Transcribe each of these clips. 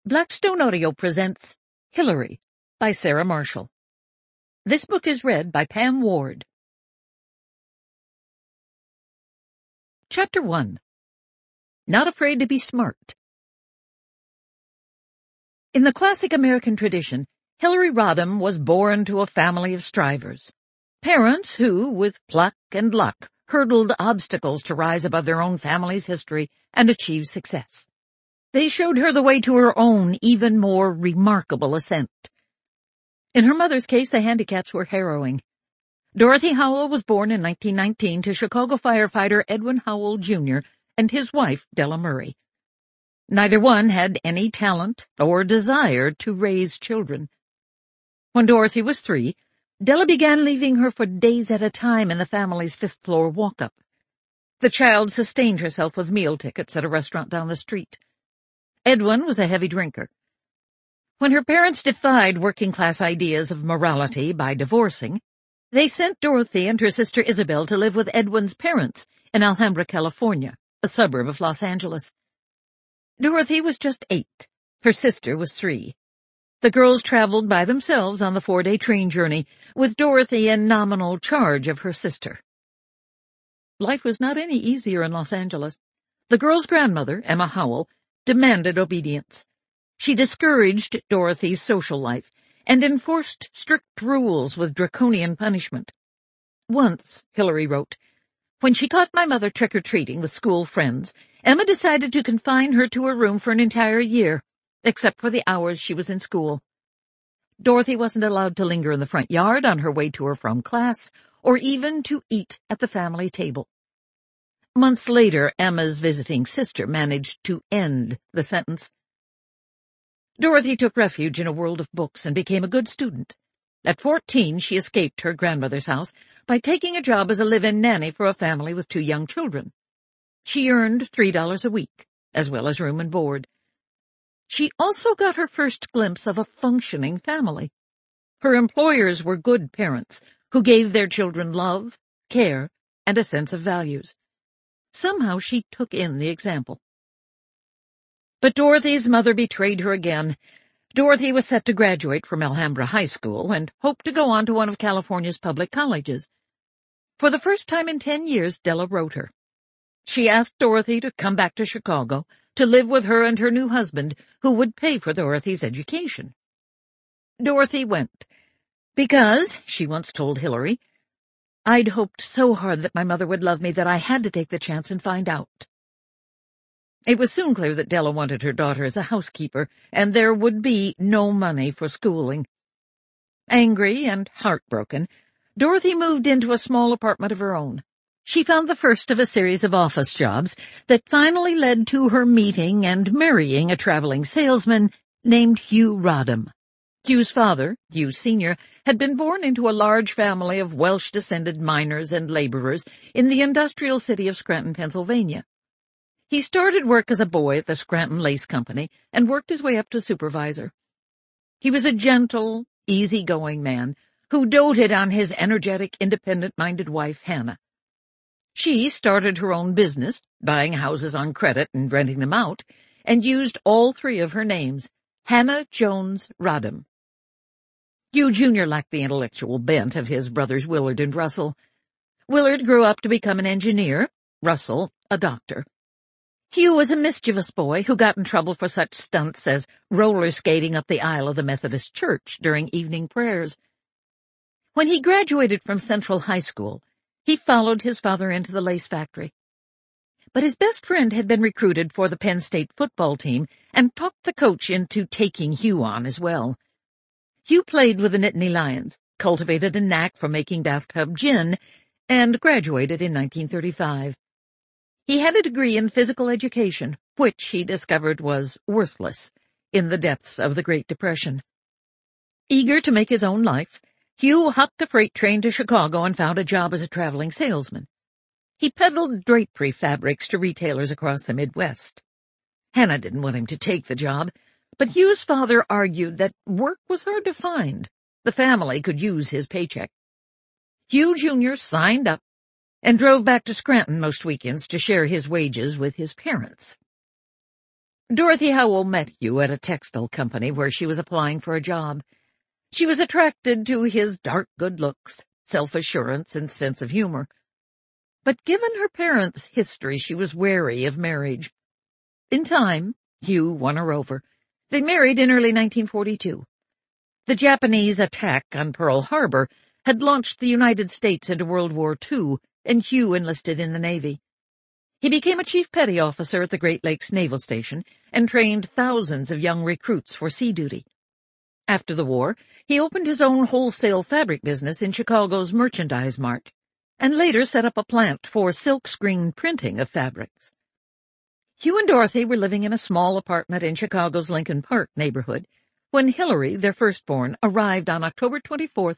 Blackstone Audio presents Hillary by Sarah Marshall. This book is read by Pam Ward. Chapter 1. Not Afraid to be Smart. In the classic American tradition, Hillary Rodham was born to a family of strivers. Parents who, with pluck and luck, hurdled obstacles to rise above their own family's history and achieve success. They showed her the way to her own, even more remarkable ascent. In her mother's case, the handicaps were harrowing. Dorothy Howell was born in 1919 to Chicago firefighter Edwin Howell, Jr. and his wife, Della Murray. Neither one had any talent or desire to raise children. When Dorothy was 3, Della began leaving her for days at a time in the family's 5th-floor walk-up. The child sustained herself with meal tickets at a restaurant down the street. Edwin was a heavy drinker. When her parents defied working-class ideas of morality by divorcing, they sent Dorothy and her sister Isabel to live with Edwin's parents in Alhambra, California, a suburb of Los Angeles. Dorothy was just 8. Her sister was 3. The girls traveled by themselves on the 4-day train journey, with Dorothy in nominal charge of her sister. Life was not any easier in Los Angeles. The girls' grandmother, Emma Howell, demanded obedience. She discouraged Dorothy's social life and enforced strict rules with draconian punishment. Once, Hillary wrote, when she caught my mother trick-or-treating with school friends, Emma decided to confine her to her room for an entire year, except for the hours she was in school. Dorothy wasn't allowed to linger in the front yard on her way to or from class, or even to eat at the family table. Months later, Emma's visiting sister managed to end the sentence. Dorothy took refuge in a world of books and became a good student. At 14, she escaped her grandmother's house by taking a job as a live-in nanny for a family with 2 young children. She earned $3 a week, as well as room and board. She also got her first glimpse of a functioning family. Her employers were good parents who gave their children love, care, and a sense of values. Somehow she took in the example. But Dorothy's mother betrayed her again. Dorothy was set to graduate from Alhambra High School and hoped to go on to one of California's public colleges. For the first time in 10 years, Della wrote her. She asked Dorothy to come back to Chicago to live with her and her new husband, who would pay for Dorothy's education. Dorothy went, because, she once told Hillary, I'd hoped so hard that my mother would love me that I had to take the chance and find out. It was soon clear that Della wanted her daughter as a housekeeper, and there would be no money for schooling. Angry and heartbroken, Dorothy moved into a small apartment of her own. She found the first of a series of office jobs that finally led to her meeting and marrying a traveling salesman named Hugh Rodham. Hugh's father, Hugh Sr., had been born into a large family of Welsh-descended miners and laborers in the industrial city of Scranton, Pennsylvania. He started work as a boy at the Scranton Lace Company and worked his way up to supervisor. He was a gentle, easygoing man who doted on his energetic, independent-minded wife, Hannah. She started her own business, buying houses on credit and renting them out, and used all 3 of her names, Hannah Jones Rodham. Hugh Jr. lacked the intellectual bent of his brothers Willard and Russell. Willard grew up to become an engineer, Russell a doctor. Hugh was a mischievous boy who got in trouble for such stunts as roller skating up the aisle of the Methodist Church during evening prayers. When he graduated from Central High School, he followed his father into the lace factory. But his best friend had been recruited for the Penn State football team and talked the coach into taking Hugh on as well. Hugh played with the Nittany Lions, cultivated a knack for making bathtub gin, and graduated in 1935. He had a degree in physical education, which he discovered was worthless in the depths of the Great Depression. Eager to make his own life, Hugh hopped a freight train to Chicago and found a job as a traveling salesman. He peddled drapery fabrics to retailers across the Midwest. Hannah didn't want him to take the job, but Hugh's father argued that work was hard to find. The family could use his paycheck. Hugh Jr. signed up and drove back to Scranton most weekends to share his wages with his parents. Dorothy Howell met Hugh at a textile company where she was applying for a job. She was attracted to his dark good looks, self-assurance, and sense of humor. But given her parents' history, she was wary of marriage. In time, Hugh won her over. They married in early 1942. The Japanese attack on Pearl Harbor had launched the United States into World War II, and Hugh enlisted in the Navy. He became a chief petty officer at the Great Lakes Naval Station and trained thousands of young recruits for sea duty. After the war, he opened his own wholesale fabric business in Chicago's Merchandise Mart, and later set up a plant for silkscreen printing of fabrics. Hugh and Dorothy were living in a small apartment in Chicago's Lincoln Park neighborhood when Hillary, their firstborn, arrived on October 24,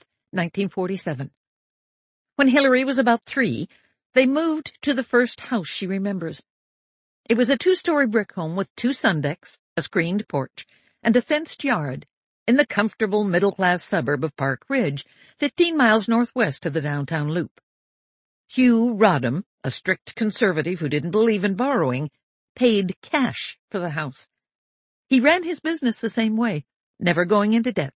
1947. When Hillary was about 3, they moved to the first house she remembers. It was a 2-story brick home with 2 sun decks, a screened porch, and a fenced yard in the comfortable middle-class suburb of Park Ridge, 15 miles northwest of the downtown loop. Hugh Rodham, a strict conservative who didn't believe in borrowing, paid cash for the house. He ran his business the same way, never going into debt.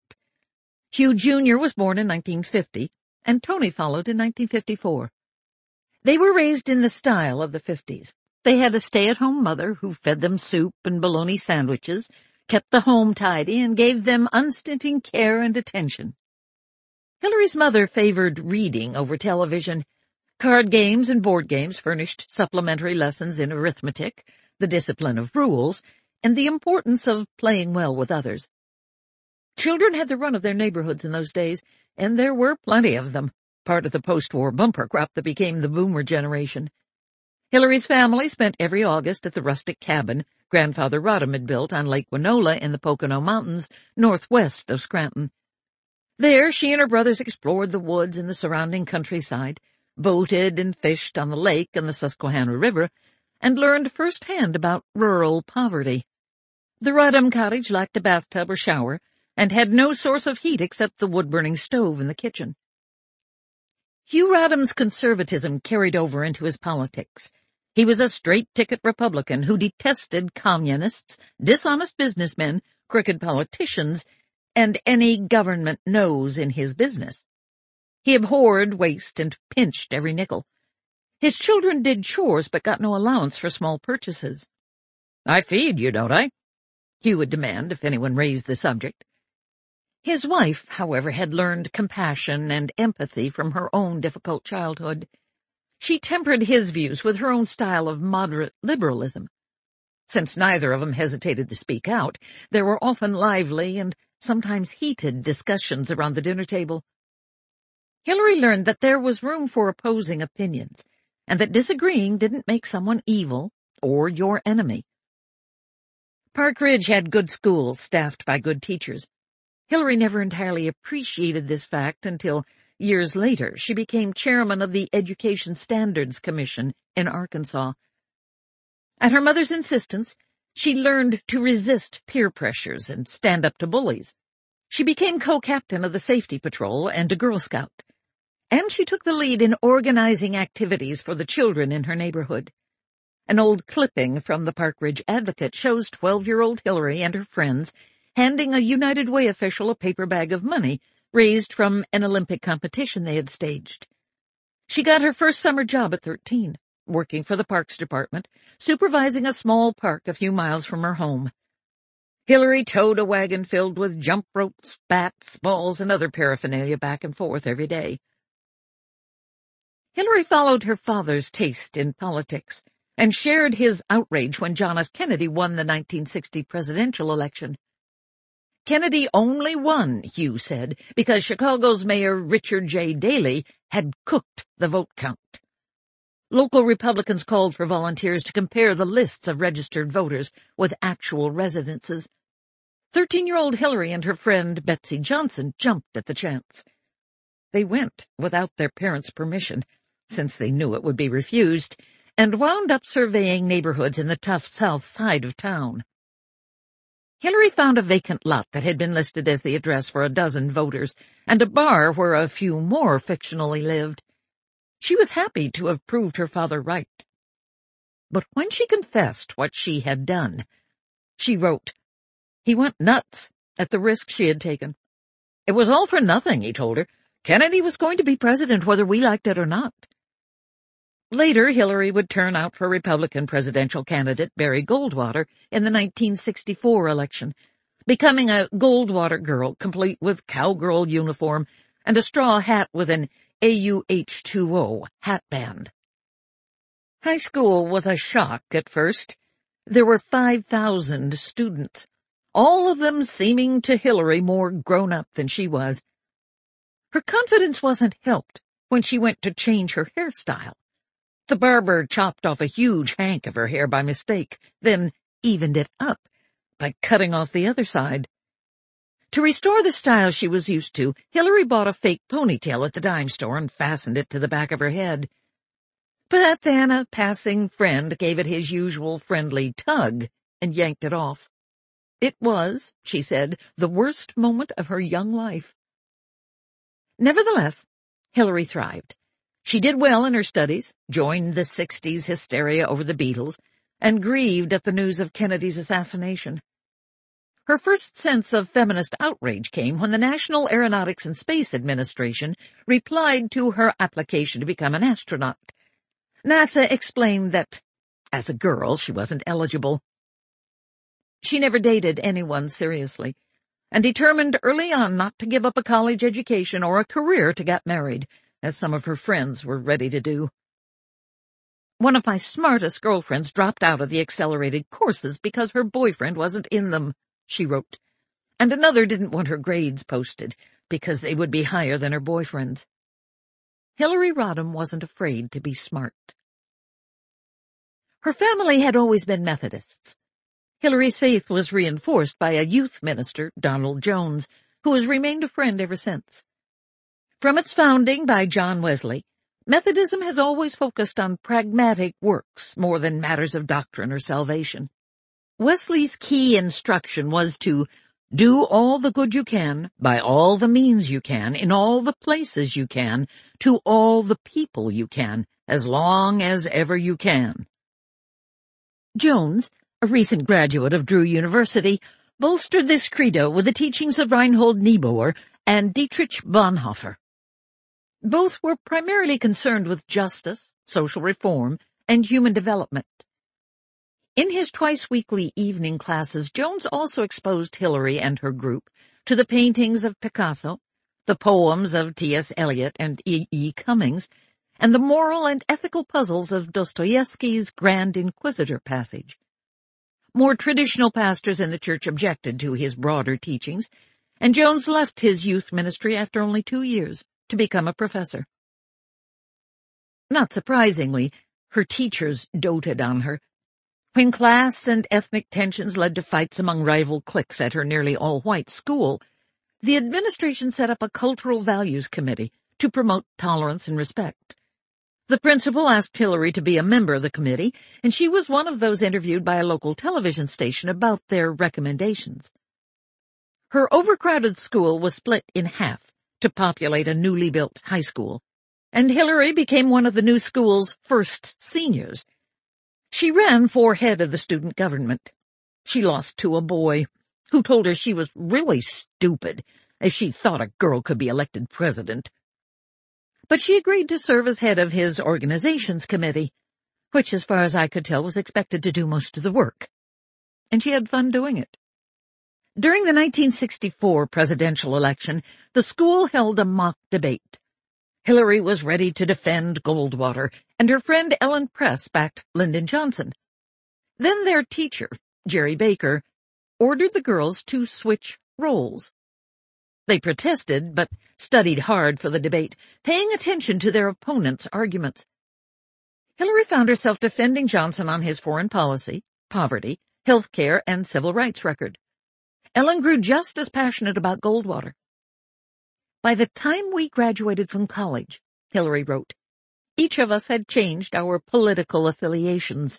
Hugh Jr. was born in 1950, and Tony followed in 1954. They were raised in the style of the 50s. They had a stay-at-home mother who fed them soup and bologna sandwiches, kept the home tidy, and gave them unstinting care and attention. Hillary's mother favored reading over television. Card games and board games furnished supplementary lessons in arithmetic, the discipline of rules, and the importance of playing well with others. Children had the run of their neighborhoods in those days, and there were plenty of them, part of the post-war bumper crop that became the boomer generation. Hillary's family spent every August at the rustic cabin Grandfather Rodham had built on Lake Winola in the Pocono Mountains, northwest of Scranton. There, she and her brothers explored the woods and the surrounding countryside, boated and fished on the lake and the Susquehanna River, and learned firsthand about rural poverty. The Rodham cottage lacked a bathtub or shower, and had no source of heat except the wood-burning stove in the kitchen. Hugh Rodham's conservatism carried over into his politics. He was a straight-ticket Republican who detested communists, dishonest businessmen, crooked politicians, and any government nose in his business. He abhorred waste and pinched every nickel. His children did chores but got no allowance for small purchases. "I feed you, don't I?" Hugh would demand if anyone raised the subject. His wife, however, had learned compassion and empathy from her own difficult childhood. She tempered his views with her own style of moderate liberalism. Since neither of them hesitated to speak out, there were often lively and sometimes heated discussions around the dinner table. Hillary learned that there was room for opposing opinions, and that disagreeing didn't make someone evil or your enemy. Park Ridge had good schools staffed by good teachers. Hillary never entirely appreciated this fact until, years later, she became chairman of the Education Standards Commission in Arkansas. At her mother's insistence, she learned to resist peer pressures and stand up to bullies. She became co-captain of the Safety Patrol and a Girl Scout. And she took the lead in organizing activities for the children in her neighborhood. An old clipping from the Park Ridge Advocate shows 12-year-old Hillary and her friends handing a United Way official a paper bag of money raised from an Olympic competition they had staged. She got her first summer job at 13, working for the Parks Department, supervising a small park a few miles from her home. Hillary towed a wagon filled with jump ropes, bats, balls, and other paraphernalia back and forth every day. Hillary followed her father's taste in politics and shared his outrage when John F. Kennedy won the 1960 presidential election. Kennedy only won, Hugh said, because Chicago's Mayor Richard J. Daley had cooked the vote count. Local Republicans called for volunteers to compare the lists of registered voters with actual residences. 13-year-old Hillary and her friend Betsy Johnson jumped at the chance. They went without their parents' permission, since they knew it would be refused, and wound up surveying neighborhoods in the tough south side of town. Hillary found a vacant lot that had been listed as the address for a dozen voters, and a bar where a few more fictionally lived. She was happy to have proved her father right. But when she confessed what she had done, she wrote. He went nuts at the risk she had taken. It was all for nothing, he told her. Kennedy was going to be president whether we liked it or not. Later, Hillary would turn out for Republican presidential candidate Barry Goldwater in the 1964 election, becoming a Goldwater girl complete with cowgirl uniform and a straw hat with an AUH2O hat band. High school was a shock at first. There were 5,000 students, all of them seeming to Hillary more grown-up than she was. Her confidence wasn't helped when she went to change her hairstyle. The barber chopped off a huge hank of her hair by mistake, then evened it up by cutting off the other side. To restore the style she was used to, Hillary bought a fake ponytail at the dime store and fastened it to the back of her head. But then a passing friend gave it his usual friendly tug and yanked it off. It was, she said, the worst moment of her young life. Nevertheless, Hillary thrived. She did well in her studies, joined the 60s hysteria over the Beatles, and grieved at the news of Kennedy's assassination. Her first sense of feminist outrage came when the National Aeronautics and Space Administration replied to her application to become an astronaut. NASA explained that, as a girl, she wasn't eligible. She never dated anyone seriously, and determined early on not to give up a college education or a career to get married, as some of her friends were ready to do. One of my smartest girlfriends dropped out of the accelerated courses because her boyfriend wasn't in them, she wrote, and another didn't want her grades posted because they would be higher than her boyfriend's. Hillary Rodham wasn't afraid to be smart. Her family had always been Methodists. Hillary's faith was reinforced by a youth minister, Donald Jones, who has remained a friend ever since. From its founding by John Wesley, Methodism has always focused on pragmatic works more than matters of doctrine or salvation. Wesley's key instruction was to do all the good you can, by all the means you can, in all the places you can, to all the people you can, as long as ever you can. Jones, a recent graduate of Drew University, bolstered this credo with the teachings of Reinhold Niebuhr and Dietrich Bonhoeffer. Both were primarily concerned with justice, social reform, and human development. In his twice-weekly evening classes, Jones also exposed Hillary and her group to the paintings of Picasso, the poems of T.S. Eliot and E. Cummings, and the moral and ethical puzzles of Dostoevsky's Grand Inquisitor passage. More traditional pastors in the church objected to his broader teachings, and Jones left his youth ministry after only 2 years to become a professor. Not surprisingly, her teachers doted on her. When class and ethnic tensions led to fights among rival cliques at her nearly all-white school, the administration set up a cultural values committee to promote tolerance and respect. The principal asked Hillary to be a member of the committee, and she was one of those interviewed by a local television station about their recommendations. Her overcrowded school was split in half to populate a newly built high school, and Hillary became one of the new school's first seniors. She ran for head of the student government. She lost to a boy who told her she was really stupid if she thought a girl could be elected president. But she agreed to serve as head of his organizations committee, which, as far as I could tell, was expected to do most of the work. And she had fun doing it. During the 1964 presidential election, the school held a mock debate. Hillary was ready to defend Goldwater, and her friend Ellen Press backed Lyndon Johnson. Then their teacher, Jerry Baker, ordered the girls to switch roles. They protested, but studied hard for the debate, paying attention to their opponents' arguments. Hillary found herself defending Johnson on his foreign policy, poverty, health care, and civil rights record. Ellen grew just as passionate about Goldwater. By the time we graduated from college, Hillary wrote, each of us had changed our political affiliations.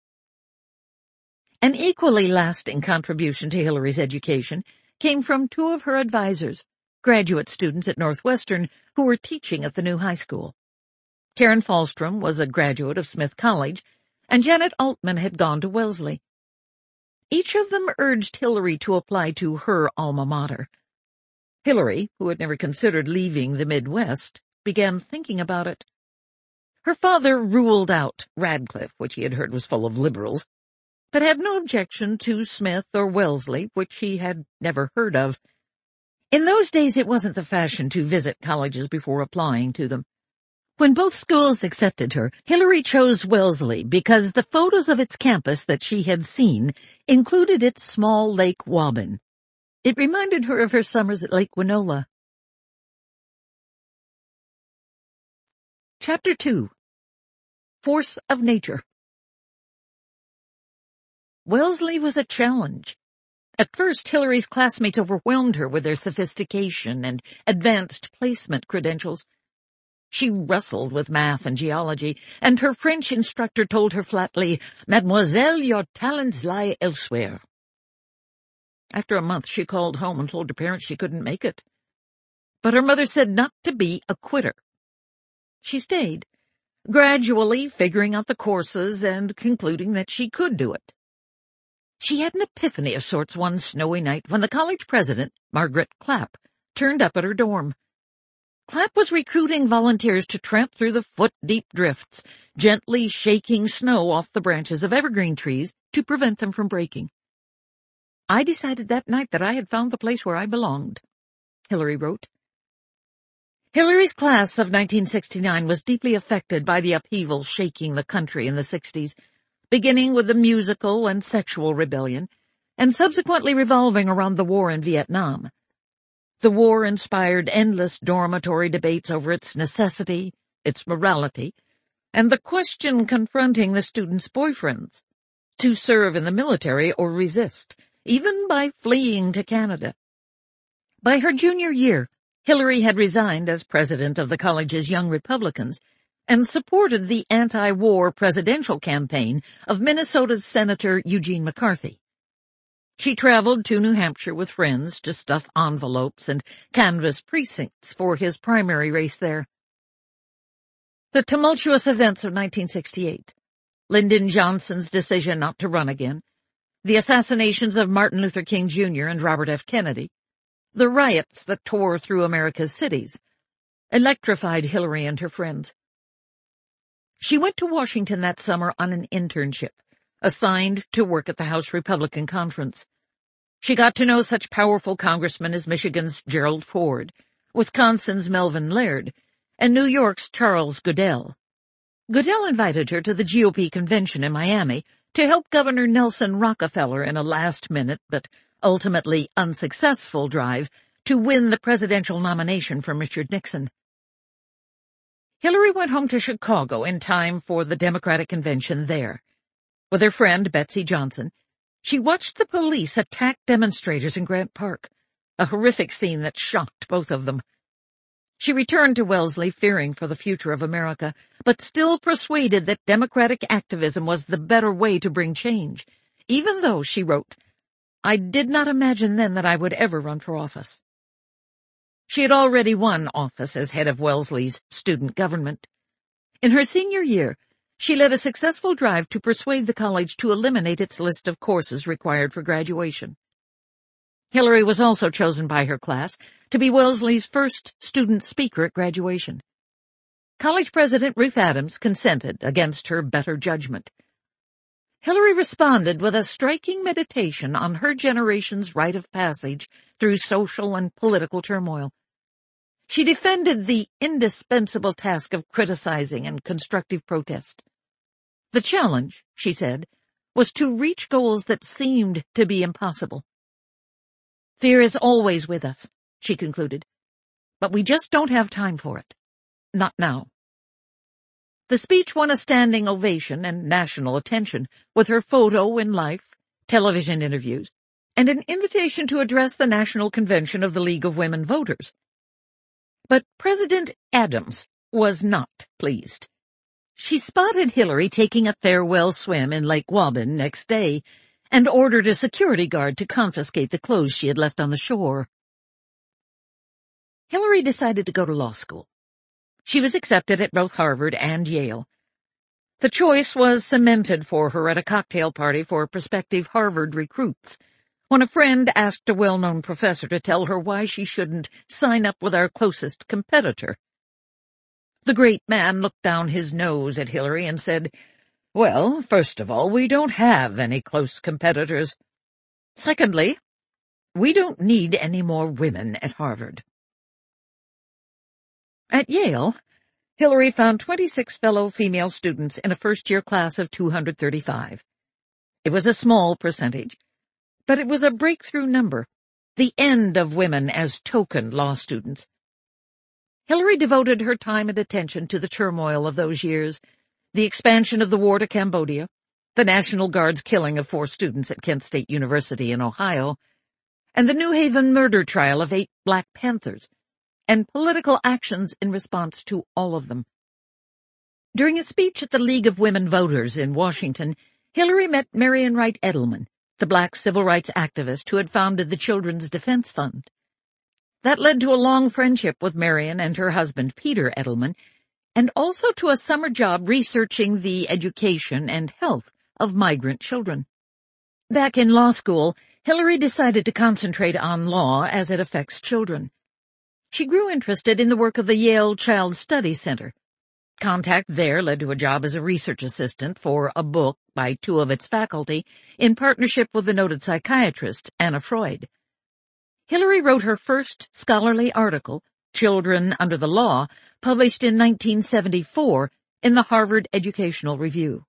An equally lasting contribution to Hillary's education came from 2 of her advisors, graduate students at Northwestern who were teaching at the new high school. Karen Falstrom was a graduate of Smith College, and Janet Altman had gone to Wellesley. Each of them urged Hillary to apply to her alma mater. Hillary, who had never considered leaving the Midwest, began thinking about it. Her father ruled out Radcliffe, which he had heard was full of liberals, but had no objection to Smith or Wellesley, which he had never heard of. In those days it wasn't the fashion to visit colleges before applying to them. When both schools accepted her, Hillary chose Wellesley because the photos of its campus that she had seen included its small Lake Wobbin. It reminded her of her summers at Lake Winola. Chapter 2. Force of Nature. Wellesley was a challenge. At first, Hillary's classmates overwhelmed her with their sophistication and advanced placement credentials. She wrestled with math and geology, and her French instructor told her flatly, "Mademoiselle, your talents lie elsewhere." After a month, she called home and told her parents she couldn't make it. But her mother said not to be a quitter. She stayed, gradually figuring out the courses and concluding that she could do it. She had an epiphany of sorts one snowy night when the college president, Margaret Clapp, turned up at her dorm. Clapp was recruiting volunteers to tramp through the foot-deep drifts, gently shaking snow off the branches of evergreen trees to prevent them from breaking. "I decided that night that I had found the place where I belonged," Hillary wrote. Hillary's class of 1969 was deeply affected by the upheaval shaking the country in the 60s, beginning with the musical and sexual rebellion, and subsequently revolving around the war in Vietnam. The war inspired endless dormitory debates over its necessity, its morality, and the question confronting the students' boyfriends: to serve in the military or resist, even by fleeing to Canada. By her junior year, Hillary had resigned as president of the college's Young Republicans and supported the anti-war presidential campaign of Minnesota's Senator Eugene McCarthy. She traveled to New Hampshire with friends to stuff envelopes and canvass precincts for his primary race there. The tumultuous events of 1968, Lyndon Johnson's decision not to run again, the assassinations of Martin Luther King Jr. and Robert F. Kennedy, the riots that tore through America's cities, electrified Hillary and her friends. She went to Washington that summer on an internship, assigned to work at the House Republican Conference. She got to know such powerful congressmen as Michigan's Gerald Ford, Wisconsin's Melvin Laird, and New York's Charles Goodell. Goodell invited her to the GOP convention in Miami to help Governor Nelson Rockefeller in a last-minute but ultimately unsuccessful drive to win the presidential nomination from Richard Nixon. Hillary went home to Chicago in time for the Democratic convention there. With her friend Betsy Johnson, she watched the police attack demonstrators in Grant Park, a horrific scene that shocked both of them. She returned to Wellesley fearing for the future of America, but still persuaded that democratic activism was the better way to bring change, even though, she wrote, "I did not imagine then that I would ever run for office." She had already won office as head of Wellesley's student government. In her senior year, she led a successful drive to persuade the college to eliminate its list of courses required for graduation. Hillary was also chosen by her class to be Wellesley's first student speaker at graduation. College President Ruth Adams consented against her better judgment. Hillary responded with a striking meditation on her generation's rite of passage through social and political turmoil. She defended the indispensable task of criticizing and constructive protest. The challenge, she said, was to reach goals that seemed to be impossible. "Fear is always with us," she concluded, "but we just don't have time for it. Not now." The speech won a standing ovation and national attention, with her photo in Life, television interviews, and an invitation to address the National Convention of the League of Women Voters. But President Adams was not pleased. She spotted Hillary taking a farewell swim in Lake Wobbin next day and ordered a security guard to confiscate the clothes she had left on the shore. Hillary decided to go to law school. She was accepted at both Harvard and Yale. The choice was cemented for her at a cocktail party for prospective Harvard recruits, when a friend asked a well-known professor to tell her why she shouldn't sign up with our closest competitor. The great man looked down his nose at Hillary and said, "Well, first of all, we don't have any close competitors. Secondly, we don't need any more women at Harvard." At Yale, Hillary found 26 fellow female students in a first-year class of 235. It was a small percentage, but it was a breakthrough number, the end of women as token law students. Hillary devoted her time and attention to the turmoil of those years, the expansion of the war to Cambodia, the National Guard's killing of 4 students at Kent State University in Ohio, and the New Haven murder trial of 8 Black Panthers, and political actions in response to all of them. During a speech at the League of Women Voters in Washington, Hillary met Marian Wright Edelman, the black civil rights activist who had founded the Children's Defense Fund. That led to a long friendship with Marian and her husband, Peter Edelman, and also to a summer job researching the education and health of migrant children. Back in law school, Hillary decided to concentrate on law as it affects children. She grew interested in the work of the Yale Child Study Center. Contact there led to a job as a research assistant for a book by 2 of its faculty in partnership with the noted psychiatrist Anna Freud. Hillary wrote her first scholarly article, Children Under the Law, published in 1974 in the Harvard Educational Review.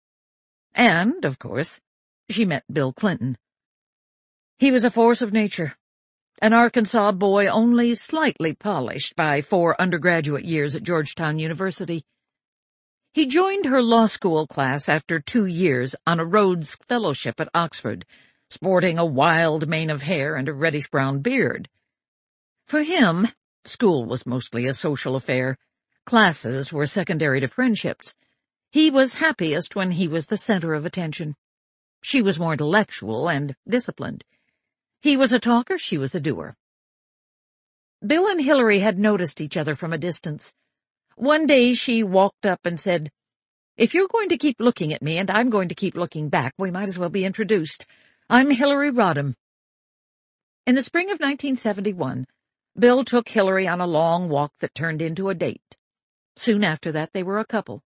And, of course, she met Bill Clinton. He was a force of nature, an Arkansas boy only slightly polished by 4 undergraduate years at Georgetown University. He joined her law school class after 2 years on a Rhodes Fellowship at Oxford, sporting a wild mane of hair and a reddish-brown beard. For him, school was mostly a social affair. Classes were secondary to friendships. He was happiest when he was the center of attention. She was more intellectual and disciplined. He was a talker, she was a doer. Bill and Hillary had noticed each other from a distance. One day she walked up and said, "If you're going to keep looking at me and I'm going to keep looking back, we might as well be introduced. I'm Hillary Rodham." In the spring of 1971, Bill took Hillary on a long walk that turned into a date. Soon after that, they were a couple.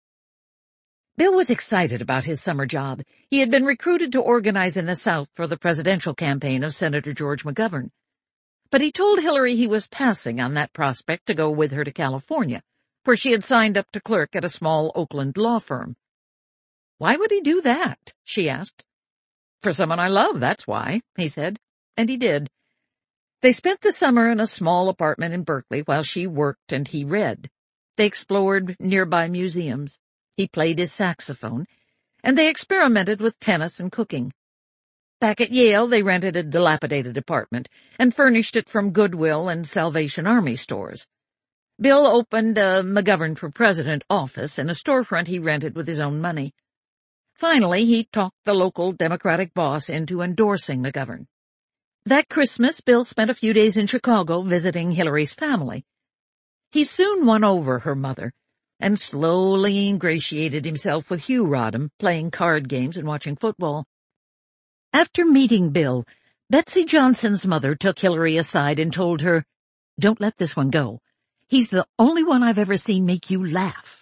Bill was excited about his summer job. He had been recruited to organize in the South for the presidential campaign of Senator George McGovern. But he told Hillary he was passing on that prospect to go with her to California, where she had signed up to clerk at a small Oakland law firm. "Why would he do that?" she asked. "For someone I love, that's why," he said, and he did. They spent the summer in a small apartment in Berkeley while she worked and he read. They explored nearby museums. He played his saxophone, and they experimented with tennis and cooking. Back at Yale, they rented a dilapidated apartment and furnished it from Goodwill and Salvation Army stores. Bill opened a McGovern for President office in a storefront he rented with his own money. Finally, he talked the local Democratic boss into endorsing McGovern. That Christmas, Bill spent a few days in Chicago visiting Hillary's family. He soon won over her mother and slowly ingratiated himself with Hugh Rodham, playing card games and watching football. After meeting Bill, Betsy Johnson's mother took Hillary aside and told her, "Don't let this one go. He's the only one I've ever seen make you laugh."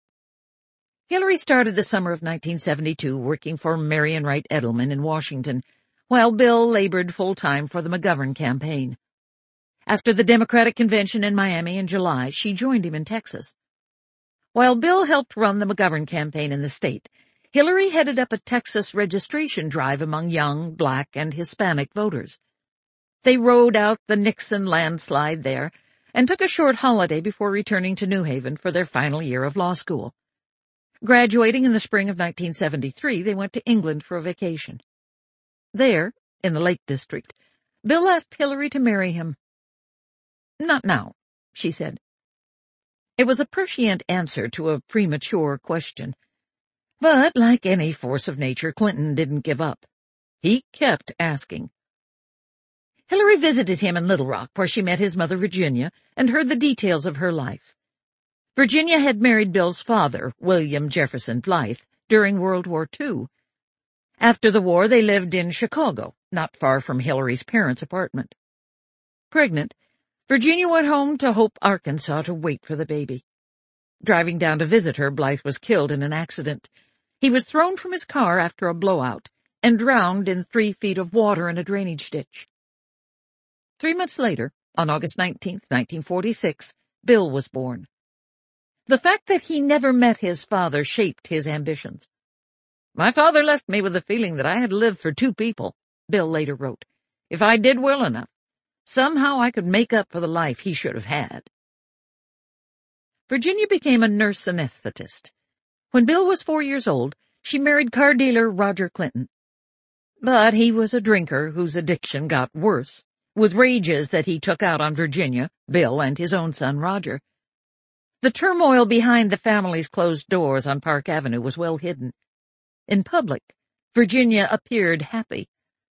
Hillary started the summer of 1972 working for Marian Wright Edelman in Washington, while Bill labored full-time for the McGovern campaign. After the Democratic convention in Miami in July, she joined him in Texas. While Bill helped run the McGovern campaign in the state, Hillary headed up a Texas registration drive among young Black and Hispanic voters. They rode out the Nixon landslide there and took a short holiday before returning to New Haven for their final year of law school. Graduating in the spring of 1973, they went to England for a vacation. There, in the Lake District, Bill asked Hillary to marry him. "Not now," she said. It was a prescient answer to a premature question. But, like any force of nature, Clinton didn't give up. He kept asking. Hillary visited him in Little Rock, where she met his mother, Virginia, and heard the details of her life. Virginia had married Bill's father, William Jefferson Blythe, during World War II. After the war, they lived in Chicago, not far from Hillary's parents' apartment. Pregnant, Virginia went home to Hope, Arkansas, to wait for the baby. Driving down to visit her, Blythe was killed in an accident. He was thrown from his car after a blowout and drowned in 3 feet of water in a drainage ditch. 3 months later, on August 19, 1946, Bill was born. The fact that he never met his father shaped his ambitions. "My father left me with the feeling that I had lived for 2 people," Bill later wrote. "If I did well enough, somehow I could make up for the life he should have had." Virginia became a nurse anesthetist. When Bill was 4 years old, she married car dealer Roger Clinton. But he was a drinker whose addiction got worse, with rages that he took out on Virginia, Bill, and his own son Roger. The turmoil behind the family's closed doors on Park Avenue was well hidden. In public, Virginia appeared happy.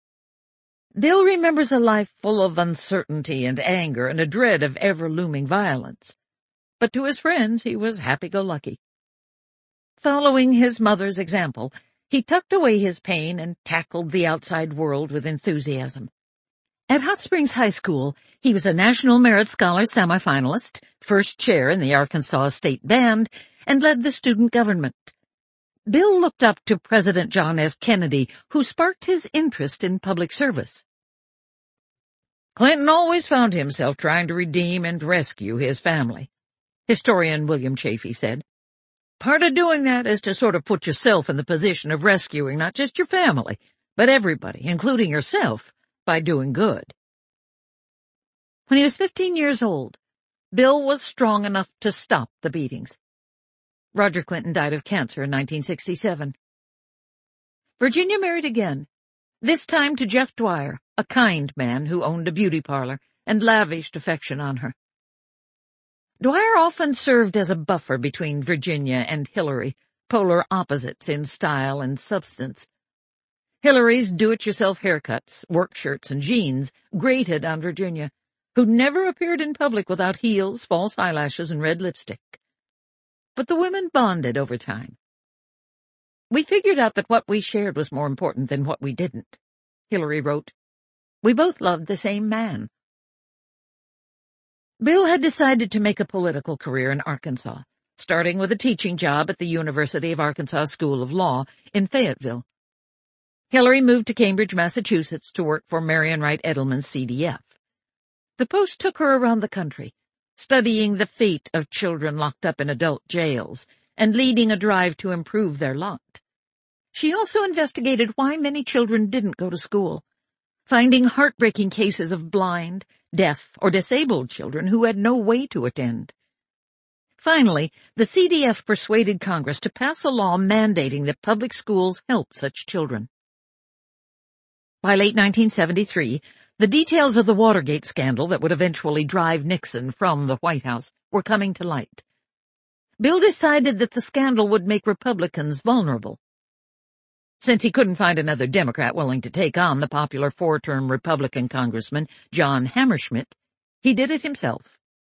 Bill remembers a life full of uncertainty and anger and a dread of ever-looming violence. But to his friends, he was happy-go-lucky. Following his mother's example, he tucked away his pain and tackled the outside world with enthusiasm. At Hot Springs High School, he was a National Merit Scholar semifinalist, first chair in the Arkansas State Band, and led the student government. Bill looked up to President John F. Kennedy, who sparked his interest in public service. "Clinton always found himself trying to redeem and rescue his family," historian William Chafee said. "Part of doing that is to sort of put yourself in the position of rescuing not just your family, but everybody, including yourself, by doing good." When he was 15 years old, Bill was strong enough to stop the beatings. Roger Clinton died of cancer in 1967. Virginia married again, this time to Jeff Dwyer, a kind man who owned a beauty parlor and lavished affection on her. Dwyer often served as a buffer between Virginia and Hillary, polar opposites in style and substance. Hillary's do-it-yourself haircuts, work shirts, and jeans grated on Virginia, who never appeared in public without heels, false eyelashes, and red lipstick. But the women bonded over time. "We figured out that what we shared was more important than what we didn't," Hillary wrote. "We both loved the same man." Bill had decided to make a political career in Arkansas, starting with a teaching job at the University of Arkansas School of Law in Fayetteville. Hillary moved to Cambridge, Massachusetts to work for Marion Wright Edelman's CDF. The post took her around the country, studying the fate of children locked up in adult jails and leading a drive to improve their lot. She also investigated why many children didn't go to school, finding heartbreaking cases of blind, deaf, or disabled children who had no way to attend. Finally, the CDF persuaded Congress to pass a law mandating that public schools help such children. By late 1973, the details of the Watergate scandal that would eventually drive Nixon from the White House were coming to light. Bill decided that the scandal would make Republicans vulnerable. Since he couldn't find another Democrat willing to take on the popular 4-term Republican Congressman John Hammerschmidt, he did it himself.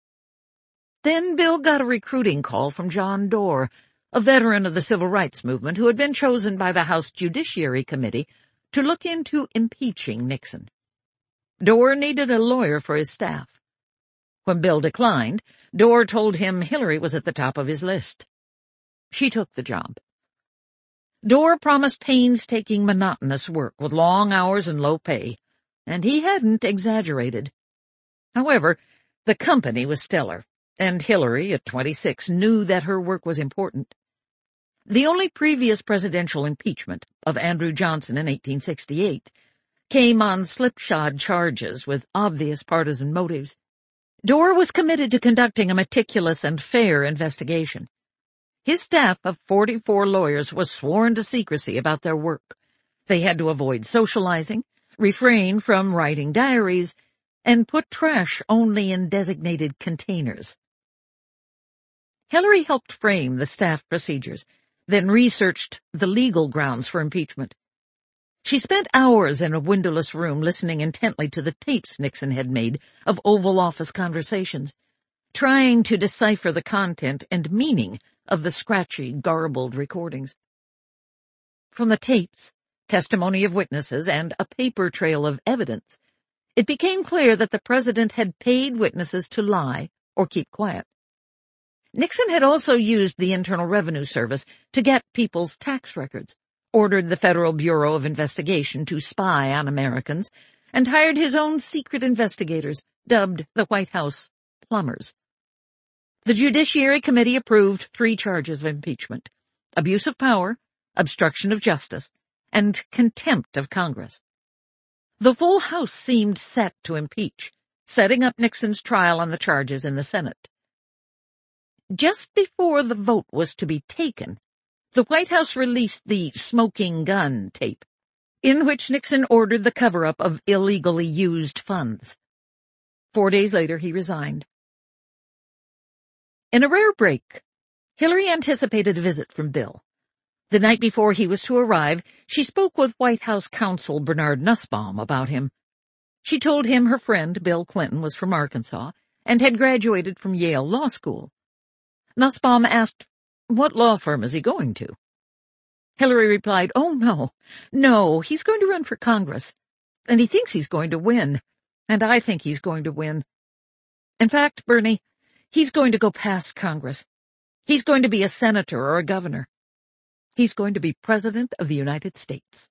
Then Bill got a recruiting call from John Doerr, a veteran of the Civil Rights Movement who had been chosen by the House Judiciary Committee to look into impeaching Nixon. Doerr needed a lawyer for his staff. When Bill declined, Doerr told him Hillary was at the top of his list. She took the job. Doerr promised painstaking, monotonous work with long hours and low pay, and he hadn't exaggerated. However, the company was stellar, and Hillary, at 26, knew that her work was important. The only previous presidential impeachment, of Andrew Johnson in 1868, came on slipshod charges with obvious partisan motives. Doerr was committed to conducting a meticulous and fair investigation. His staff of 44 lawyers was sworn to secrecy about their work. They had to avoid socializing, refrain from writing diaries, and put trash only in designated containers. Hillary helped frame the staff procedures, then researched the legal grounds for impeachment. She spent hours in a windowless room listening intently to the tapes Nixon had made of Oval Office conversations, trying to decipher the content and meaning of the scratchy, garbled recordings. From the tapes, testimony of witnesses, and a paper trail of evidence, it became clear that the president had paid witnesses to lie or keep quiet. Nixon had also used the Internal Revenue Service to get people's tax records, ordered the Federal Bureau of Investigation to spy on Americans, and hired his own secret investigators, dubbed the White House plumbers. The Judiciary Committee approved 3 charges of impeachment: abuse of power, obstruction of justice, and contempt of Congress. The full House seemed set to impeach, setting up Nixon's trial on the charges in the Senate. Just before the vote was to be taken, the White House released the smoking gun tape, in which Nixon ordered the cover-up of illegally used funds. 4 days later, he resigned. In a rare break, Hillary anticipated a visit from Bill. The night before he was to arrive, she spoke with White House counsel Bernard Nussbaum about him. She told him her friend Bill Clinton was from Arkansas and had graduated from Yale Law School. Nussbaum asked, "What law firm is he going to?" Hillary replied, "Oh, no, he's going to run for Congress, and he thinks he's going to win, and I think he's going to win. In fact, Bernie, he's going to go past Congress. He's going to be a senator or a governor. He's going to be President of the United States."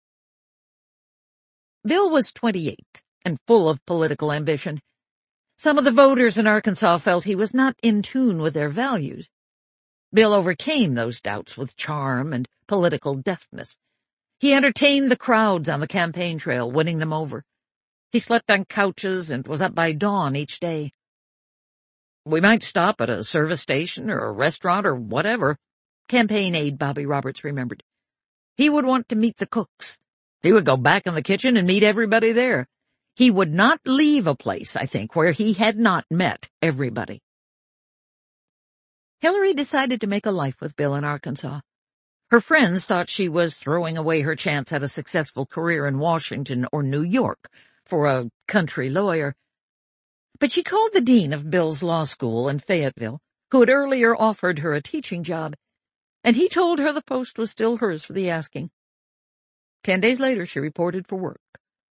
Bill was 28 and full of political ambition. Some of the voters in Arkansas felt he was not in tune with their values. Bill overcame those doubts with charm and political deftness. He entertained the crowds on the campaign trail, winning them over. He slept on couches and was up by dawn each day. "We might stop at a service station or a restaurant or whatever," campaign aide Bobby Roberts remembered. He would want to meet the cooks. He would go back in the kitchen and meet everybody there. He would not leave a place, I think, where he had not met everybody. Hillary decided to make a life with Bill in Arkansas. Her friends thought she was throwing away her chance at a successful career in Washington or New York for a country lawyer. But she called the dean of Bill's law school in Fayetteville, who had earlier offered her a teaching job, and he told her the post was still hers for the asking. 10 days later, she reported for work.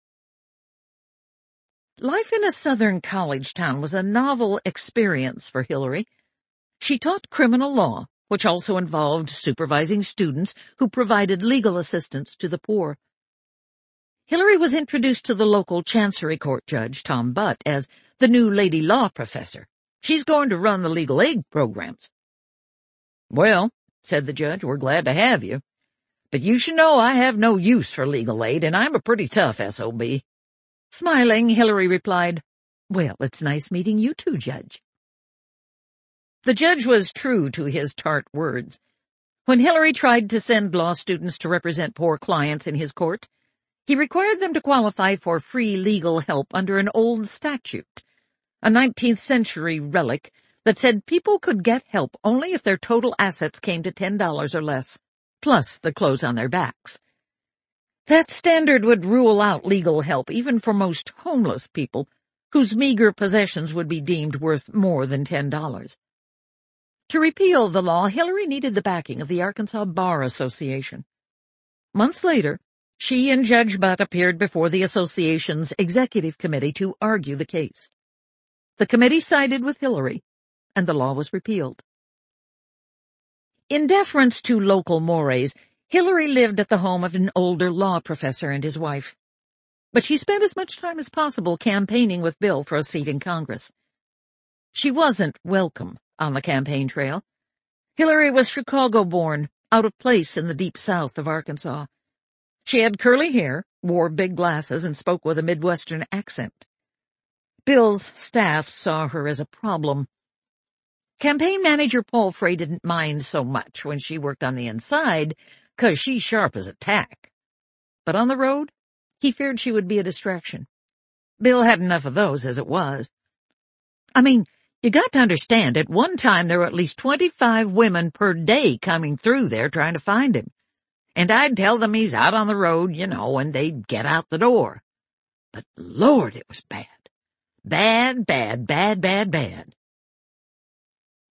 Life in a southern college town was a novel experience for Hillary. She taught criminal law, which also involved supervising students who provided legal assistance to the poor. Hillary was introduced to the local Chancery Court judge, Tom Butt, as the new lady law professor. She's going to run the legal aid programs. "Well," said the judge, "we're glad to have you. But you should know I have no use for legal aid, and I'm a pretty tough SOB. Smiling, Hillary replied, "Well, it's nice meeting you too, Judge." The judge was true to his tart words. When Hillary tried to send law students to represent poor clients in his court, he required them to qualify for free legal help under an old statute, a 19th century relic that said people could get help only if their total assets came to $10 or less, plus the clothes on their backs. That standard would rule out legal help even for most homeless people, whose meager possessions would be deemed worth more than $10. To repeal the law, Hillary needed the backing of the Arkansas Bar Association. Months later, she and Judge Butt appeared before the association's executive committee to argue the case. The committee sided with Hillary, and the law was repealed. In deference to local mores, Hillary lived at the home of an older law professor and his wife. But she spent as much time as possible campaigning with Bill for a seat in Congress. She wasn't welcome on the campaign trail. Hillary was Chicago-born, out of place in the deep south of Arkansas. She had curly hair, wore big glasses, and spoke with a Midwestern accent. Bill's staff saw her as a problem. Campaign manager Paul Frey didn't mind so much when she worked on the inside, 'cause she's sharp as a tack. But on the road, he feared she would be a distraction. Bill had enough of those as it was. I mean, you got to understand, at one time there were at least 25 women per day coming through there trying to find him. And I'd tell them he's out on the road, and they'd get out the door. But Lord, it was bad. Bad, bad, bad, bad, bad.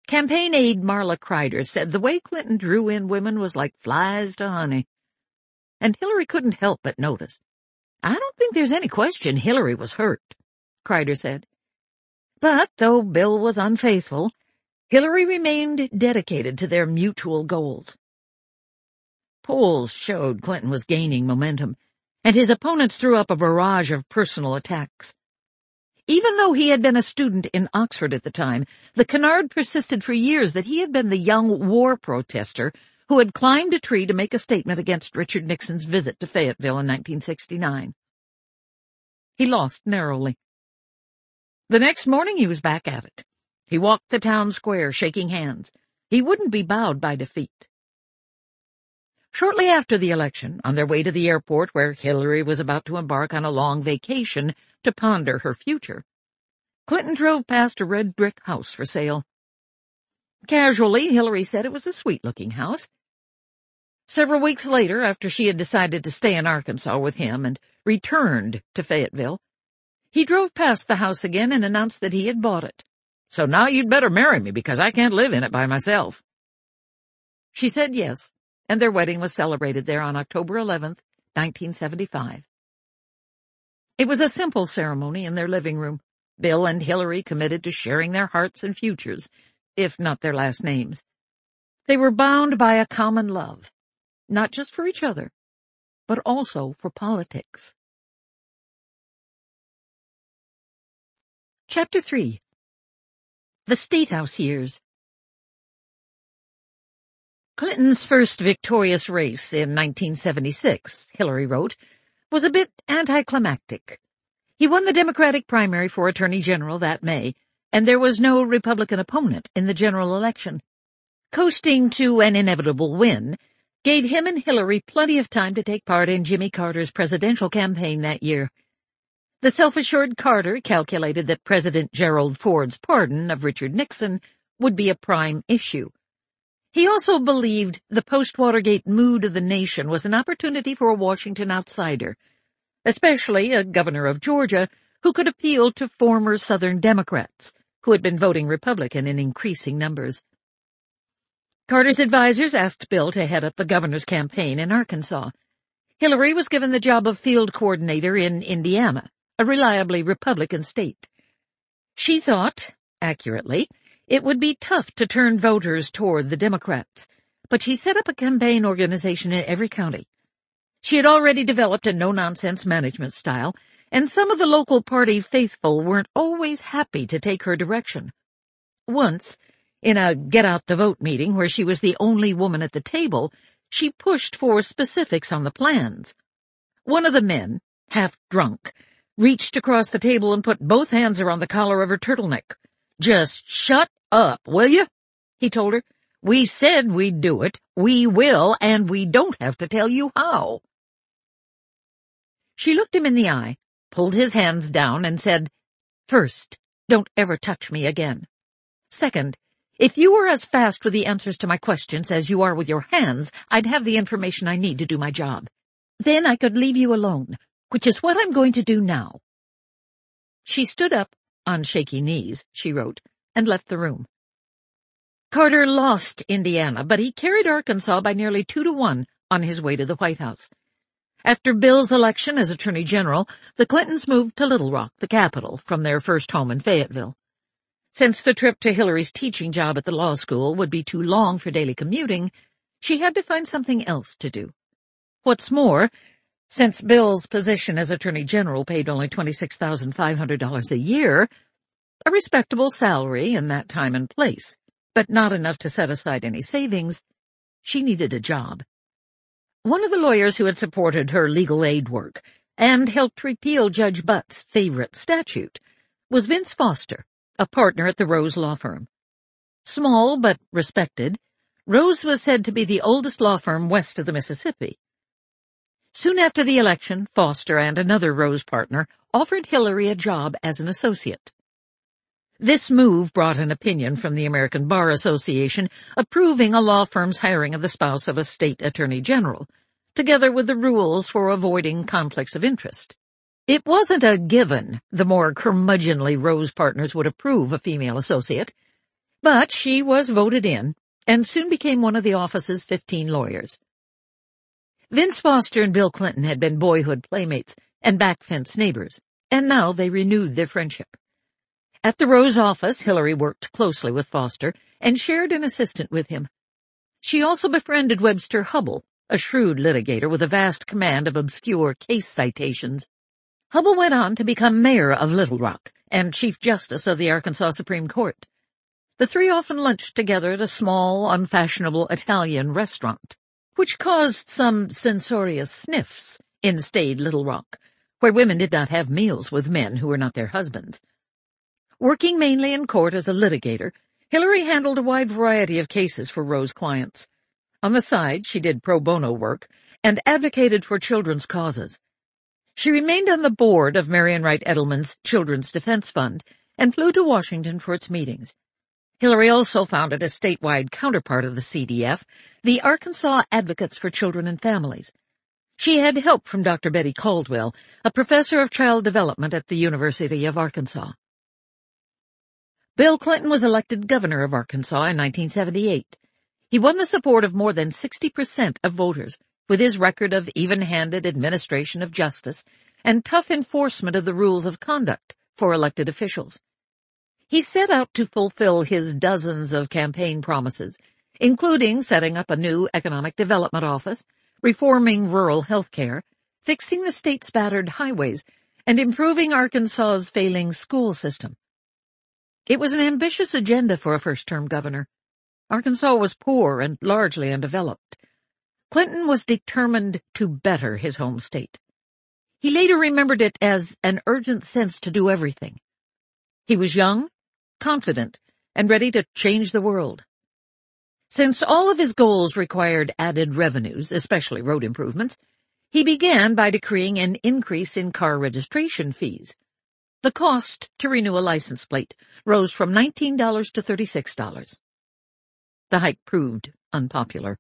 Campaign aide Marla Kreider said the way Clinton drew in women was like flies to honey. And Hillary couldn't help but notice. "I don't think there's any question Hillary was hurt," Kreider said. But though Bill was unfaithful, Hillary remained dedicated to their mutual goals. Polls showed Clinton was gaining momentum, and his opponents threw up a barrage of personal attacks. Even though he had been a student in Oxford at the time, the canard persisted for years that he had been the young war protester who had climbed a tree to make a statement against Richard Nixon's visit to Fayetteville in 1969. He lost narrowly. The next morning he was back at it. He walked the town square, shaking hands. He wouldn't be bowed by defeat. Shortly after the election, on their way to the airport where Hillary was about to embark on a long vacation to ponder her future, Clinton drove past a red brick house for sale. Casually, Hillary said it was a sweet-looking house. Several weeks later, after she had decided to stay in Arkansas with him and returned to Fayetteville, he drove past the house again and announced that he had bought it. "So now you'd better marry me because I can't live in it by myself." She said yes, and their wedding was celebrated there on October 11th, 1975. It was a simple ceremony in their living room. Bill and Hillary committed to sharing their hearts and futures, if not their last names. They were bound by a common love, not just for each other, but also for politics. Chapter 3. The State House Years. Clinton's first victorious race in 1976, Hillary wrote, was a bit anticlimactic. He won the Democratic primary for Attorney General that May, and there was no Republican opponent in the general election. Coasting to an inevitable win gave him and Hillary plenty of time to take part in Jimmy Carter's presidential campaign that year. The self-assured Carter calculated that President Gerald Ford's pardon of Richard Nixon would be a prime issue. He also believed the post-Watergate mood of the nation was an opportunity for a Washington outsider, especially a governor of Georgia who could appeal to former Southern Democrats who had been voting Republican in increasing numbers. Carter's advisers asked Bill to head up the governor's campaign in Arkansas. Hillary was given the job of field coordinator in Indiana, a reliably Republican state. She thought, accurately, it would be tough to turn voters toward the Democrats, but she set up a campaign organization in every county. She had already developed a no-nonsense management style, and some of the local party faithful weren't always happy to take her direction. Once, in a get-out-the-vote meeting where she was the only woman at the table, she pushed for specifics on the plans. One of the men, half drunk, reached across the table and put both hands around the collar of her turtleneck. "Just shut up, will you?" he told her. "We said we'd do it, we will, and we don't have to tell you how." She looked him in the eye, pulled his hands down, and said, "First, don't ever touch me again. Second, if you were as fast with the answers to my questions as you are with your hands, I'd have the information I need to do my job. Then I could leave you alone, which is what I'm going to do now." She stood up, on shaky knees, she wrote, and left the room. Carter lost Indiana, but he carried Arkansas by nearly 2-1 on his way to the White House. After Bill's election as Attorney General, the Clintons moved to Little Rock, the capital, from their first home in Fayetteville. Since the trip to Hillary's teaching job at the law school would be too long for daily commuting, she had to find something else to do. What's more, since Bill's position as Attorney General paid only $26,500 a year, a respectable salary in that time and place, but not enough to set aside any savings, she needed a job. One of the lawyers who had supported her legal aid work and helped repeal Judge Butt's favorite statute was Vince Foster, a partner at the Rose law firm. Small but respected, Rose was said to be the oldest law firm west of the Mississippi. Soon after the election, Foster and another Rose partner offered Hillary a job as an associate. This move brought an opinion from the American Bar Association approving a law firm's hiring of the spouse of a state attorney general, together with the rules for avoiding conflicts of interest. It wasn't a given the more curmudgeonly Rose partners would approve a female associate. But she was voted in and soon became one of the office's 15 lawyers. Vince Foster and Bill Clinton had been boyhood playmates and back-fence neighbors, and now they renewed their friendship. At the Rose office, Hillary worked closely with Foster and shared an assistant with him. She also befriended Webster Hubbell, a shrewd litigator with a vast command of obscure case citations. Hubbell went on to become mayor of Little Rock and Chief Justice of the Arkansas Supreme Court. The three often lunched together at a small, unfashionable Italian restaurant, which caused some censorious sniffs in staid Little Rock, where women did not have meals with men who were not their husbands. Working mainly in court as a litigator, Hillary handled a wide variety of cases for Rose clients. On the side, she did pro bono work and advocated for children's causes. She remained on the board of Marian Wright Edelman's Children's Defense Fund and flew to Washington for its meetings. Hillary also founded a statewide counterpart of the CDF, the Arkansas Advocates for Children and Families. She had help from Dr. Betty Caldwell, a professor of child development at the University of Arkansas. Bill Clinton was elected governor of Arkansas in 1978. He won the support of more than 60% of voters, with his record of even-handed administration of justice and tough enforcement of the rules of conduct for elected officials. He set out to fulfill his dozens of campaign promises, including setting up a new economic development office, reforming rural health care, fixing the state's battered highways, and improving Arkansas's failing school system. It was an ambitious agenda for a first-term governor. Arkansas was poor and largely undeveloped. Clinton was determined to better his home state. He later remembered it as an urgent sense to do everything. He was young, confident, and ready to change the world. Since all of his goals required added revenues, especially road improvements, he began by decreeing an increase in car registration fees. The cost to renew a license plate rose from $19 to $36. The hike proved unpopular.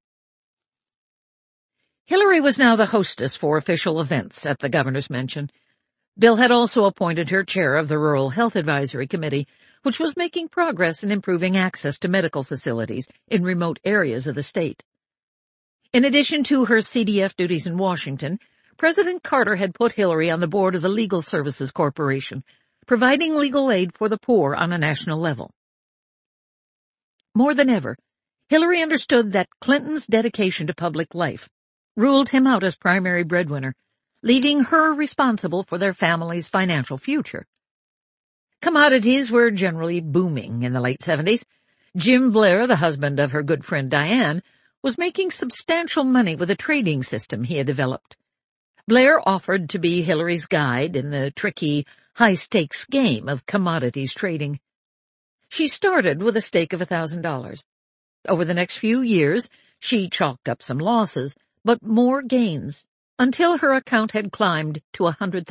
Hillary was now the hostess for official events at the governor's mansion. Bill had also appointed her chair of the Rural Health Advisory Committee, which was making progress in improving access to medical facilities in remote areas of the state. In addition to her CDF duties in Washington, President Carter had put Hillary on the board of the Legal Services Corporation, providing legal aid for the poor on a national level. More than ever, Hillary understood that Clinton's dedication to public life ruled him out as primary breadwinner, leaving her responsible for their family's financial future. Commodities were generally booming in the late 70s. Jim Blair, the husband of her good friend Diane, was making substantial money with a trading system he had developed. Blair offered to be Hillary's guide in the tricky, high-stakes game of commodities trading. She started with a stake of $1,000. Over the next few years, she chalked up some losses, but more gains, until her account had climbed to $100,000.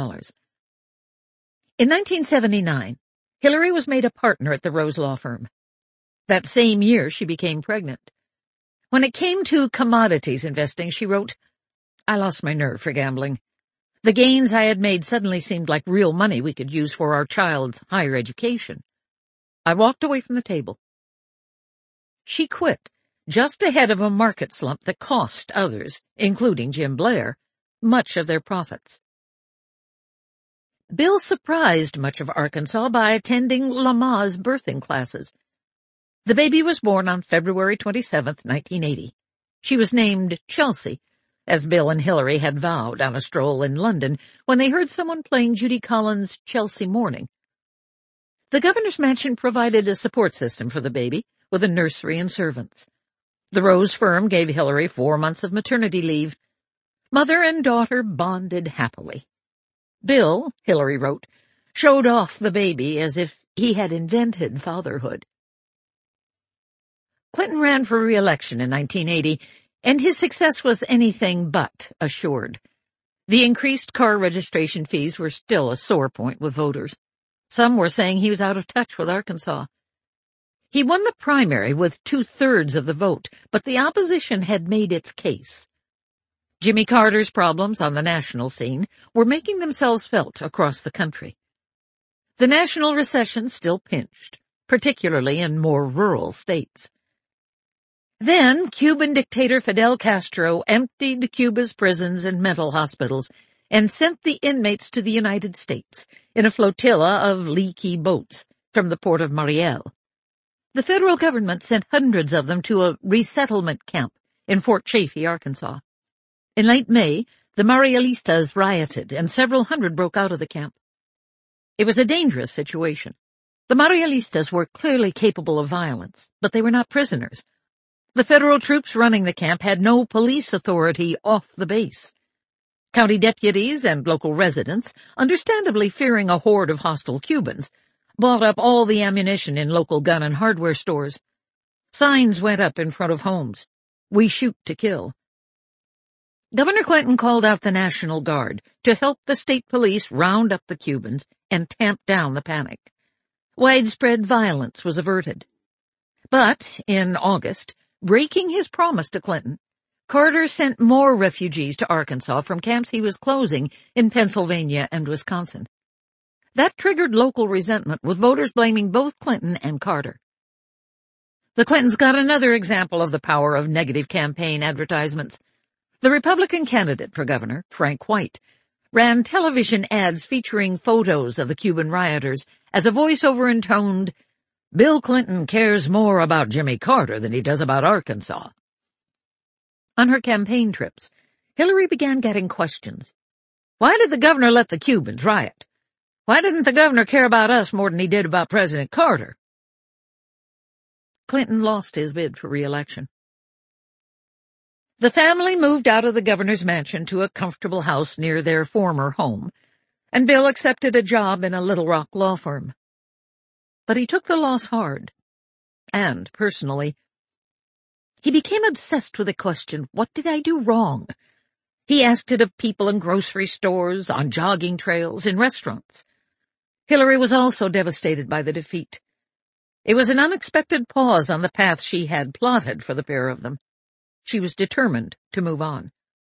In 1979, Hillary was made a partner at the Rose Law Firm. That same year, she became pregnant. When it came to commodities investing, she wrote, "I lost my nerve for gambling. The gains I had made suddenly seemed like real money we could use for our child's higher education. I walked away from the table." She quit just ahead of a market slump that cost others, including Jim Blair, much of their profits. Bill surprised much of Arkansas by attending Lama's birthing classes. The baby was born on February 27, 1980. She was named Chelsea, as Bill and Hillary had vowed on a stroll in London when they heard someone playing Judy Collins' Chelsea Morning. The governor's mansion provided a support system for the baby, with a nursery and servants. The Rose firm gave Hillary 4 months of maternity leave. Mother and daughter bonded happily. Bill, Hillary wrote, showed off the baby as if he had invented fatherhood. Clinton ran for re-election in 1980, and his success was anything but assured. The increased car registration fees were still a sore point with voters. Some were saying he was out of touch with Arkansas. He won the primary with 2/3 of the vote, but the opposition had made its case. Jimmy Carter's problems on the national scene were making themselves felt across the country. The national recession still pinched. particularly in more rural states. Then, Cuban dictator Fidel Castro emptied Cuba's prisons and mental hospitals and sent the inmates to the United States in a flotilla of leaky boats from the port of Mariel. The federal government sent hundreds of them to a resettlement camp in Fort Chaffee, Arkansas. In late May, the Marialistas rioted and several hundred broke out of the camp. It was a dangerous situation. The Marialistas were clearly capable of violence, but they were not prisoners. The federal troops running the camp had no police authority off the base. County deputies and local residents, understandably fearing a horde of hostile Cubans, bought up all the ammunition in local gun and hardware stores. Signs went up in front of homes. "We shoot to kill." Governor Clinton called out the National Guard to help the state police round up the Cubans and tamp down the panic. Widespread violence was averted. But in August, breaking his promise to Clinton, Carter sent more refugees to Arkansas from camps he was closing in Pennsylvania and Wisconsin. That triggered local resentment, with voters blaming both Clinton and Carter. The Clintons got another example of the power of negative campaign advertisements. The Republican candidate for governor, Frank White, ran television ads featuring photos of the Cuban rioters as a voiceover intoned, "Bill Clinton cares more about Jimmy Carter than he does about Arkansas." On her campaign trips, Hillary began getting questions. Why did the governor let the Cubans riot? Why didn't the governor care about us more than he did about President Carter? Clinton lost his bid for re-election. The family moved out of the governor's mansion to a comfortable house near their former home, and Bill accepted a job in a Little Rock law firm. But he took the loss hard, and personally. He became obsessed with the question, what did I do wrong? He asked it of people in grocery stores, on jogging trails, in restaurants. Hillary was also devastated by the defeat. It was an unexpected pause on the path she had plotted for the pair of them. She was determined to move on.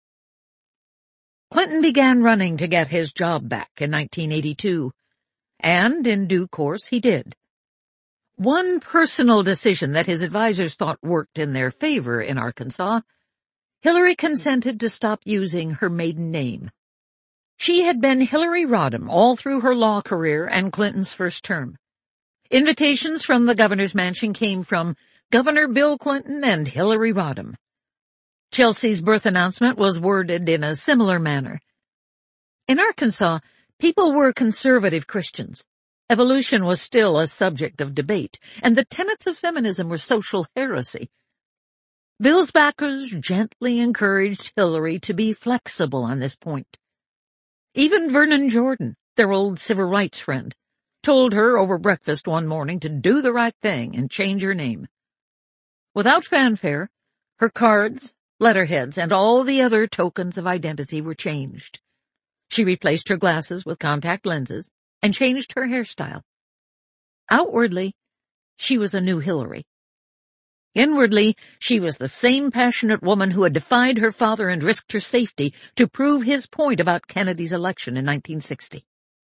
Clinton began running to get his job back in 1982, and in due course he did. One personal decision that his advisers thought worked in their favor in Arkansas: Hillary consented to stop using her maiden name. She had been Hillary Rodham all through her law career and Clinton's first term. Invitations from the governor's mansion came from Governor Bill Clinton and Hillary Rodham. Chelsea's birth announcement was worded in a similar manner. In Arkansas, people were conservative Christians. Evolution was still a subject of debate, and the tenets of feminism were social heresy. Bill's backers gently encouraged Hillary to be flexible on this point. Even Vernon Jordan, their old civil rights friend, told her over breakfast one morning to do the right thing and change her name. Without fanfare, her cards, letterheads, and all the other tokens of identity were changed. She replaced her glasses with contact lenses and changed her hairstyle. Outwardly, she was a new Hillary. Inwardly, she was the same passionate woman who had defied her father and risked her safety to prove his point about Kennedy's election in 1960.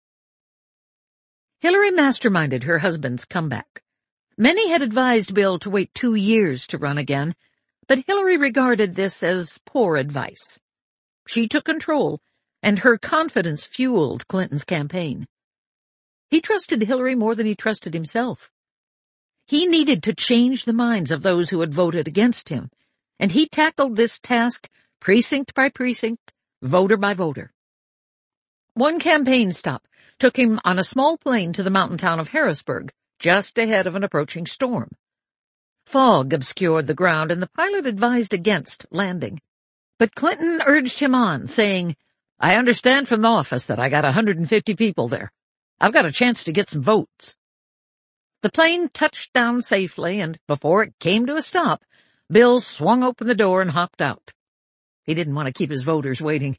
Hillary masterminded her husband's comeback. Many had advised Bill to wait 2 years to run again, but Hillary regarded this as poor advice. She took control, and her confidence fueled Clinton's campaign. He trusted Hillary more than he trusted himself. He needed to change the minds of those who had voted against him, and he tackled this task precinct by precinct, voter by voter. One campaign stop took him on a small plane to the mountain town of Harrisburg, just ahead of an approaching storm. Fog obscured the ground, and the pilot advised against landing. But Clinton urged him on, saying, "I understand from the office that I got 150 people there. I've got a chance to get some votes." The plane touched down safely, and before it came to a stop, Bill swung open the door and hopped out. He didn't want to keep his voters waiting.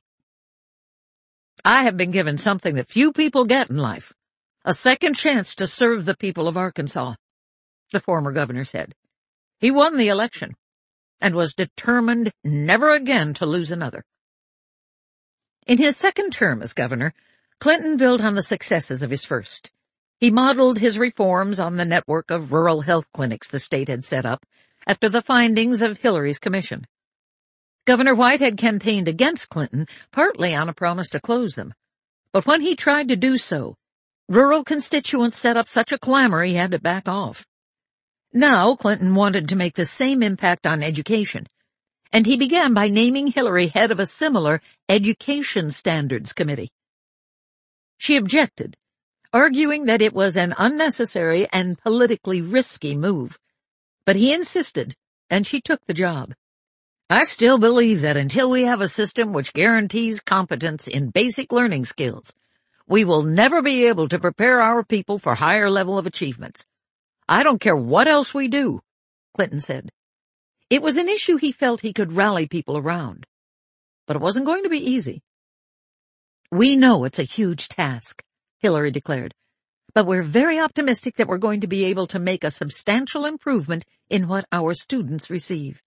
"I have been given something that few people get in life, a second chance to serve the people of Arkansas," the former governor said. He won the election and was determined never again to lose another. In his second term as governor, Clinton built on the successes of his first. He modeled his reforms on the network of rural health clinics the state had set up after the findings of Hillary's commission. Governor White had campaigned against Clinton, partly on a promise to close them. But when he tried to do so, rural constituents set up such a clamor he had to back off. Now Clinton wanted to make the same impact on education, and he began by naming Hillary head of a similar Education Standards Committee. She objected, arguing that it was an unnecessary and politically risky move. But he insisted, and she took the job. I still believe that until we have a system which guarantees competence in basic learning skills, we will never be able to prepare our people for higher level of achievements. I don't care what else we do, Clinton said. It was an issue he felt he could rally people around. But it wasn't going to be easy. We know it's a huge task, Hillary declared, but we're very optimistic that we're going to be able to make a substantial improvement in what our students receive.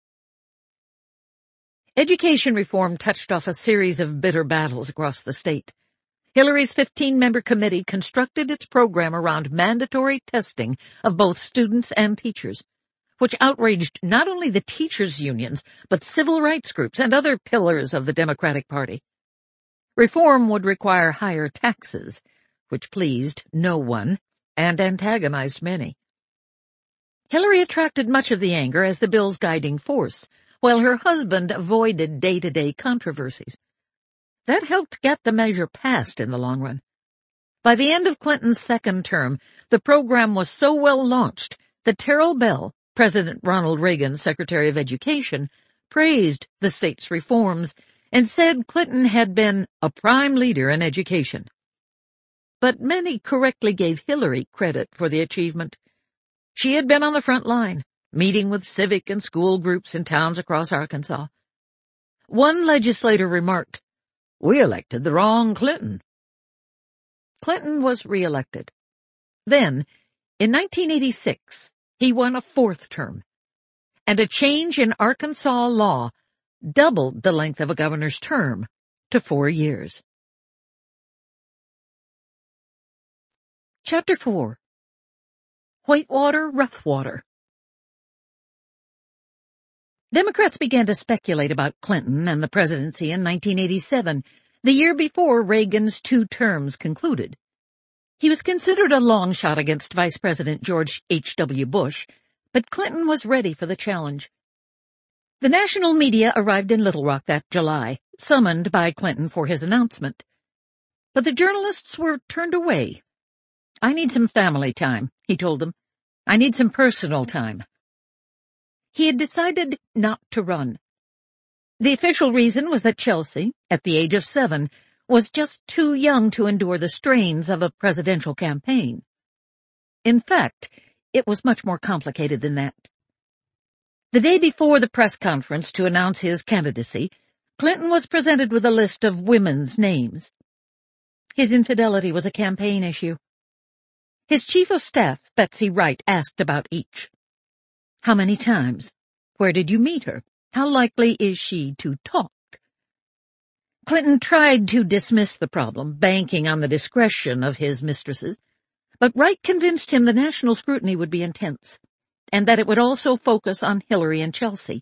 Education reform touched off a series of bitter battles across the state. Hillary's 15-member committee constructed its program around mandatory testing of both students and teachers, which outraged not only the teachers' unions, but civil rights groups and other pillars of the Democratic Party. Reform would require higher taxes, which pleased no one and antagonized many. Hillary attracted much of the anger as the bill's guiding force, while her husband avoided day-to-day controversies. That helped get the measure passed in the long run. By the end of Clinton's second term, the program was so well launched that Terrell Bell, President Ronald Reagan's Secretary of Education, praised the state's reforms and said Clinton had been a prime leader in education. But many correctly gave Hillary credit for the achievement. She had been on the front line, meeting with civic and school groups in towns across Arkansas. One legislator remarked, "We elected the wrong Clinton." Clinton was reelected. Then, in 1986, he won a fourth term, and a change in Arkansas law doubled the length of a governor's term to 4 years. Chapter 4. Whitewater, Roughwater. Democrats began to speculate about Clinton and the presidency in 1987, the year before Reagan's 2 terms concluded. He was considered a long shot against Vice President George H.W. Bush, but Clinton was ready for the challenge. The national media arrived in Little Rock that July, summoned by Clinton for his announcement. But the journalists were turned away. "I need some family time," he told them. "I need some personal time." He had decided not to run. The official reason was that Chelsea, at the age of 7, was just too young to endure the strains of a presidential campaign. In fact, it was much more complicated than that. The day before the press conference to announce his candidacy, Clinton was presented with a list of women's names. His infidelity was a campaign issue. His chief of staff, Betsy Wright, asked about each. How many times? Where did you meet her? How likely is she to talk? Clinton tried to dismiss the problem, banking on the discretion of his mistresses, but Wright convinced him the national scrutiny would be intense, and that it would also focus on Hillary and Chelsea.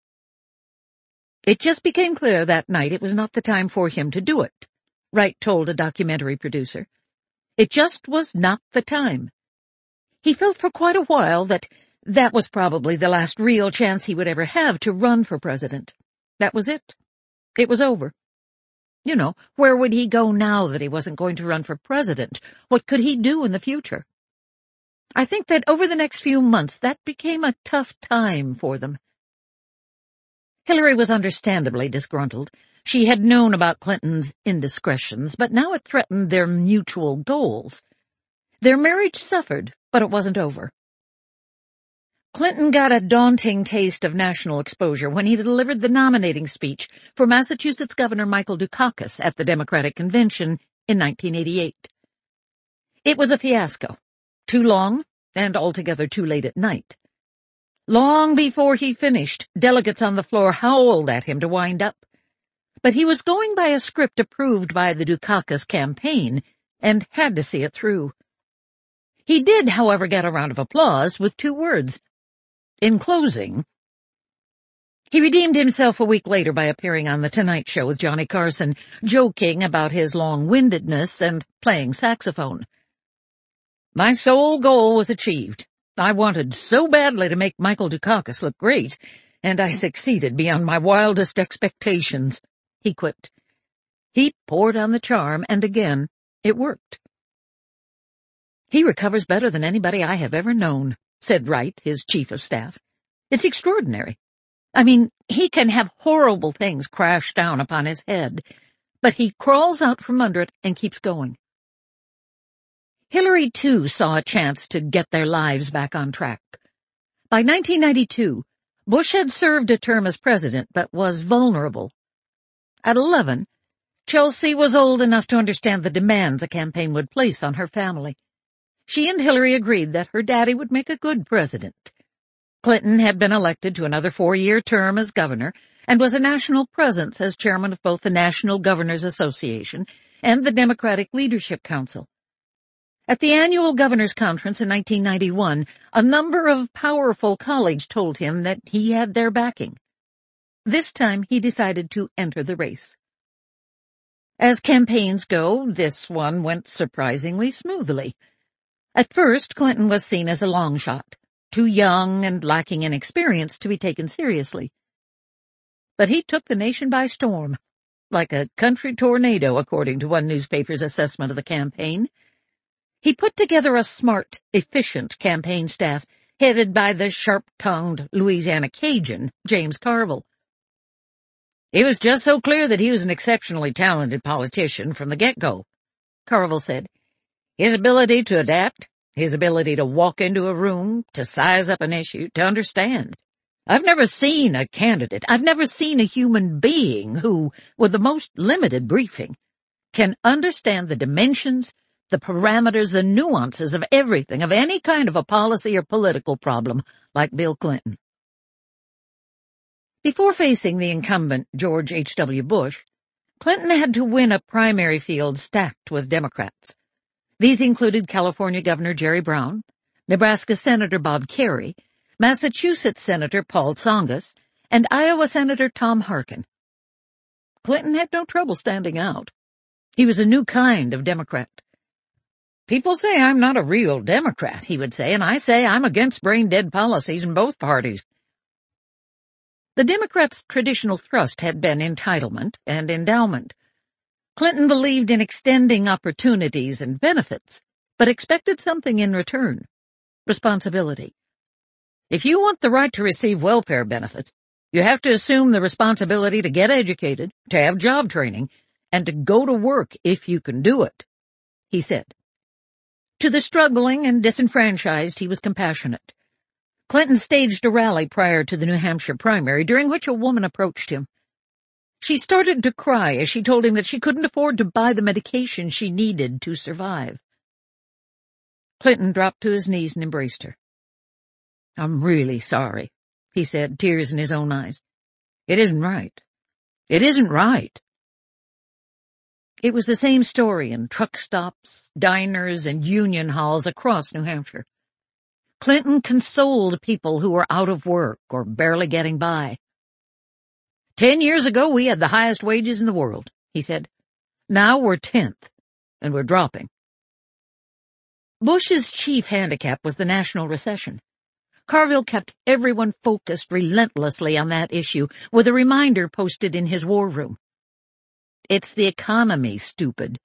It just became clear that night it was not the time for him to do it, Wright told a documentary producer. It just was not the time. He felt for quite a while that was probably the last real chance he would ever have to run for president. That was it. It was over. You know, where would he go now that he wasn't going to run for president? What could he do in the future? I think that over the next few months that became a tough time for them. Hillary was understandably disgruntled. She had known about Clinton's indiscretions, but now it threatened their mutual goals. Their marriage suffered, but it wasn't over. Clinton got a daunting taste of national exposure when he delivered the nominating speech for Massachusetts Governor Michael Dukakis at the Democratic Convention in 1988. It was a fiasco, too long and altogether too late at night. Long before he finished, delegates on the floor howled at him to wind up. But he was going by a script approved by the Dukakis campaign and had to see it through. He did, however, get a round of applause with 2 words. In closing, he redeemed himself a week later by appearing on The Tonight Show with Johnny Carson, joking about his long-windedness and playing saxophone. My sole goal was achieved. I wanted so badly to make Michael Dukakis look great, and I succeeded beyond my wildest expectations, he quipped. He poured on the charm, and again, it worked. He recovers better than anybody I have ever known, said Wright, his chief of staff. It's extraordinary. I mean, he can have horrible things crash down upon his head, but he crawls out from under it and keeps going. Hillary, too, saw a chance to get their lives back on track. By 1992, Bush had served a term as president, but was vulnerable. At 11, Chelsea was old enough to understand the demands a campaign would place on her family. She and Hillary agreed that her daddy would make a good president. Clinton had been elected to another 4-year term as governor and was a national presence as chairman of both the National Governors Association and the Democratic Leadership Council. At the annual Governors' Conference in 1991, a number of powerful colleagues told him that he had their backing. This time he decided to enter the race. As campaigns go, this one went surprisingly smoothly. At first, Clinton was seen as a long shot, too young and lacking in experience to be taken seriously. But he took the nation by storm, like a country tornado, according to one newspaper's assessment of the campaign. He put together a smart, efficient campaign staff headed by the sharp-tongued Louisiana Cajun, James Carville. It was just so clear that he was an exceptionally talented politician from the get-go, Carville said. His ability to adapt, his ability to walk into a room, to size up an issue, to understand. I've never seen a candidate, I've never seen a human being who, with the most limited briefing, can understand the dimensions, the parameters, the nuances of everything, of any kind of a policy or political problem, like Bill Clinton. Before facing the incumbent George H.W. Bush, Clinton had to win a primary field stacked with Democrats. These included California Governor Jerry Brown, Nebraska Senator Bob Kerrey, Massachusetts Senator Paul Tsongas, and Iowa Senator Tom Harkin. Clinton had no trouble standing out. He was a new kind of Democrat. People say I'm not a real Democrat, he would say, and I say I'm against brain-dead policies in both parties. The Democrats' traditional thrust had been entitlement and endowment. Clinton believed in extending opportunities and benefits, but expected something in return: responsibility. If you want the right to receive welfare benefits, you have to assume the responsibility to get educated, to have job training, and to go to work if you can do it, he said. To the struggling and disenfranchised, he was compassionate. Clinton staged a rally prior to the New Hampshire primary, during which a woman approached him. She started to cry as she told him that she couldn't afford to buy the medication she needed to survive. Clinton dropped to his knees and embraced her. I'm really sorry, he said, tears in his own eyes. It isn't right. It isn't right. It was the same story in truck stops, diners, and union halls across New Hampshire. Clinton consoled people who were out of work or barely getting by. 10 years ago, we had the highest wages in the world, he said. Now we're 10th, and we're dropping. Bush's chief handicap was the national recession. Carville kept everyone focused relentlessly on that issue, with a reminder posted in his war room. It's the economy, stupid.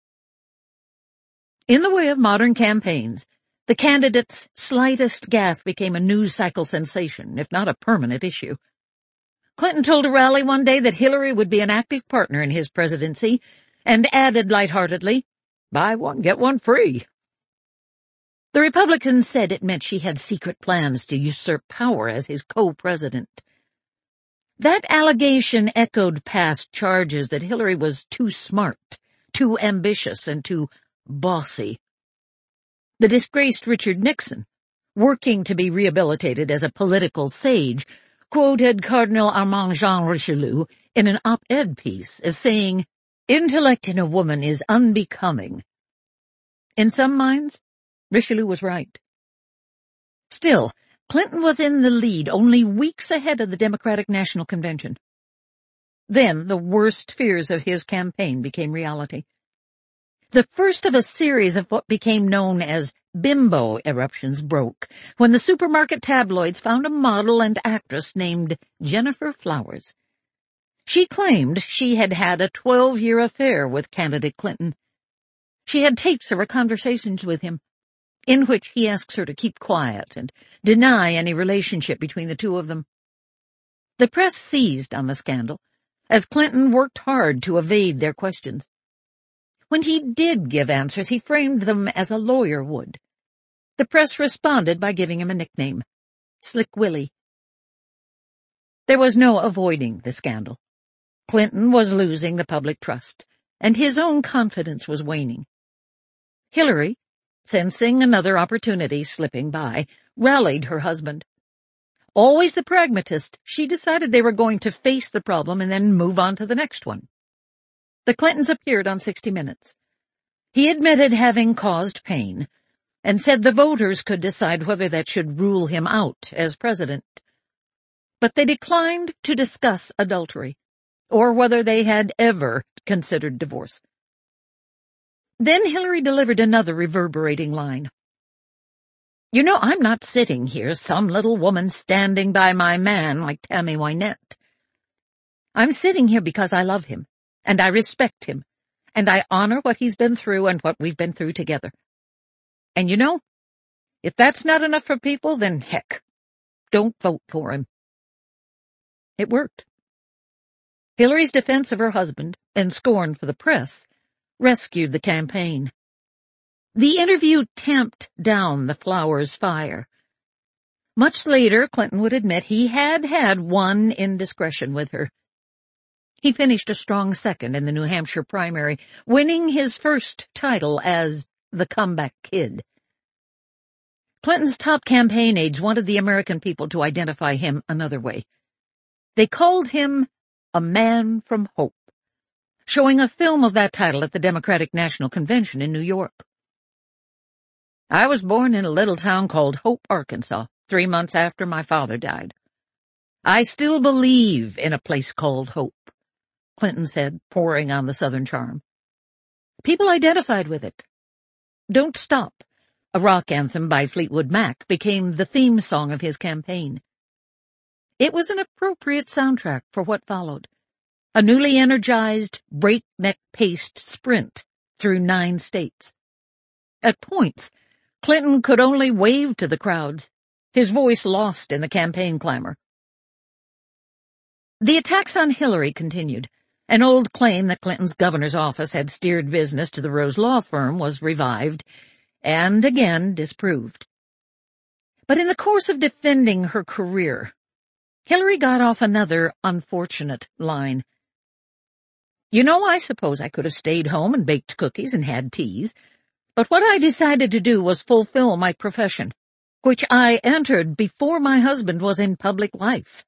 In the way of modern campaigns, the candidate's slightest gaffe became a news cycle sensation, if not a permanent issue. Clinton told a rally one day that Hillary would be an active partner in his presidency, and added lightheartedly, "Buy one, get one free." The Republicans said it meant she had secret plans to usurp power as his co-president. That allegation echoed past charges that Hillary was too smart, too ambitious, and too bossy. The disgraced Richard Nixon, working to be rehabilitated as a political sage, quoted Cardinal Armand Jean Richelieu in an op-ed piece as saying, "Intellect in a woman is unbecoming." In some minds, Richelieu was right. Still, Clinton was in the lead, only weeks ahead of the Democratic National Convention. Then the worst fears of his campaign became reality. The first of a series of what became known as bimbo eruptions broke when the supermarket tabloids found a model and actress named Jennifer Flowers. She claimed she had had a 12-year affair with candidate Clinton. She had tapes of her conversations with him, in which he asks her to keep quiet and deny any relationship between the two of them. The press seized on the scandal, as Clinton worked hard to evade their questions. When he did give answers, he framed them as a lawyer would. The press responded by giving him a nickname, Slick Willie. There was no avoiding the scandal. Clinton was losing the public trust, and his own confidence was waning. Hillary, sensing another opportunity slipping by, rallied her husband. Always the pragmatist, she decided they were going to face the problem and then move on to the next one. The Clintons appeared on 60 Minutes. He admitted having caused pain and said the voters could decide whether that should rule him out as president. But they declined to discuss adultery or whether they had ever considered divorce. Then Hillary delivered another reverberating line. "You know, I'm not sitting here, some little woman standing by my man like Tammy Wynette. I'm sitting here because I love him, and I respect him, and I honor what he's been through and what we've been through together. And you know, if that's not enough for people, then heck, don't vote for him." It worked. Hillary's defense of her husband and scorn for the press rescued the campaign. The interview tamped down the Flowers fire. Much later, Clinton would admit he had had one indiscretion with her. He finished a strong second in the New Hampshire primary, winning his first title as the comeback kid. Clinton's top campaign aides wanted the American people to identify him another way. They called him a man from hope, showing a film of that title at the Democratic National Convention in New York. "I was born in a little town called Hope, Arkansas, 3 months after my father died. I still believe in a place called Hope," Clinton said, pouring on the Southern charm. People identified with it. "Don't Stop," a rock anthem by Fleetwood Mac, became the theme song of his campaign. It was an appropriate soundtrack for what followed, a newly energized, breakneck-paced sprint through 9 states. At points, Clinton could only wave to the crowds, his voice lost in the campaign clamor. The attacks on Hillary continued. An old claim that Clinton's governor's office had steered business to the Rose law firm was revived, and again disproved. But in the course of defending her career, Hillary got off another unfortunate line. "You know, I suppose I could have stayed home and baked cookies and had teas, but what I decided to do was fulfill my profession, which I entered before my husband was in public life."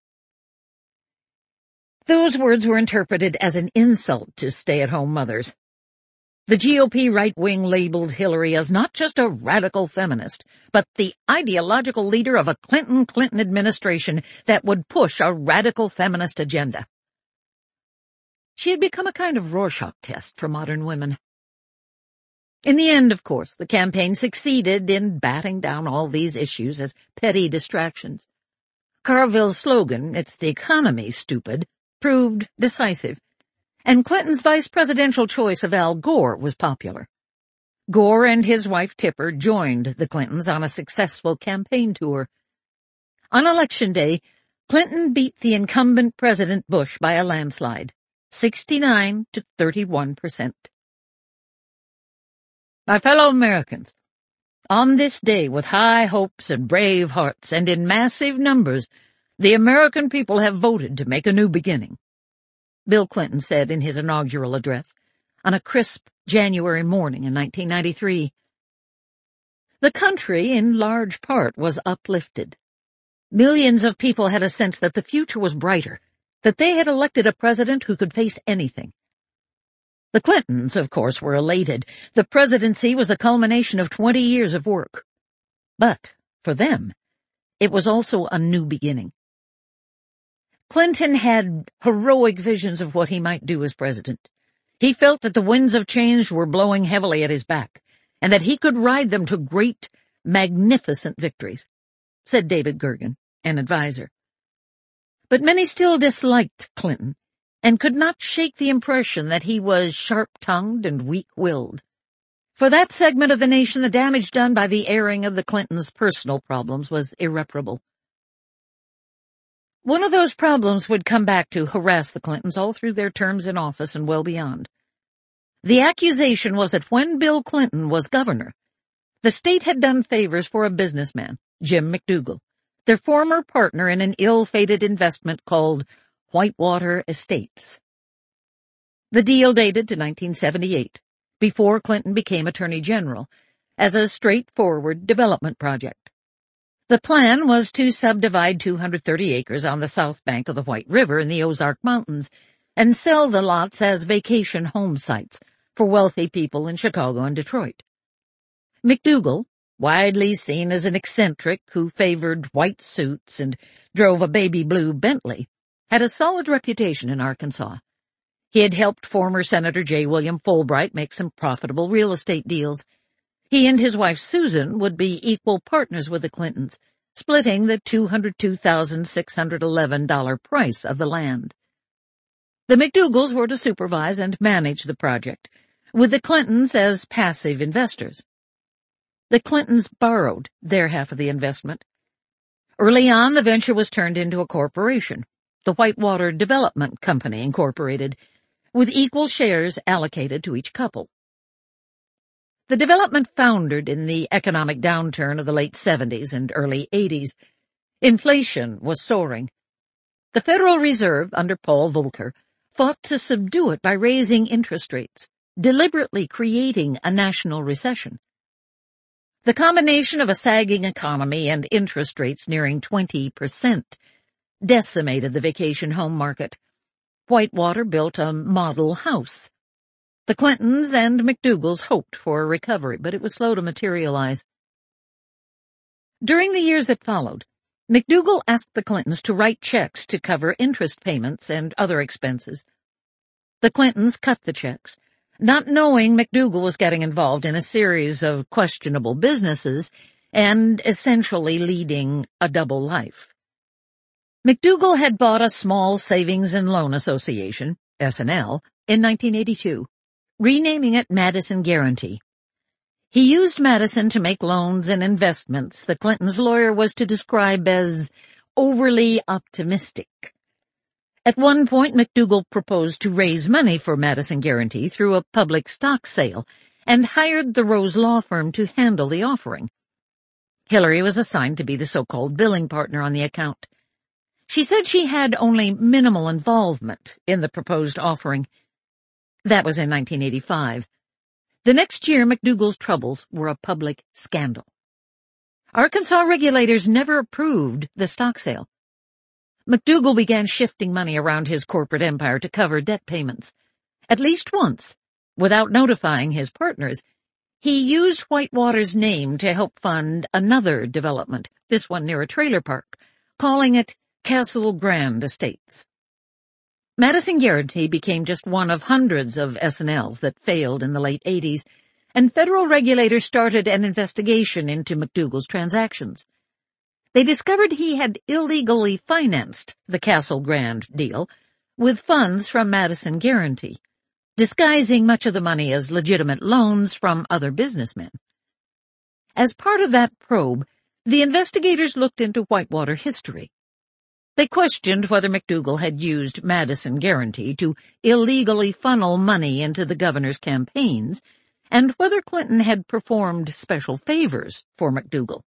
Those words were interpreted as an insult to stay-at-home mothers. The GOP right-wing labeled Hillary as not just a radical feminist, but the ideological leader of a Clinton administration that would push a radical feminist agenda. She had become a kind of Rorschach test for modern women. In the end, of course, the campaign succeeded in batting down all these issues as petty distractions. Carville's slogan, "It's the economy, stupid," proved decisive, and Clinton's vice presidential choice of Al Gore was popular. Gore and his wife Tipper joined the Clintons on a successful campaign tour. On Election Day, Clinton beat the incumbent President Bush by a landslide, 69 to 31%. My fellow Americans, on this day with high hopes and brave hearts and in massive numbers, the American people have voted to make a new beginning, Bill Clinton said in his inaugural address on a crisp January morning in 1993. The country, in large part, was uplifted. Millions of people had a sense that the future was brighter, that they had elected a president who could face anything. The Clintons, of course, were elated. The presidency was the culmination of 20 years of work. But, for them, it was also a new beginning. Clinton had heroic visions of what he might do as president. He felt that the winds of change were blowing heavily at his back, and that he could ride them to great, magnificent victories, said David Gergen, an advisor. But many still disliked Clinton, and could not shake the impression that he was sharp-tongued and weak-willed. For that segment of the nation, the damage done by the airing of the Clintons' personal problems was irreparable. One of those problems would come back to harass the Clintons all through their terms in office and well beyond. The accusation was that when Bill Clinton was governor, the state had done favors for a businessman, Jim McDougal, their former partner in an ill-fated investment called Whitewater Estates. The deal dated to 1978, before Clinton became Attorney General, as a straightforward development project. The plan was to subdivide 230 acres on the south bank of the White River in the Ozark Mountains and sell the lots as vacation home sites for wealthy people in Chicago and Detroit. McDougal, widely seen as an eccentric who favored white suits and drove a baby blue Bentley, had a solid reputation in Arkansas. He had helped former Senator J. William Fulbright make some profitable real estate deals. He and his wife Susan would be equal partners with the Clintons, splitting the $202,611 price of the land. The McDougals were to supervise and manage the project, with the Clintons as passive investors. The Clintons borrowed their half of the investment. Early on, the venture was turned into a corporation, the Whitewater Development Company, Incorporated, with equal shares allocated to each couple. The development foundered in the economic downturn of the late 70s and early 80s. Inflation was soaring. The Federal Reserve, under Paul Volcker, fought to subdue it by raising interest rates, deliberately creating a national recession. The combination of a sagging economy and interest rates nearing 20% decimated the vacation home market. Whitewater built a model house. The Clintons and McDougals hoped for a recovery, but it was slow to materialize. During the years that followed, McDougal asked the Clintons to write checks to cover interest payments and other expenses. The Clintons cut the checks, not knowing McDougal was getting involved in a series of questionable businesses and essentially leading a double life. McDougal had bought a small savings and loan association, S&L, in 1982, renaming it Madison Guaranty. He used Madison to make loans and investments the Clintons' lawyer was to describe as overly optimistic. At one point, McDougal proposed to raise money for Madison Guaranty through a public stock sale and hired the Rose Law Firm to handle the offering. Hillary was assigned to be the so-called billing partner on the account. She said she had only minimal involvement in the proposed offering. That was in 1985. The next year, McDougal's troubles were a public scandal. Arkansas regulators never approved the stock sale. McDougal began shifting money around his corporate empire to cover debt payments. At least once, without notifying his partners, he used Whitewater's name to help fund another development, this one near a trailer park, calling it Castle Grand Estates. Madison Guaranty became just one of hundreds of S&Ls that failed in the late 80s, and federal regulators started an investigation into McDougal's transactions. They discovered he had illegally financed the Castle Grand deal with funds from Madison Guaranty, disguising much of the money as legitimate loans from other businessmen. As part of that probe, the investigators looked into Whitewater history. They questioned whether McDougal had used Madison Guaranty to illegally funnel money into the governor's campaigns, and whether Clinton had performed special favors for McDougal.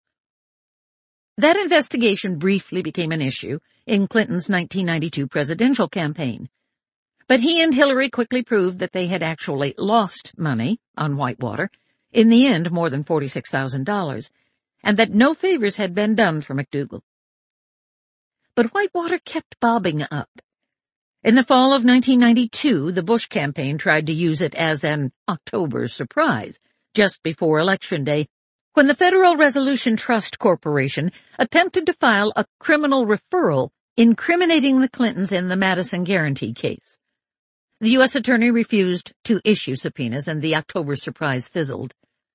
That investigation briefly became an issue in Clinton's 1992 presidential campaign. But he and Hillary quickly proved that they had actually lost money on Whitewater, in the end more than $46,000, and that no favors had been done for McDougal. But Whitewater kept bobbing up. In the fall of 1992, the Bush campaign tried to use it as an October surprise, just before Election Day, when the Federal Resolution Trust Corporation attempted to file a criminal referral incriminating the Clintons in the Madison Guarantee case. The U.S. Attorney refused to issue subpoenas, and the October surprise fizzled.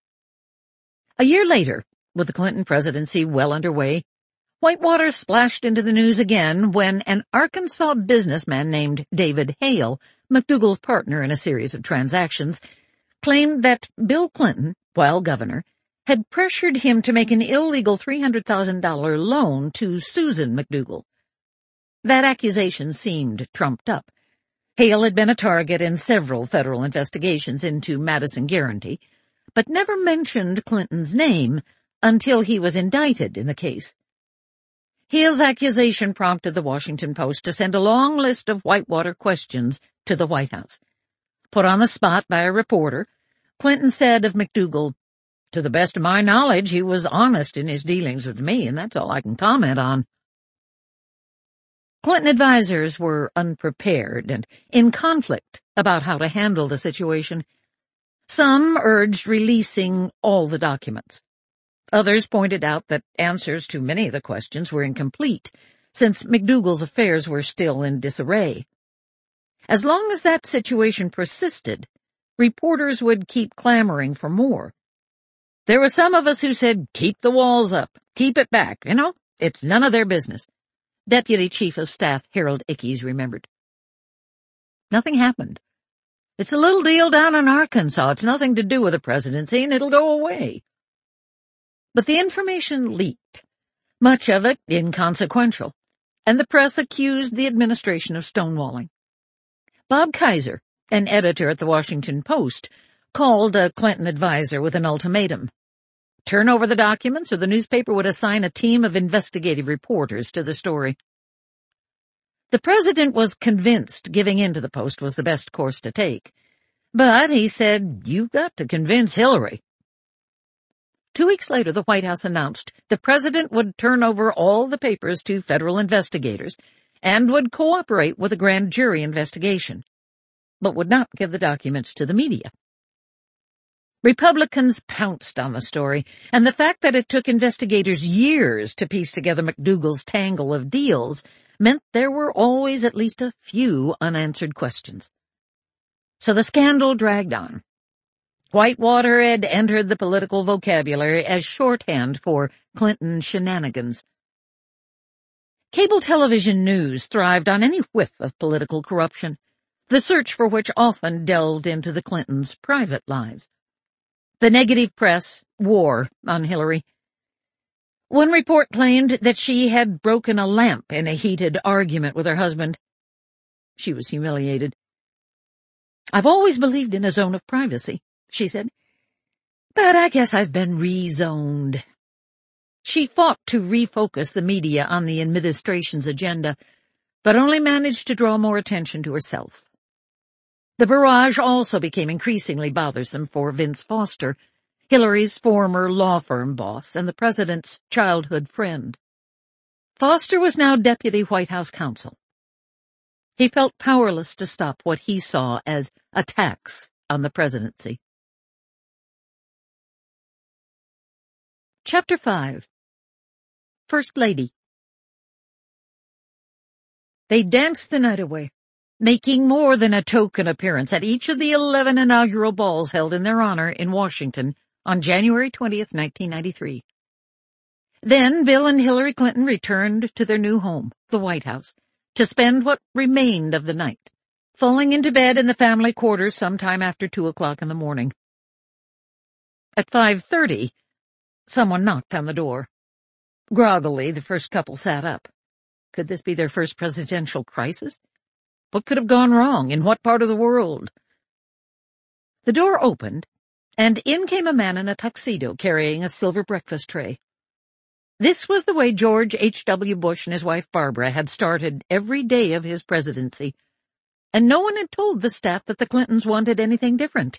A year later, with the Clinton presidency well underway, Whitewater splashed into the news again when an Arkansas businessman named David Hale, McDougal's partner in a series of transactions, claimed that Bill Clinton, while governor, had pressured him to make an illegal $300,000 loan to Susan McDougal. That accusation seemed trumped up. Hale had been a target in several federal investigations into Madison Guarantee, but never mentioned Clinton's name until he was indicted in the case. Hale's accusation prompted the Washington Post to send a long list of Whitewater questions to the White House. Put on the spot by a reporter, Clinton said of McDougal, "To the best of my knowledge, he was honest in his dealings with me, and that's all I can comment on." Clinton advisers were unprepared and in conflict about how to handle the situation. Some urged releasing all the documents. Others pointed out that answers to many of the questions were incomplete, since McDougal's affairs were still in disarray. As long as that situation persisted, reporters would keep clamoring for more. There were some of us who said, "Keep the walls up, keep it back, it's none of their business," Deputy Chief of Staff Harold Ickes remembered. Nothing happened. "It's a little deal down in Arkansas. It's nothing to do with the presidency, and it'll go away." But the information leaked, much of it inconsequential, and the press accused the administration of stonewalling. Bob Kaiser, an editor at the Washington Post, called a Clinton advisor with an ultimatum. Turn over the documents, or the newspaper would assign a team of investigative reporters to the story. The president was convinced giving in to the Post was the best course to take. But he said, "You've got to convince Hillary." 2 weeks later, the White House announced the president would turn over all the papers to federal investigators and would cooperate with a grand jury investigation, but would not give the documents to the media. Republicans pounced on the story, and the fact that it took investigators years to piece together McDougal's tangle of deals meant there were always at least a few unanswered questions. So the scandal dragged on. Whitewater had entered the political vocabulary as shorthand for Clinton shenanigans. Cable television news thrived on any whiff of political corruption, the search for which often delved into the Clintons' private lives. The negative press wore on Hillary. One report claimed that she had broken a lamp in a heated argument with her husband. She was humiliated. "I've always believed in a zone of privacy," she said, "but I guess I've been rezoned." She fought to refocus the media on the administration's agenda, but only managed to draw more attention to herself. The barrage also became increasingly bothersome for Vince Foster, Hillary's former law firm boss and the president's childhood friend. Foster was now deputy White House counsel. He felt powerless to stop what he saw as attacks on the presidency. Chapter 5. First Lady. They danced the night away, making more than a token appearance at each of the 11 inaugural balls held in their honor in Washington on January 20th, 1993. Then Bill and Hillary Clinton returned to their new home, the White House, to spend what remained of the night, falling into bed in the family quarters sometime after 2 o'clock in the morning. At 5:30, someone knocked on the door. Groggily, the first couple sat up. Could this be their first presidential crisis? What could have gone wrong? In what part of the world? The door opened, and in came a man in a tuxedo carrying a silver breakfast tray. This was the way George H.W. Bush and his wife Barbara had started every day of his presidency, and no one had told the staff that the Clintons wanted anything different.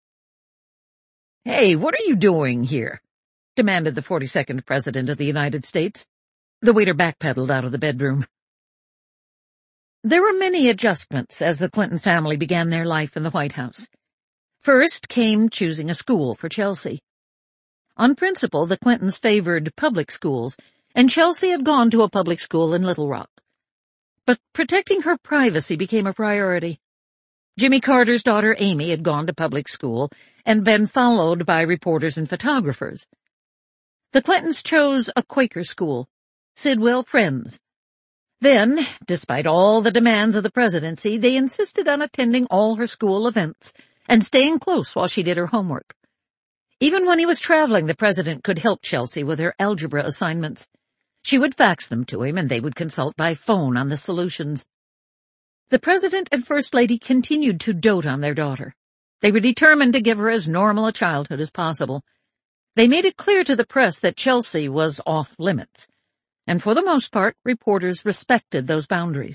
"Hey, what are you doing here?" demanded the 42nd President of the United States. The waiter backpedaled out of the bedroom. There were many adjustments as the Clinton family began their life in the White House. First came choosing a school for Chelsea. On principle, the Clintons favored public schools, and Chelsea had gone to a public school in Little Rock. But protecting her privacy became a priority. Jimmy Carter's daughter Amy had gone to public school and been followed by reporters and photographers. The Clintons chose a Quaker school, Sidwell Friends. Then, despite all the demands of the presidency, they insisted on attending all her school events and staying close while she did her homework. Even when he was traveling, the president could help Chelsea with her algebra assignments. She would fax them to him, and they would consult by phone on the solutions. The president and first lady continued to dote on their daughter. They were determined to give her as normal a childhood as possible. They made it clear to the press that Chelsea was off limits, and for the most part, reporters respected those boundaries.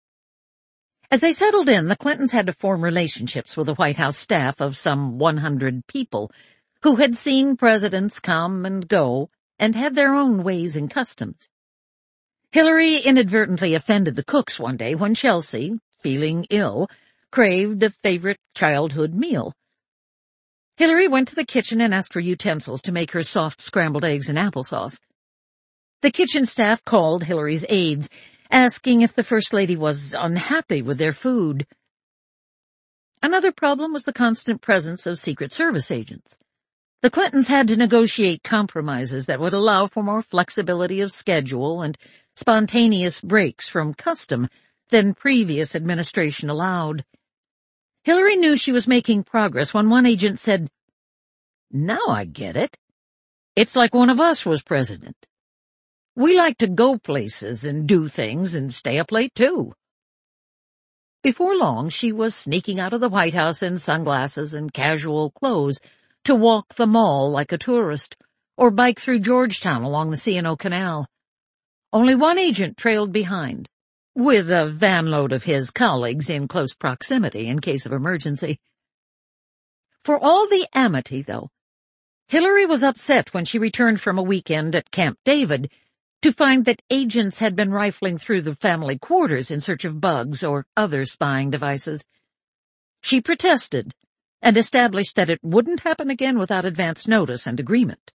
As they settled in, the Clintons had to form relationships with the White House staff of some 100 people who had seen presidents come and go and had their own ways and customs. Hillary inadvertently offended the cooks one day when Chelsea, feeling ill, craved a favorite childhood meal. Hillary went to the kitchen and asked for utensils to make her soft scrambled eggs and applesauce. The kitchen staff called Hillary's aides, asking if the First Lady was unhappy with their food. Another problem was the constant presence of Secret Service agents. The Clintons had to negotiate compromises that would allow for more flexibility of schedule and spontaneous breaks from custom than previous administration allowed. Hillary knew she was making progress when one agent said, "Now I get it. It's like one of us was president. We like to go places and do things and stay up late, too." Before long, she was sneaking out of the White House in sunglasses and casual clothes to walk the mall like a tourist, or bike through Georgetown along the C&O Canal. Only one agent trailed behind, with a vanload of his colleagues in close proximity in case of emergency. For all the amity, though, Hillary was upset when she returned from a weekend at Camp David to find that agents had been rifling through the family quarters in search of bugs or other spying devices. She protested and established that it wouldn't happen again without advance notice and agreement.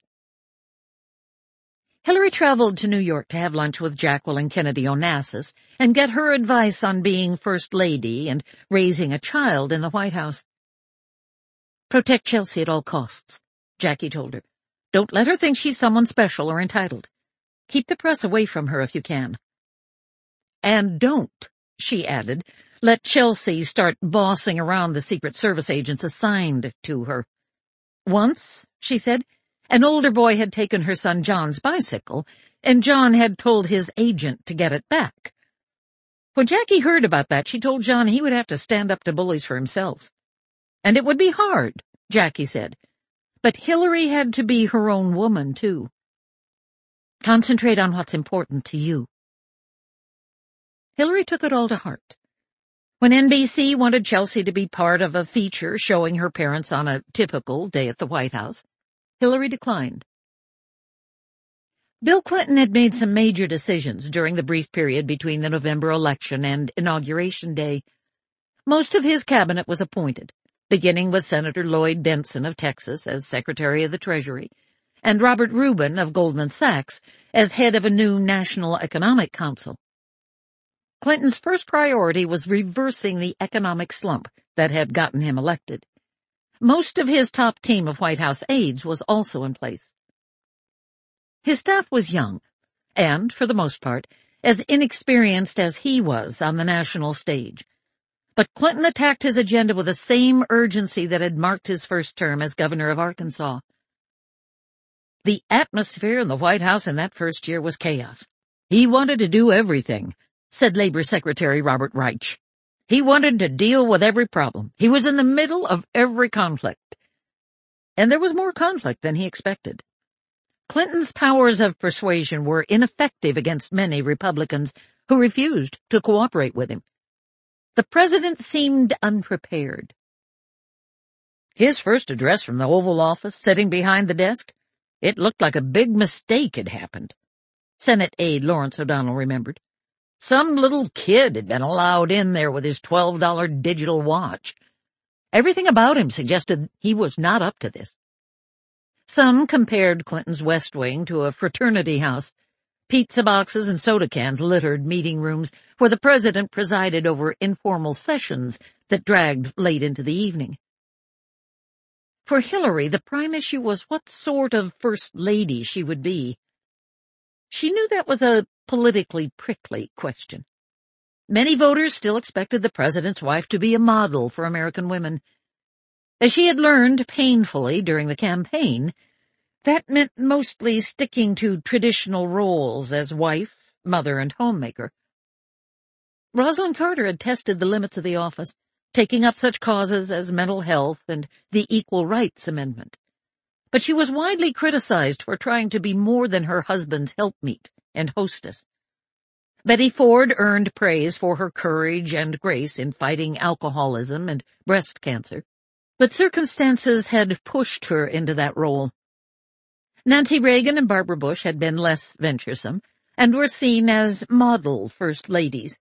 Hillary traveled to New York to have lunch with Jacqueline Kennedy Onassis and get her advice on being First Lady and raising a child in the White House. "Protect Chelsea at all costs," Jackie told her. "Don't let her think she's someone special or entitled. Keep the press away from her if you can. And don't," she added, "let Chelsea start bossing around the Secret Service agents assigned to her. Once," she said, "an older boy had taken her son John's bicycle, and John had told his agent to get it back. When Jackie heard about that, she told John he would have to stand up to bullies for himself. And it would be hard," Jackie said, "but Hillary had to be her own woman, too. Concentrate on what's important to you." Hillary took it all to heart. When NBC wanted Chelsea to be part of a feature showing her parents on a typical day at the White House, Hillary declined. Bill Clinton had made some major decisions during the brief period between the November election and Inauguration Day. Most of his cabinet was appointed, beginning with Senator Lloyd Bentsen of Texas as Secretary of the Treasury, and Robert Rubin of Goldman Sachs as head of a new National Economic Council. Clinton's first priority was reversing the economic slump that had gotten him elected. Most of his top team of White House aides was also in place. His staff was young, and, for the most part, as inexperienced as he was on the national stage. But Clinton attacked his agenda with the same urgency that had marked his first term as governor of Arkansas. The atmosphere in the White House in that first year was chaos. He wanted to do everything, said Labor Secretary Robert Reich. He wanted to deal with every problem. He was in the middle of every conflict. And there was more conflict than he expected. Clinton's powers of persuasion were ineffective against many Republicans who refused to cooperate with him. The president seemed unprepared. His first address from the Oval Office, sitting behind the desk, it looked like a big mistake had happened, Senate aide Lawrence O'Donnell remembered. Some little kid had been allowed in there with his $12 digital watch. Everything about him suggested he was not up to this. Some compared Clinton's West Wing to a fraternity house. Pizza boxes and soda cans littered meeting rooms where the president presided over informal sessions that dragged late into the evening. For Hillary, the prime issue was what sort of first lady she would be. She knew that was a politically prickly question. Many voters still expected the president's wife to be a model for American women. As she had learned painfully during the campaign, that meant mostly sticking to traditional roles as wife, mother, and homemaker. Rosalind Carter had tested the limits of the office, taking up such causes as mental health and the Equal Rights Amendment. But she was widely criticized for trying to be more than her husband's helpmeet and hostess. Betty Ford earned praise for her courage and grace in fighting alcoholism and breast cancer, but circumstances had pushed her into that role. Nancy Reagan and Barbara Bush had been less venturesome and were seen as model first ladies.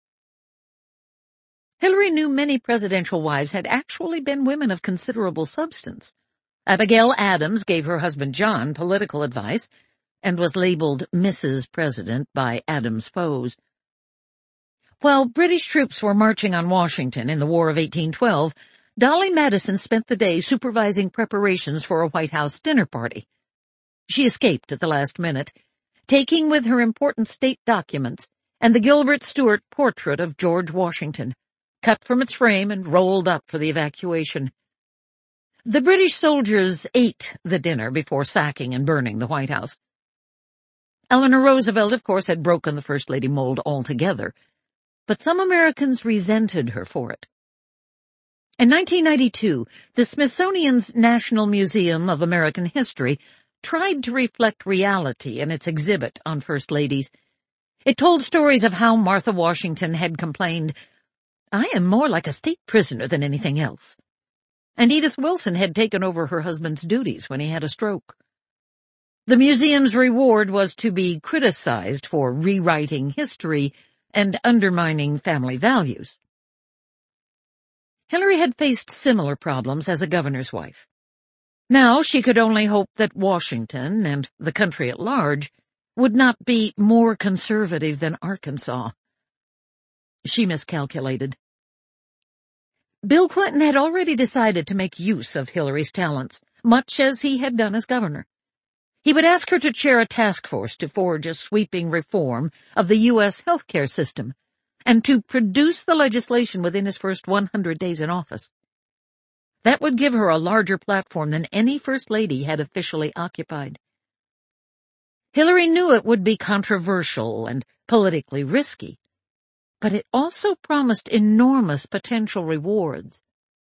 Hillary knew many presidential wives had actually been women of considerable substance. Abigail Adams gave her husband John political advice and was labeled Mrs. President by Adams' foes. While British troops were marching on Washington in the War of 1812, Dolly Madison spent the day supervising preparations for a White House dinner party. She escaped at the last minute, taking with her important state documents and the Gilbert Stuart portrait of George Washington, cut from its frame and rolled up for the evacuation. The British soldiers ate the dinner before sacking and burning the White House. Eleanor Roosevelt, of course, had broken the First Lady mold altogether, but some Americans resented her for it. In 1992, the Smithsonian's National Museum of American History tried to reflect reality in its exhibit on First Ladies. It told stories of how Martha Washington had complained, "I am more like a state prisoner than anything else," and Edith Wilson had taken over her husband's duties when he had a stroke. The museum's reward was to be criticized for rewriting history and undermining family values. Hillary had faced similar problems as a governor's wife. Now she could only hope that Washington, and the country at large, would not be more conservative than Arkansas. She miscalculated. Bill Clinton had already decided to make use of Hillary's talents, much as he had done as governor. He would ask her to chair a task force to forge a sweeping reform of the U.S. healthcare system, and to produce the legislation within his first 100 days in office. That would give her a larger platform than any First Lady had officially occupied. Hillary knew it would be controversial and politically risky, but it also promised enormous potential rewards.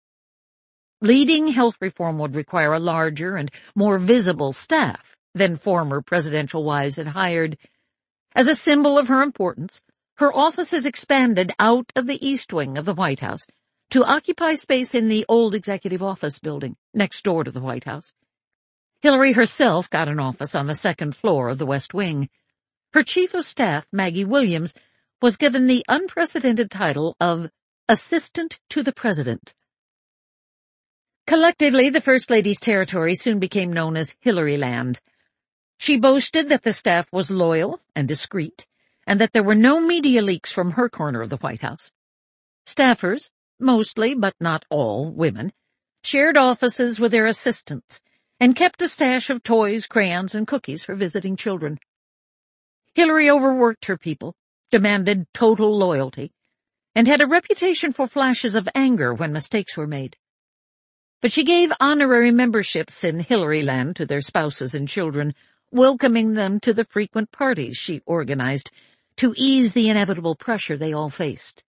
Leading health reform would require a larger and more visible staff than former presidential wives had hired. As a symbol of her importance, her offices expanded out of the East Wing of the White House to occupy space in the old Executive Office building next door to the White House. Hillary herself got an office on the second floor of the West Wing. Her chief of staff, Maggie Williams, was given the unprecedented title of Assistant to the President. Collectively, the First Lady's territory soon became known as Hillaryland. She boasted that the staff was loyal and discreet, and that there were no media leaks from her corner of the White House. Staffers, mostly but not all women, shared offices with their assistants, and kept a stash of toys, crayons, and cookies for visiting children. Hillary overworked her people, demanded total loyalty, and had a reputation for flashes of anger when mistakes were made. But she gave honorary memberships in Hillaryland to their spouses and children, welcoming them to the frequent parties she organized to ease the inevitable pressure they all faced.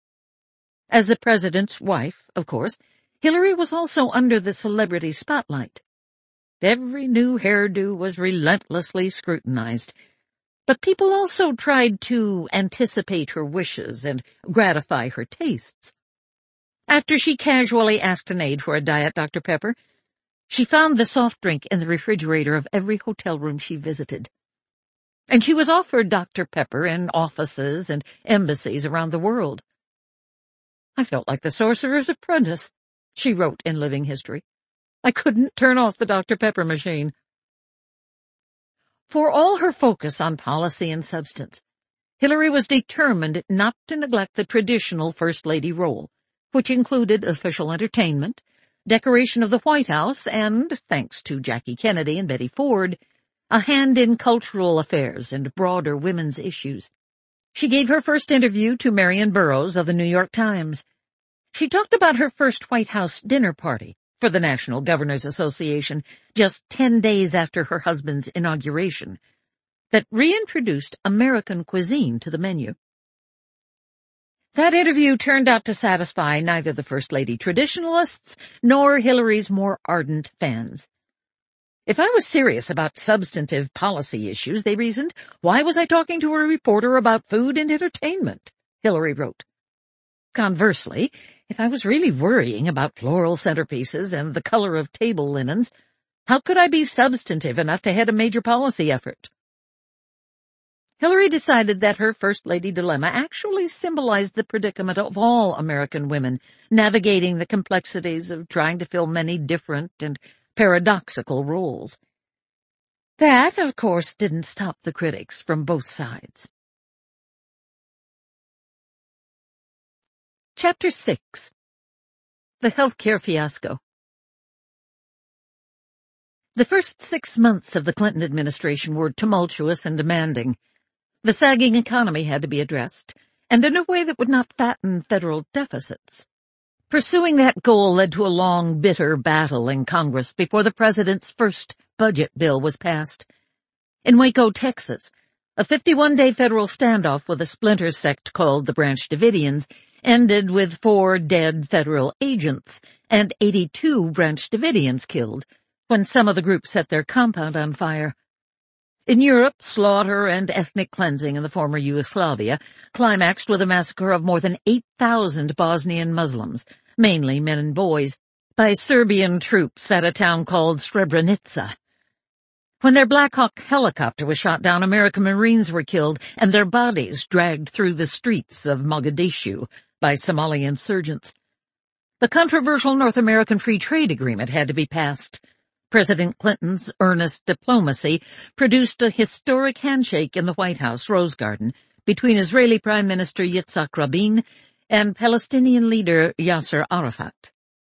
As the president's wife, of course, Hillary was also under the celebrity spotlight. Every new hairdo was relentlessly scrutinized, but people also tried to anticipate her wishes and gratify her tastes. After she casually asked an aide for a Diet Dr. Pepper, she found the soft drink in the refrigerator of every hotel room she visited. and she was offered Dr. Pepper in offices and embassies around the world. "I felt like the Sorcerer's Apprentice," she wrote in Living History. "I couldn't turn off the Dr. Pepper machine." For all her focus on policy and substance, Hillary was determined not to neglect the traditional First Lady role, which included official entertainment, decoration of the White House, and, thanks to Jackie Kennedy and Betty Ford, a hand in cultural affairs and broader women's issues. She gave her first interview to Marion Burroughs of the New York Times. She talked about her first White House dinner party for the National Governors Association just 10 days after her husband's inauguration that reintroduced American cuisine to the menu. That interview turned out to satisfy neither the First Lady traditionalists nor Hillary's more ardent fans. If I was serious about substantive policy issues, they reasoned, why was I talking to a reporter about food and entertainment? Hillary wrote. Conversely, if I was really worrying about floral centerpieces and the color of table linens, how could I be substantive enough to head a major policy effort? Hillary decided that her First Lady dilemma actually symbolized the predicament of all American women navigating the complexities of trying to fill many different and paradoxical roles. That, of course, didn't stop the critics from both sides. Chapter 6. The Healthcare Fiasco. The first 6 months of the Clinton administration were tumultuous and demanding. The sagging economy had to be addressed, and in a way that would not fatten federal deficits. Pursuing that goal led to a long, bitter battle in Congress before the president's first budget bill was passed. In Waco, Texas, a 51-day federal standoff with a splinter sect called the Branch Davidians ended with 4 dead federal agents and 82 Branch Davidians killed when some of the group set their compound on fire. In Europe, slaughter and ethnic cleansing in the former Yugoslavia climaxed with a massacre of more than 8,000 Bosnian Muslims, mainly men and boys, by Serbian troops at a town called Srebrenica. When their Black Hawk helicopter was shot down, American Marines were killed and their bodies dragged through the streets of Mogadishu by Somali insurgents. The controversial North American Free Trade Agreement had to be passed. President Clinton's earnest diplomacy produced a historic handshake in the White House Rose Garden between Israeli Prime Minister Yitzhak Rabin and Palestinian leader Yasser Arafat.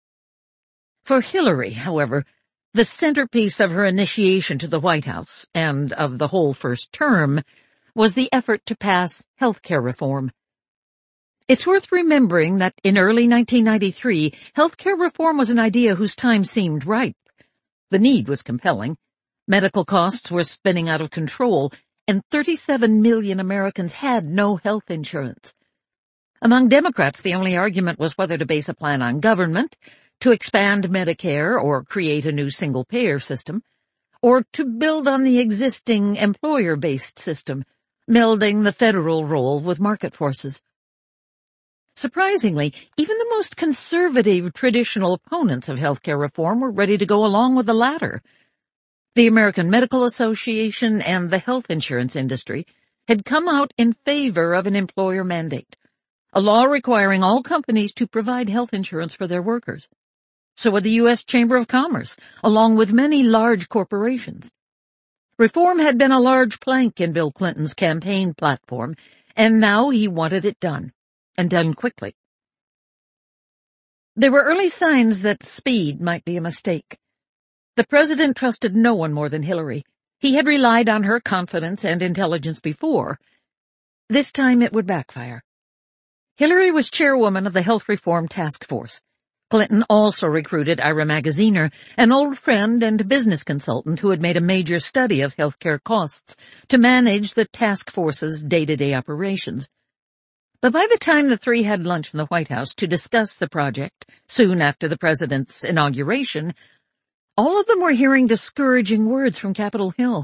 For Hillary, however, the centerpiece of her initiation to the White House and of the whole first term was the effort to pass health care reform. It's worth remembering that in early 1993, health care reform was an idea whose time seemed ripe. The need was compelling. Medical costs were spinning out of control, and 37 million Americans had no health insurance. Among Democrats, the only argument was whether to base a plan on government, to expand Medicare or create a new single-payer system, or to build on the existing employer-based system, melding the federal role with market forces. Surprisingly, even the most conservative traditional opponents of healthcare reform were ready to go along with the latter. The American Medical Association and the health insurance industry had come out in favor of an employer mandate, a law requiring all companies to provide health insurance for their workers. So would the U.S. Chamber of Commerce, along with many large corporations. Reform had been a large plank in Bill Clinton's campaign platform, and now he wanted it done. And done quickly. There were early signs that speed might be a mistake. The president trusted no one more than Hillary. He had relied on her confidence and intelligence before. This time it would backfire. Hillary was chairwoman of the Health Reform Task Force. Clinton also recruited Ira Magaziner, an old friend and business consultant who had made a major study of healthcare costs, to manage the task force's day-to-day operations. But by the time the three had lunch in the White House to discuss the project, soon after the president's inauguration, all of them were hearing discouraging words from Capitol Hill.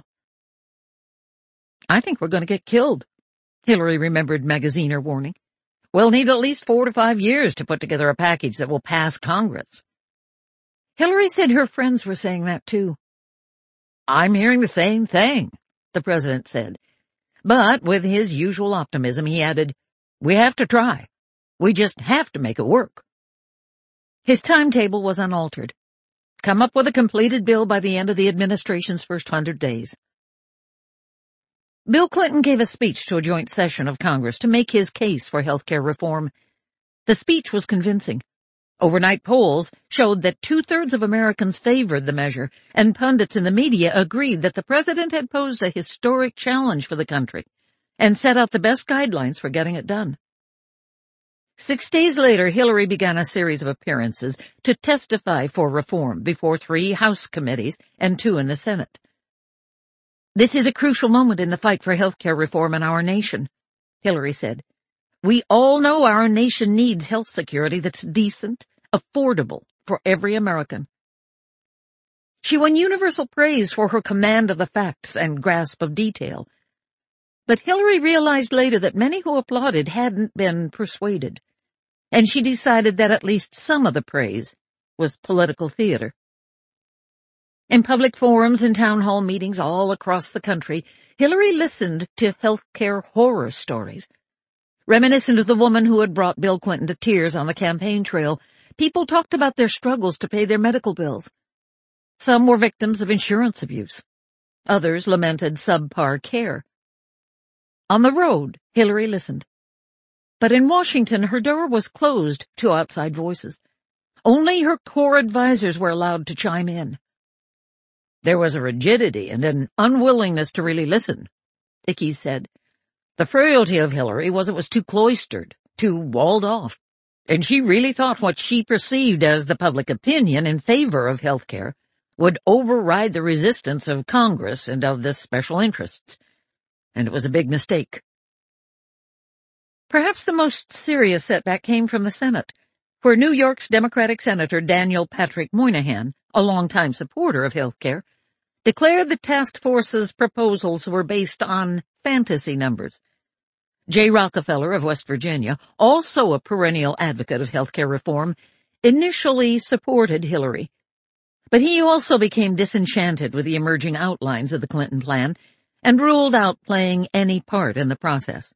"I think we're going to get killed," Hillary remembered Magaziner warning. "We'll need at least 4 to 5 years to put together a package that will pass Congress." Hillary said her friends were saying that too. "I'm hearing the same thing," the president said. But with his usual optimism, he added, "We have to try. We just have to make it work." His timetable was unaltered. Come up with a completed bill by the end of the administration's first 100 days. Bill Clinton gave a speech to a joint session of Congress to make his case for health care reform. The speech was convincing. Overnight polls showed that 2/3 of Americans favored the measure, and pundits in the media agreed that the president had posed a historic challenge for the country and set out the best guidelines for getting it done. 6 days later, Hillary began a series of appearances to testify for reform before 3 House committees and 2 in the Senate. "This is a crucial moment in the fight for health care reform in our nation," Hillary said. "We all know our nation needs health security that's decent, affordable for every American." She won universal praise for her command of the facts and grasp of detail. But Hillary realized later that many who applauded hadn't been persuaded, and she decided that at least some of the praise was political theater. In public forums and town hall meetings all across the country, Hillary listened to health care horror stories. Reminiscent of the woman who had brought Bill Clinton to tears on the campaign trail, people talked about their struggles to pay their medical bills. Some were victims of insurance abuse. Others lamented subpar care. On the road, Hillary listened. But in Washington, her door was closed to outside voices. Only her core advisors were allowed to chime in. "There was a rigidity and an unwillingness to really listen," Ickes said. "The frailty of Hillary was it was too cloistered, too walled off, and she really thought what she perceived as the public opinion in favor of health care would override the resistance of Congress and of the special interests. And it was a big mistake." Perhaps the most serious setback came from the Senate, where New York's Democratic Senator Daniel Patrick Moynihan, a longtime supporter of health care, declared the task force's proposals were based on fantasy numbers. Jay Rockefeller of West Virginia, also a perennial advocate of health care reform, initially supported Hillary. But he also became disenchanted with the emerging outlines of the Clinton plan and ruled out playing any part in the process.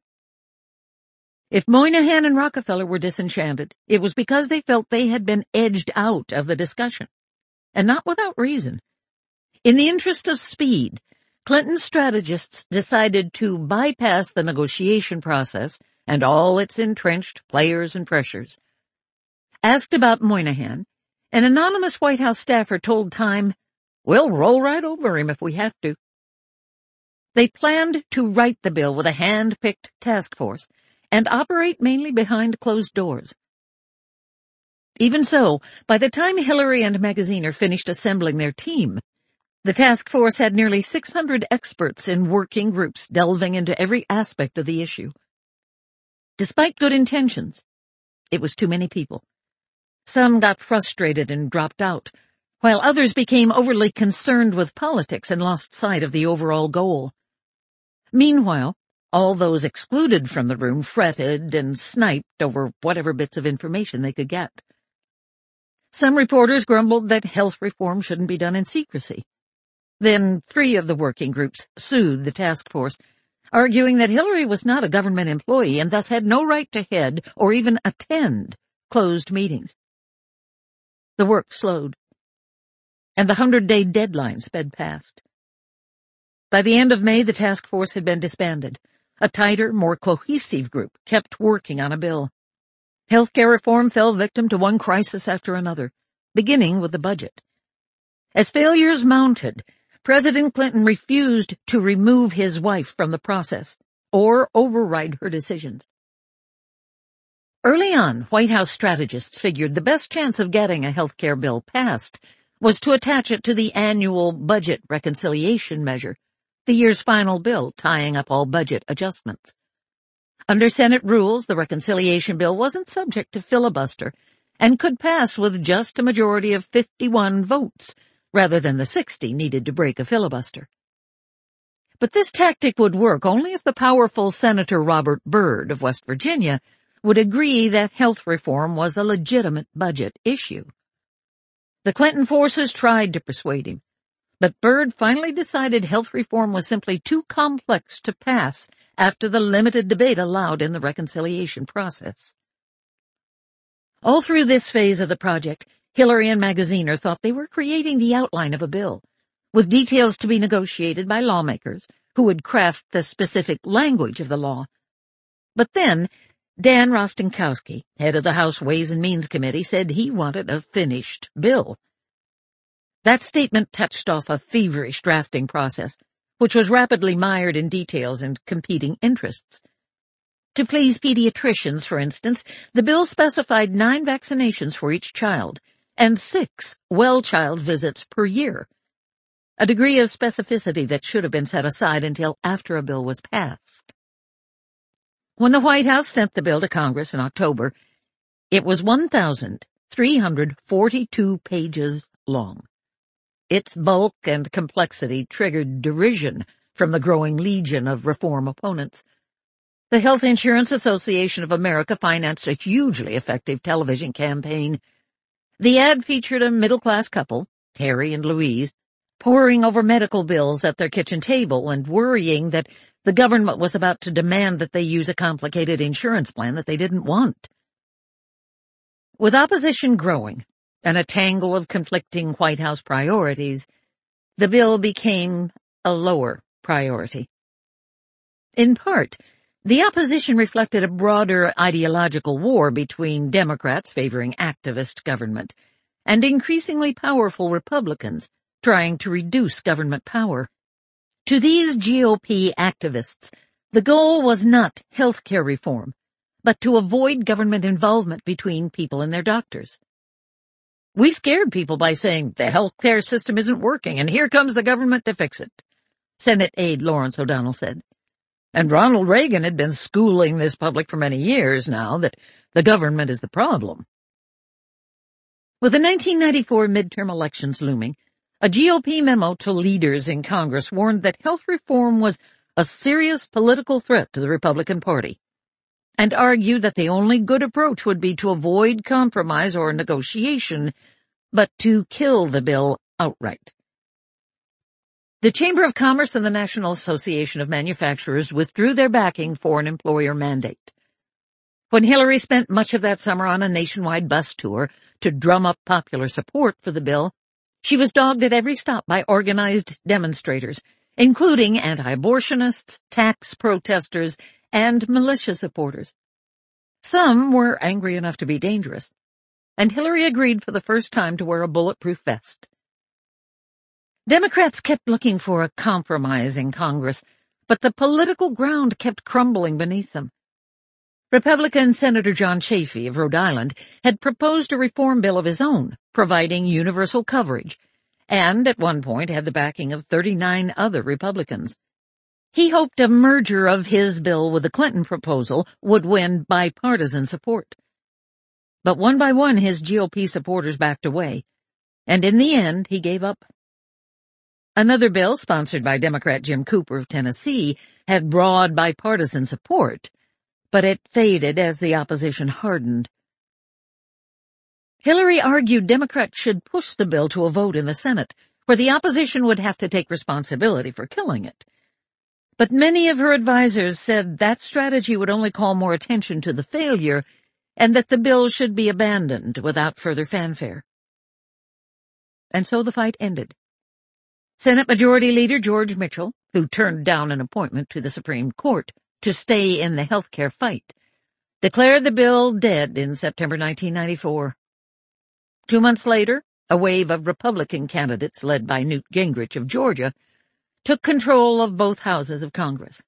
If Moynihan and Rockefeller were disenchanted, it was because they felt they had been edged out of the discussion, and not without reason. In the interest of speed, Clinton's strategists decided to bypass the negotiation process and all its entrenched players and pressures. Asked about Moynihan, an anonymous White House staffer told Time, "We'll roll right over him if we have to." They planned to write the bill with a hand-picked task force and operate mainly behind closed doors. Even so, by the time Hillary and Magaziner finished assembling their team, the task force had nearly 600 experts in working groups delving into every aspect of the issue. Despite good intentions, it was too many people. Some got frustrated and dropped out, while others became overly concerned with politics and lost sight of the overall goal. Meanwhile, all those excluded from the room fretted and sniped over whatever bits of information they could get. Some reporters grumbled that health reform shouldn't be done in secrecy. Then 3 of the working groups sued the task force, arguing that Hillary was not a government employee and thus had no right to head or even attend closed meetings. The work slowed, and the 100-day deadline sped past. By the end of May, the task force had been disbanded. A tighter, more cohesive group kept working on a bill. Healthcare reform fell victim to one crisis after another, beginning with the budget. As failures mounted, President Clinton refused to remove his wife from the process or override her decisions. Early on, White House strategists figured the best chance of getting a health care bill passed was to attach it to the annual budget reconciliation measure, the year's final bill tying up all budget adjustments. Under Senate rules, the reconciliation bill wasn't subject to filibuster and could pass with just a majority of 51 votes, rather than the 60 needed to break a filibuster. But this tactic would work only if the powerful Senator Robert Byrd of West Virginia would agree that health reform was a legitimate budget issue. The Clinton forces tried to persuade him, But Byrd finally decided health reform was simply too complex to pass after the limited debate allowed in the reconciliation process. All through this phase of the project, Hillary and Magaziner thought they were creating the outline of a bill, with details to be negotiated by lawmakers who would craft the specific language of the law. But then, Dan Rostenkowski, head of the House Ways and Means Committee, said he wanted a finished bill. That statement touched off a feverish drafting process, which was rapidly mired in details and competing interests. To please pediatricians, for instance, the bill specified 9 vaccinations for each child and 6 well-child visits per year, a degree of specificity that should have been set aside until after a bill was passed. When the White House sent the bill to Congress in October, it was 1,342 pages long. Its bulk and complexity triggered derision from the growing legion of reform opponents. The Health Insurance Association of America financed a hugely effective television campaign. The ad featured a middle-class couple, Terry and Louise, poring over medical bills at their kitchen table and worrying that the government was about to demand that they use a complicated insurance plan that they didn't want. With opposition growing and a tangle of conflicting White House priorities, the bill became a lower priority. In part, the opposition reflected a broader ideological war between Democrats favoring activist government and increasingly powerful Republicans trying to reduce government power. To these GOP activists, the goal was not health care reform, but to avoid government involvement between people and their doctors. We scared people by saying the health care system isn't working and here comes the government to fix it, Senate aide Lawrence O'Donnell said. And Ronald Reagan had been schooling this public for many years now that the government is the problem. With the 1994 midterm elections looming, a GOP memo to leaders in Congress warned that health reform was a serious political threat to the Republican Party, and argued that the only good approach would be to avoid compromise or negotiation, but to kill the bill outright. The Chamber of Commerce and the National Association of Manufacturers withdrew their backing for an employer mandate. When Hillary spent much of that summer on a nationwide bus tour to drum up popular support for the bill, she was dogged at every stop by organized demonstrators, including anti-abortionists, tax protesters, and militia supporters. Some were angry enough to be dangerous, and Hillary agreed for the first time to wear a bulletproof vest. Democrats kept looking for a compromise in Congress, but the political ground kept crumbling beneath them. Republican Senator John Chafee of Rhode Island had proposed a reform bill of his own, providing universal coverage, and at one point had the backing of 39 other Republicans. He hoped a merger of his bill with the Clinton proposal would win bipartisan support. But one by one his GOP supporters backed away, and in the end he gave up. Another bill, sponsored by Democrat Jim Cooper of Tennessee, had broad bipartisan support, but it faded as the opposition hardened. Hillary argued Democrats should push the bill to a vote in the Senate, where the opposition would have to take responsibility for killing it. But many of her advisers said that strategy would only call more attention to the failure, and that the bill should be abandoned without further fanfare. And so the fight ended. Senate Majority Leader George Mitchell, who turned down an appointment to the Supreme Court to stay in the health care fight, declared the bill dead in September 1994. 2 months later, a wave of Republican candidates led by Newt Gingrich of Georgia took control of both houses of Congress.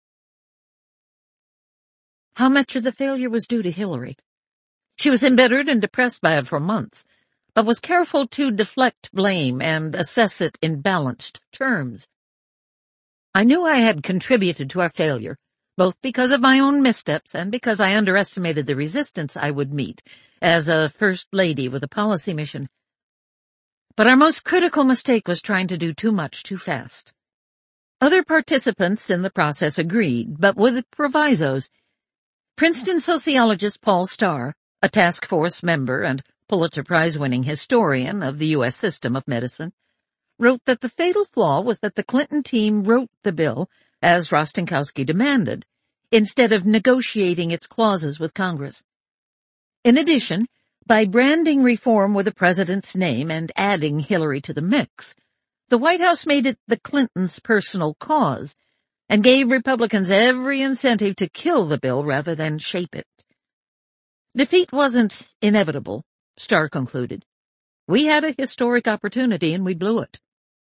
How much of the failure was due to Hillary? She was embittered and depressed by it for months, but was careful to deflect blame and assess it in balanced terms. I knew I had contributed to our failure, both because of my own missteps and because I underestimated the resistance I would meet as a First Lady with a policy mission. But our most critical mistake was trying to do too much too fast. Other participants in the process agreed, but with provisos. Princeton sociologist Paul Starr, a task force member and Pulitzer Prize-winning historian of the U.S. system of medicine, wrote that the fatal flaw was that the Clinton team wrote the bill, as Rostenkowski demanded, instead of negotiating its clauses with Congress. In addition, by branding reform with the president's name and adding Hillary to the mix, the White House made it the Clintons' personal cause and gave Republicans every incentive to kill the bill rather than shape it. Defeat wasn't inevitable, Starr concluded. We had a historic opportunity and we blew it.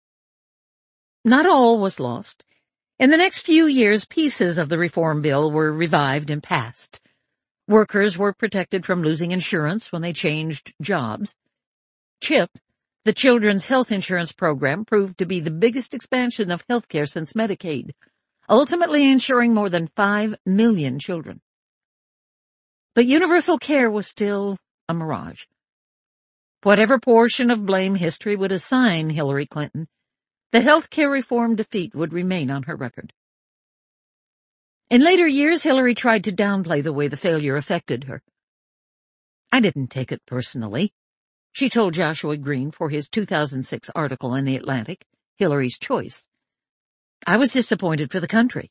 Not all was lost. In the next few years, pieces of the reform bill were revived and passed. Workers were protected from losing insurance when they changed jobs. CHIP, the Children's Health Insurance Program, proved to be the biggest expansion of health care since Medicaid, ultimately insuring more than 5 million children. But universal care was still a mirage. Whatever portion of blame history would assign Hillary Clinton, the health care reform defeat would remain on her record. In later years, Hillary tried to downplay the way the failure affected her. I didn't take it personally, she told Joshua Green for his 2006 article in The Atlantic, Hillary's Choice. I was disappointed for the country.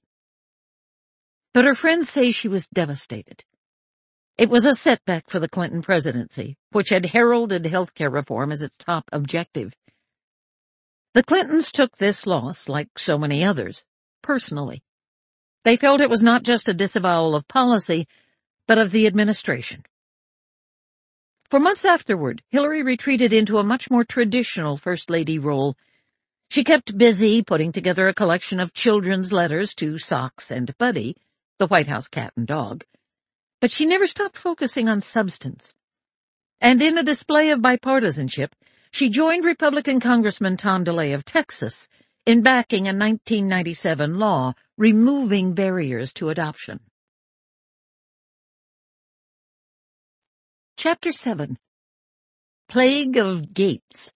But her friends say she was devastated. It was a setback for the Clinton presidency, which had heralded health care reform as its top objective. The Clintons took this loss, like so many others, personally. They felt it was not just a disavowal of policy, but of the administration. For months afterward, Hillary retreated into a much more traditional First Lady role. She kept busy putting together a collection of children's letters to Socks and Buddy, the White House cat and dog. But she never stopped focusing on substance. And in a display of bipartisanship, she joined Republican Congressman Tom DeLay of Texas in backing a 1997 law removing barriers to adoption. Chapter 7. Plague of Gates.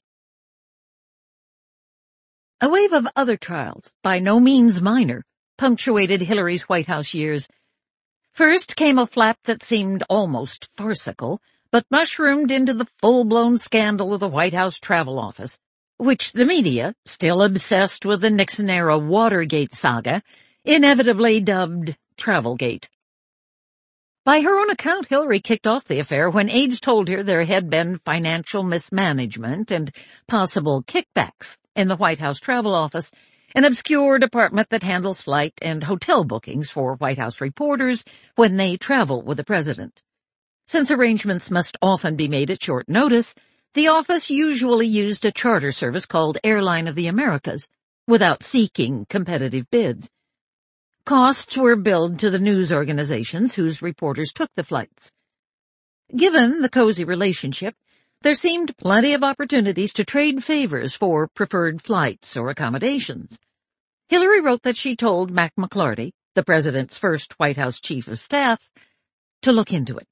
A wave of other trials, by no means minor, punctuated Hillary's White House years. First came a flap that seemed almost farcical, but mushroomed into the full-blown scandal of the White House Travel Office, which the media, still obsessed with the Nixon-era Watergate saga, inevitably dubbed Travelgate. By her own account, Hillary kicked off the affair when aides told her there had been financial mismanagement and possible kickbacks in the White House Travel Office, an obscure department that handles flight and hotel bookings for White House reporters when they travel with the president. Since arrangements must often be made at short notice, the office usually used a charter service called Airline of the Americas, without seeking competitive bids. Costs were billed to the news organizations whose reporters took the flights. Given the cozy relationship, there seemed plenty of opportunities to trade favors for preferred flights or accommodations. Hillary wrote that she told Mac McLarty, the president's first White House chief of staff, to look into it.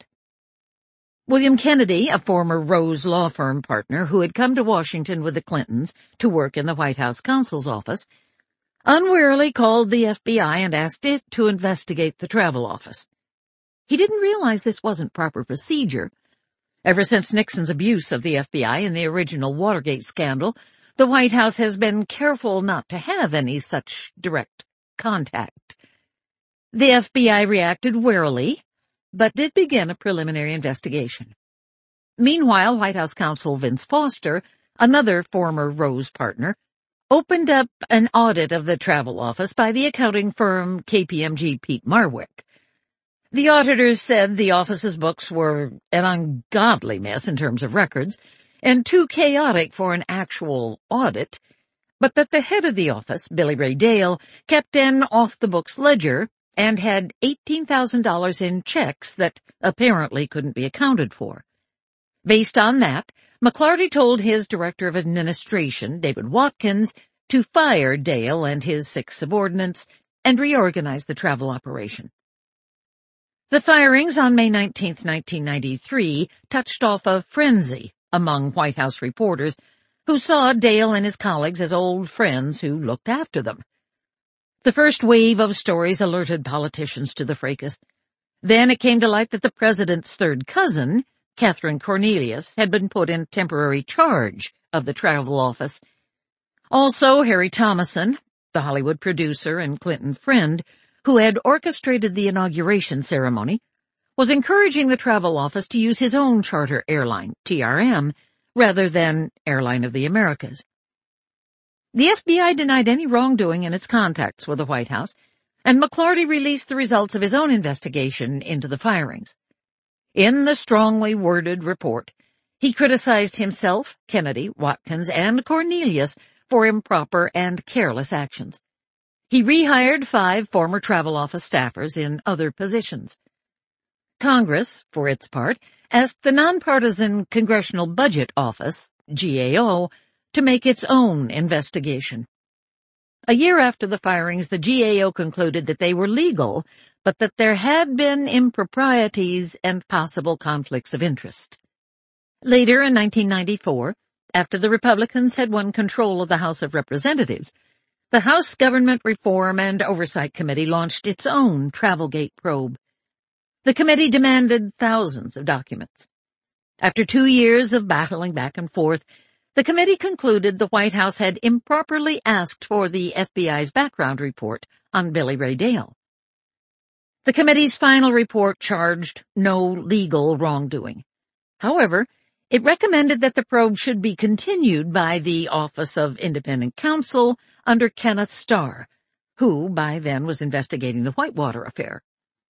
William Kennedy, a former Rose law firm partner who had come to Washington with the Clintons to work in the White House counsel's office, unwarily called the FBI and asked it to investigate the travel office. He didn't realize this wasn't proper procedure. Ever since Nixon's abuse of the FBI in the original Watergate scandal, the White House has been careful not to have any such direct contact. The FBI reacted warily, but did begin a preliminary investigation. Meanwhile, White House counsel Vince Foster, another former Rose partner, opened up an audit of the travel office by the accounting firm KPMG Pete Marwick. The auditors said the office's books were an ungodly mess in terms of records, and too chaotic for an actual audit, but that the head of the office, Billy Ray Dale, kept an off-the-books ledger and had $18,000 in checks that apparently couldn't be accounted for. Based on that, McLarty told his director of administration, David Watkins, to fire Dale and his 6 subordinates and reorganize the travel operation. The firings on May 19, 1993, touched off a frenzy among White House reporters who saw Dale and his colleagues as old friends who looked after them. The first wave of stories alerted politicians to the fracas. Then it came to light that the president's third cousin, Catherine Cornelius, had been put in temporary charge of the travel office. Also, Harry Thomason, the Hollywood producer and Clinton friend who had orchestrated the inauguration ceremony, was encouraging the travel office to use his own charter airline, TRM, rather than Airline of the Americas. The FBI denied any wrongdoing in its contacts with the White House, and McLarty released the results of his own investigation into the firings. In the strongly worded report, he criticized himself, Kennedy, Watkins, and Cornelius for improper and careless actions. He rehired 5 former travel office staffers in other positions. Congress, for its part, asked the nonpartisan Congressional Budget Office, GAO, to make its own investigation. A year after the firings, the GAO concluded that they were legal, but that there had been improprieties and possible conflicts of interest. Later, in 1994, after the Republicans had won control of the House of Representatives, the House Government Reform and Oversight Committee launched its own Travelgate probe. The committee demanded thousands of documents. After 2 years of battling back and forth, the committee concluded the White House had improperly asked for the FBI's background report on Billy Ray Dale. The committee's final report charged no legal wrongdoing. However, it recommended that the probe should be continued by the Office of Independent Counsel under Kenneth Starr, who by then was investigating the Whitewater affair.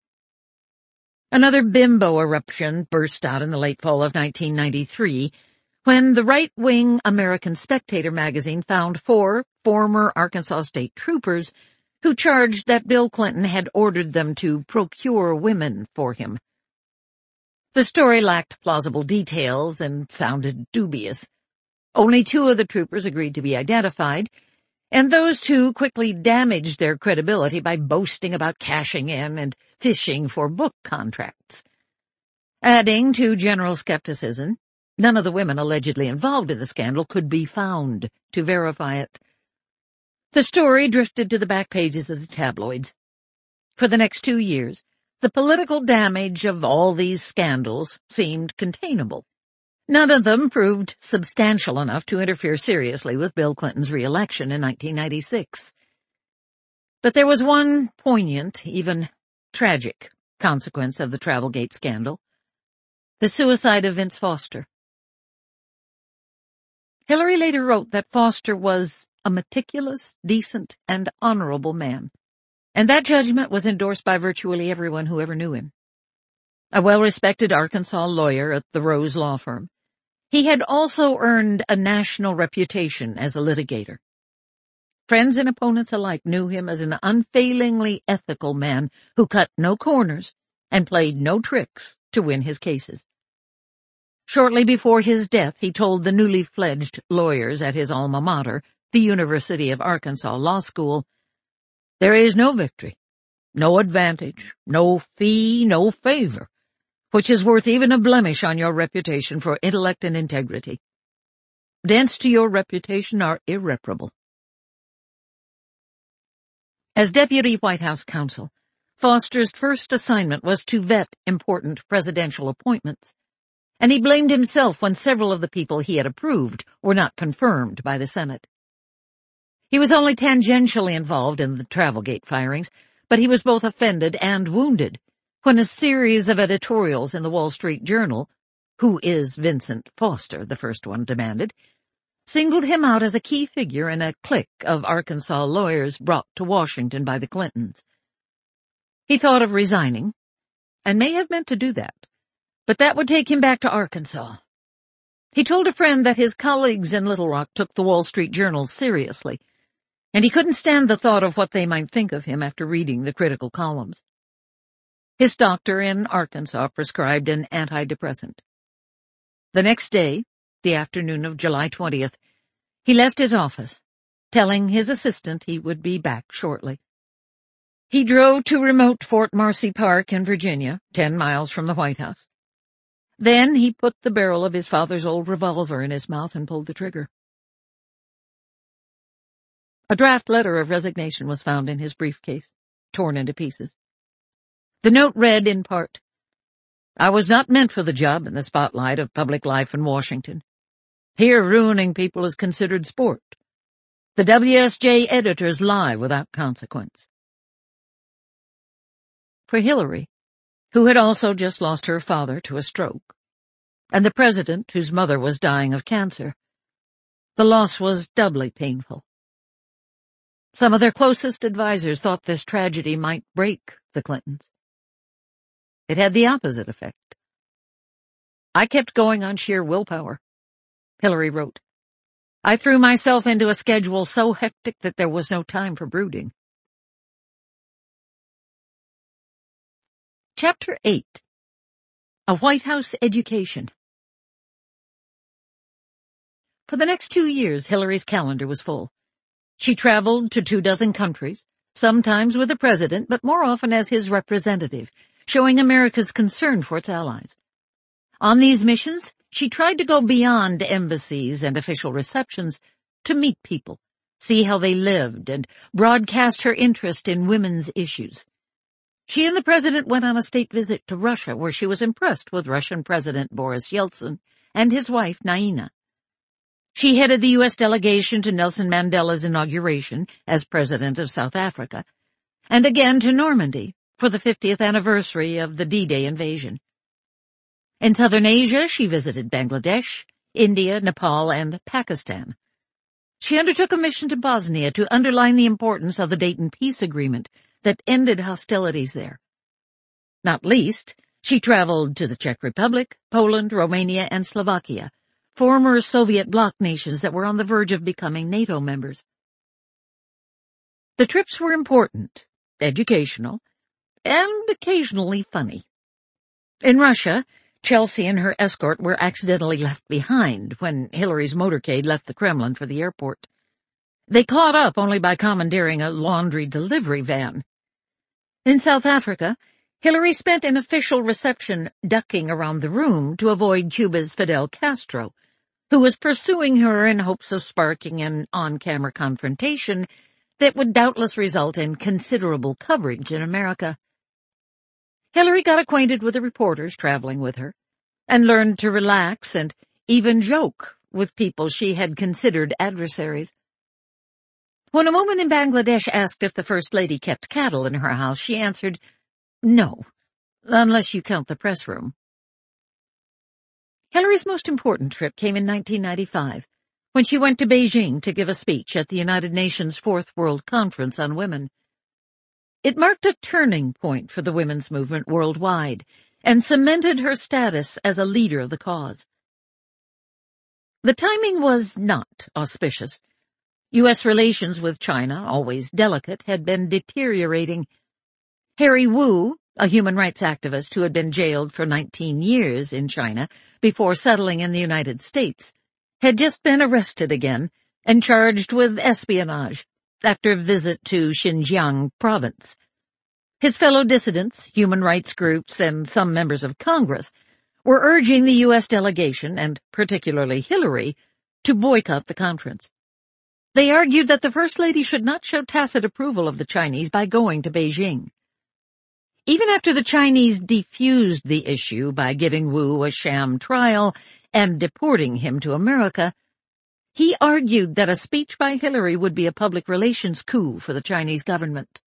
Another bimbo eruption burst out in the late fall of 1993 when the right-wing American Spectator magazine found 4 former Arkansas State troopers who charged that Bill Clinton had ordered them to procure women for him. The story lacked plausible details and sounded dubious. Only 2 of the troopers agreed to be identified, and those 2 quickly damaged their credibility by boasting about cashing in and fishing for book contracts. Adding to general skepticism, none of the women allegedly involved in the scandal could be found to verify it. The story drifted to the back pages of the tabloids. For the next 2 years, the political damage of all these scandals seemed containable. None of them proved substantial enough to interfere seriously with Bill Clinton's re-election in 1996. But there was one poignant, even tragic, consequence of the Travelgate scandal: the suicide of Vince Foster. Hillary later wrote that Foster was a meticulous, decent, and honorable man, and that judgment was endorsed by virtually everyone who ever knew him. A well-respected Arkansas lawyer at the Rose Law Firm, he had also earned a national reputation as a litigator. Friends and opponents alike knew him as an unfailingly ethical man who cut no corners and played no tricks to win his cases. Shortly before his death, he told the newly fledged lawyers at his alma mater, the University of Arkansas Law School, "There is no victory, no advantage, no fee, no favor, which is worth even a blemish on your reputation for intellect and integrity. Dents to your reputation are irreparable." As Deputy White House Counsel, Foster's first assignment was to vet important presidential appointments, and he blamed himself when several of the people he had approved were not confirmed by the Senate. He was only tangentially involved in the Travelgate firings, but he was both offended and wounded when a series of editorials in the Wall Street Journal, "Who is Vincent Foster?" the first one demanded, singled him out as a key figure in a clique of Arkansas lawyers brought to Washington by the Clintons. He thought of resigning, and may have meant to do that, but that would take him back to Arkansas. He told a friend that his colleagues in Little Rock took the Wall Street Journal seriously, and he couldn't stand the thought of what they might think of him after reading the critical columns. His doctor in Arkansas prescribed an antidepressant. The next day, the afternoon of July 20th, he left his office, telling his assistant he would be back shortly. He drove to remote Fort Marcy Park in Virginia, 10 miles from the White House. Then he put the barrel of his father's old revolver in his mouth and pulled the trigger. A draft letter of resignation was found in his briefcase, torn into pieces. The note read in part, "I was not meant for the job in the spotlight of public life in Washington. Here ruining people is considered sport. The WSJ editors lie without consequence. For Hillary, who had also just lost her father to a stroke, and the president whose mother was dying of cancer, the loss was doubly painful. Some of their closest advisers thought this tragedy might break the Clintons. It had the opposite effect. "I kept going on sheer willpower," Hillary wrote. "I threw myself into a schedule so hectic that there was no time for brooding." Chapter 8. A White House Education. For the next 2 years, Hillary's calendar was full. She traveled to 24 countries, sometimes with the president, but more often as his representative, showing America's concern for its allies. On these missions, she tried to go beyond embassies and official receptions to meet people, see how they lived, and broadcast her interest in women's issues. She and the president went on a state visit to Russia, where she was impressed with Russian President Boris Yeltsin and his wife Naina. She headed the U.S. delegation to Nelson Mandela's inauguration as president of South Africa, and again to Normandy for the 50th anniversary of the D-Day invasion. In southern Asia, she visited Bangladesh, India, Nepal, and Pakistan. She undertook a mission to Bosnia to underline the importance of the Dayton Peace Agreement that ended hostilities there. Not least, she traveled to the Czech Republic, Poland, Romania, and Slovakia, former Soviet bloc nations that were on the verge of becoming NATO members. The trips were important, educational, and occasionally funny. In Russia, Chelsea and her escort were accidentally left behind when Hillary's motorcade left the Kremlin for the airport. They caught up only by commandeering a laundry delivery van. In South Africa, Hillary spent an official reception ducking around the room to avoid Cuba's Fidel Castro, who was pursuing her in hopes of sparking an on-camera confrontation that would doubtless result in considerable coverage in America. Hillary got acquainted with the reporters traveling with her, and learned to relax and even joke with people she had considered adversaries. When a woman in Bangladesh asked if the First Lady kept cattle in her house, she answered, "No, unless you count the press room." Hillary's most important trip came in 1995, when she went to Beijing to give a speech at the United Nations Fourth World Conference on Women. It marked a turning point for the women's movement worldwide and cemented her status as a leader of the cause. The timing was not auspicious. U.S. relations with China, always delicate, had been deteriorating. Harry Wu, a human rights activist who had been jailed for 19 years in China before settling in the United States, had just been arrested again and charged with espionage after a visit to Xinjiang province. His fellow dissidents, human rights groups, and some members of Congress were urging the U.S. delegation, and particularly Hillary, to boycott the conference. They argued that the First Lady should not show tacit approval of the Chinese by going to Beijing. Even after the Chinese defused the issue by giving Wu a sham trial and deporting him to America, he argued that a speech by Hillary would be a public relations coup for the Chinese government.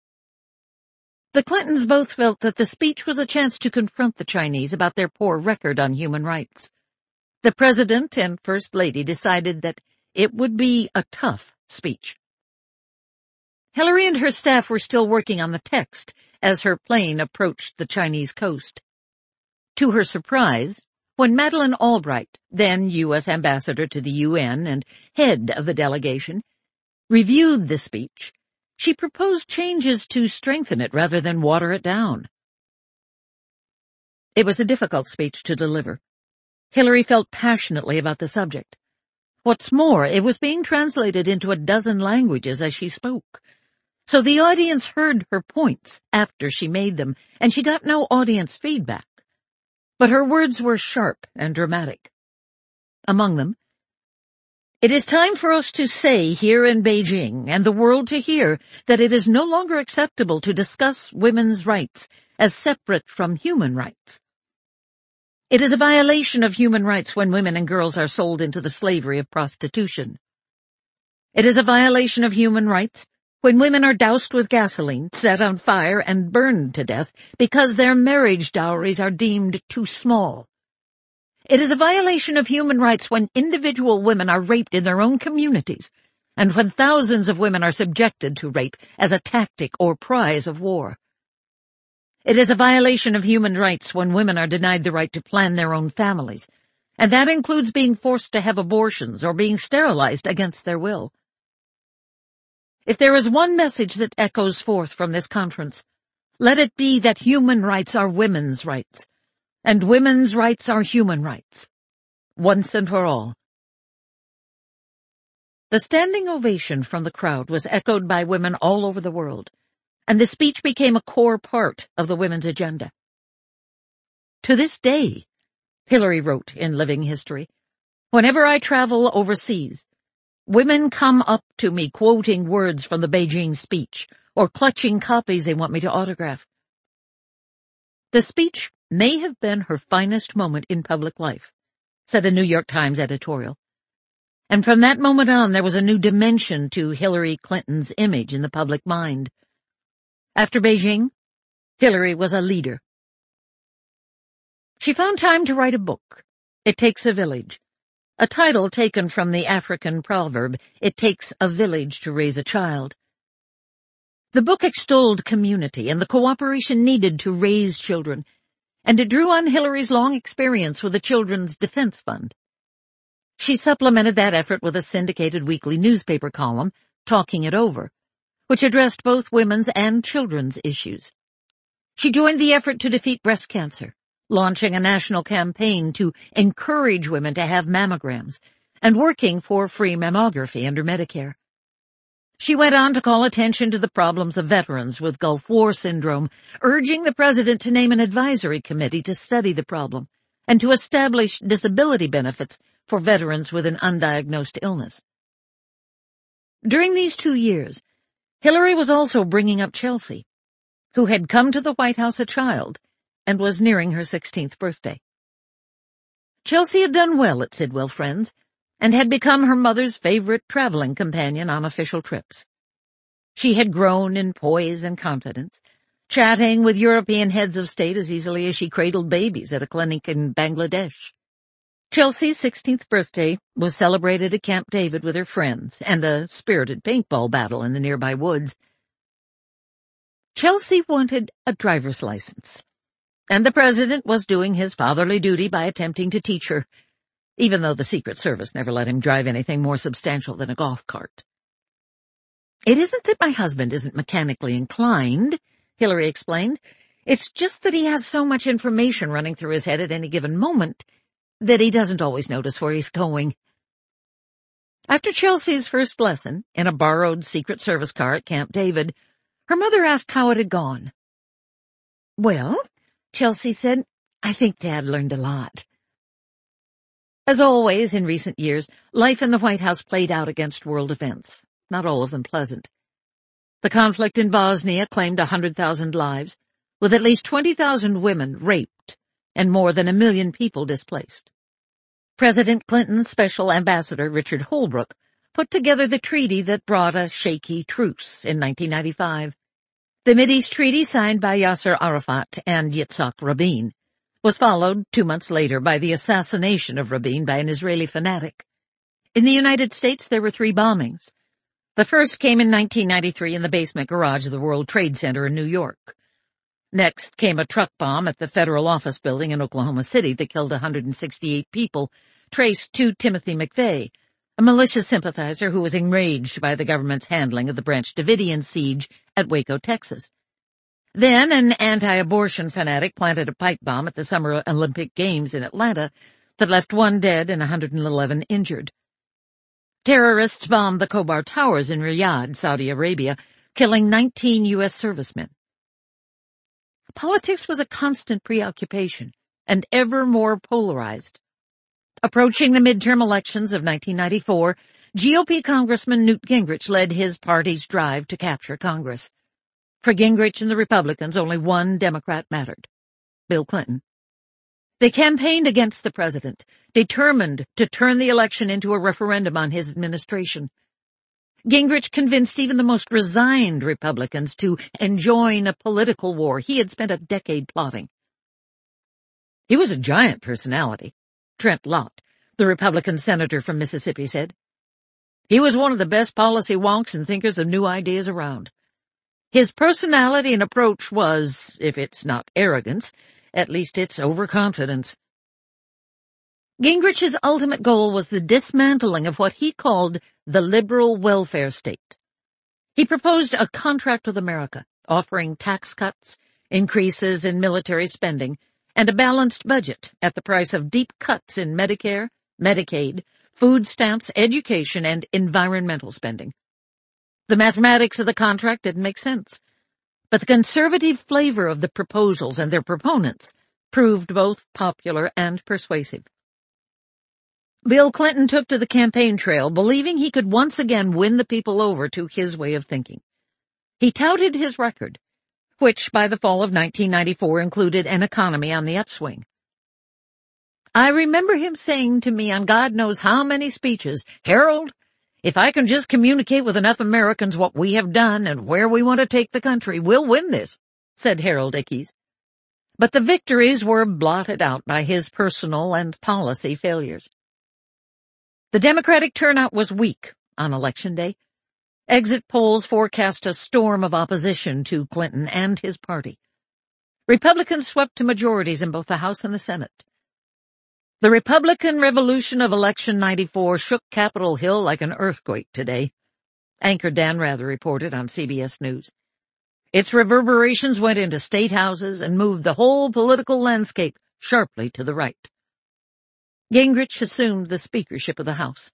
The Clintons both felt that the speech was a chance to confront the Chinese about their poor record on human rights. The President and First Lady decided that it would be a tough speech. Hillary and her staff were still working on the text as her plane approached the Chinese coast. To her surprise, when Madeleine Albright, then U.S. ambassador to the UN and head of the delegation, reviewed the speech, she proposed changes to strengthen it rather than water it down. It was a difficult speech to deliver. Hillary felt passionately about the subject. What's more, it was being translated into a dozen languages as she spoke. So the audience heard her points after she made them, and she got no audience feedback. But her words were sharp and dramatic. Among them, "It is time for us to say here in Beijing, and the world to hear, that it is no longer acceptable to discuss women's rights as separate from human rights. It is a violation of human rights when women and girls are sold into the slavery of prostitution. It is a violation of human rights when women are doused with gasoline, set on fire, and burned to death because their marriage dowries are deemed too small. It is a violation of human rights when individual women are raped in their own communities, and when thousands of women are subjected to rape as a tactic or prize of war. It is a violation of human rights when women are denied the right to plan their own families, and that includes being forced to have abortions or being sterilized against their will. If there is one message that echoes forth from this conference, let it be that human rights are women's rights, and women's rights are human rights, once and for all. The standing ovation from the crowd was echoed by women all over the world, and the speech became a core part of the women's agenda. To this day, Hillary wrote in Living History, whenever I travel overseas, women come up to me quoting words from the Beijing speech or clutching copies they want me to autograph. The speech may have been her finest moment in public life, said a New York Times editorial. And from that moment on, there was a new dimension to Hillary Clinton's image in the public mind. After Beijing, Hillary was a leader. She found time to write a book, It Takes a Village, a title taken from the African proverb, "It takes a village to raise a child." The book extolled community and the cooperation needed to raise children, and it drew on Hillary's long experience with the Children's Defense Fund. She supplemented that effort with a syndicated weekly newspaper column, Talking It Over, which addressed both women's and children's issues. She joined the effort to defeat breast cancer, launching a national campaign to encourage women to have mammograms, and working for free mammography under Medicare. She went on to call attention to the problems of veterans with Gulf War syndrome, urging the president to name an advisory committee to study the problem and to establish disability benefits for veterans with an undiagnosed illness. During these 2 years, Hillary was also bringing up Chelsea, who had come to the White House a child and was nearing her 16th birthday. Chelsea had done well at Sidwell Friends and had become her mother's favorite traveling companion on official trips. She had grown in poise and confidence, chatting with European heads of state as easily as she cradled babies at a clinic in Bangladesh. Chelsea's 16th birthday was celebrated at Camp David with her friends and a spirited paintball battle in the nearby woods. Chelsea wanted a driver's license, and the president was doing his fatherly duty by attempting to teach her, even though the Secret Service never let him drive anything more substantial than a golf cart. "It isn't that my husband isn't mechanically inclined," Hillary explained. "It's just that he has so much information running through his head at any given moment that he doesn't always notice where he's going." After Chelsea's first lesson in a borrowed Secret Service car at Camp David, her mother asked how it had gone. "Well," Chelsea said, "I think Dad learned a lot." As always in recent years, life in the White House played out against world events, not all of them pleasant. The conflict in Bosnia claimed 100,000 lives, with at least 20,000 women raped and more than 1 million people displaced. President Clinton's special ambassador, Richard Holbrooke, put together the treaty that brought a shaky truce in 1995. The Mideast Treaty, signed by Yasser Arafat and Yitzhak Rabin, was followed 2 months later by the assassination of Rabin by an Israeli fanatic. In the United States, there were 3 bombings. The first came in 1993 in the basement garage of the World Trade Center in New York. Next came a truck bomb at the federal office building in Oklahoma City that killed 168 people, traced to Timothy McVeigh, a militia sympathizer who was enraged by the government's handling of the Branch Davidian siege at Waco, Texas. Then an anti-abortion fanatic planted a pipe bomb at the Summer Olympic Games in Atlanta that left 1 dead and 111 injured. Terrorists bombed the Khobar Towers in Riyadh, Saudi Arabia, killing 19 U.S. servicemen. Politics was a constant preoccupation, and ever more polarized. Approaching the midterm elections of 1994, GOP Congressman Newt Gingrich led his party's drive to capture Congress. For Gingrich and the Republicans, only one Democrat mattered: Bill Clinton. They campaigned against the president, determined to turn the election into a referendum on his administration. Gingrich convinced even the most resigned Republicans to enjoin a political war he had spent a decade plotting. He was a giant personality, Trent Lott, the Republican senator from Mississippi, said. He was one of the best policy wonks and thinkers of new ideas around. His personality and approach was, if it's not arrogance, at least it's overconfidence. Gingrich's ultimate goal was the dismantling of what he called the liberal welfare state. He proposed a contract with America, offering tax cuts, increases in military spending, and a balanced budget at the price of deep cuts in Medicare, Medicaid, food stamps, education, and environmental spending. The mathematics of the contract didn't make sense, but the conservative flavor of the proposals and their proponents proved both popular and persuasive. Bill Clinton took to the campaign trail, believing he could once again win the people over to his way of thinking. He touted his record, which by the fall of 1994 included an economy on the upswing. I remember him saying to me on God knows how many speeches, "Harold, if I can just communicate with enough Americans what we have done and where we want to take the country, we'll win this," said Harold Ickes. But the victories were blotted out by his personal and policy failures. The Democratic turnout was weak on Election Day. Exit polls forecast a storm of opposition to Clinton and his party. Republicans swept to majorities in both the House and the Senate. The Republican revolution of Election 94 shook Capitol Hill like an earthquake today, anchor Dan Rather reported on CBS News. Its reverberations went into state houses and moved the whole political landscape sharply to the right. Gingrich assumed the speakership of the House.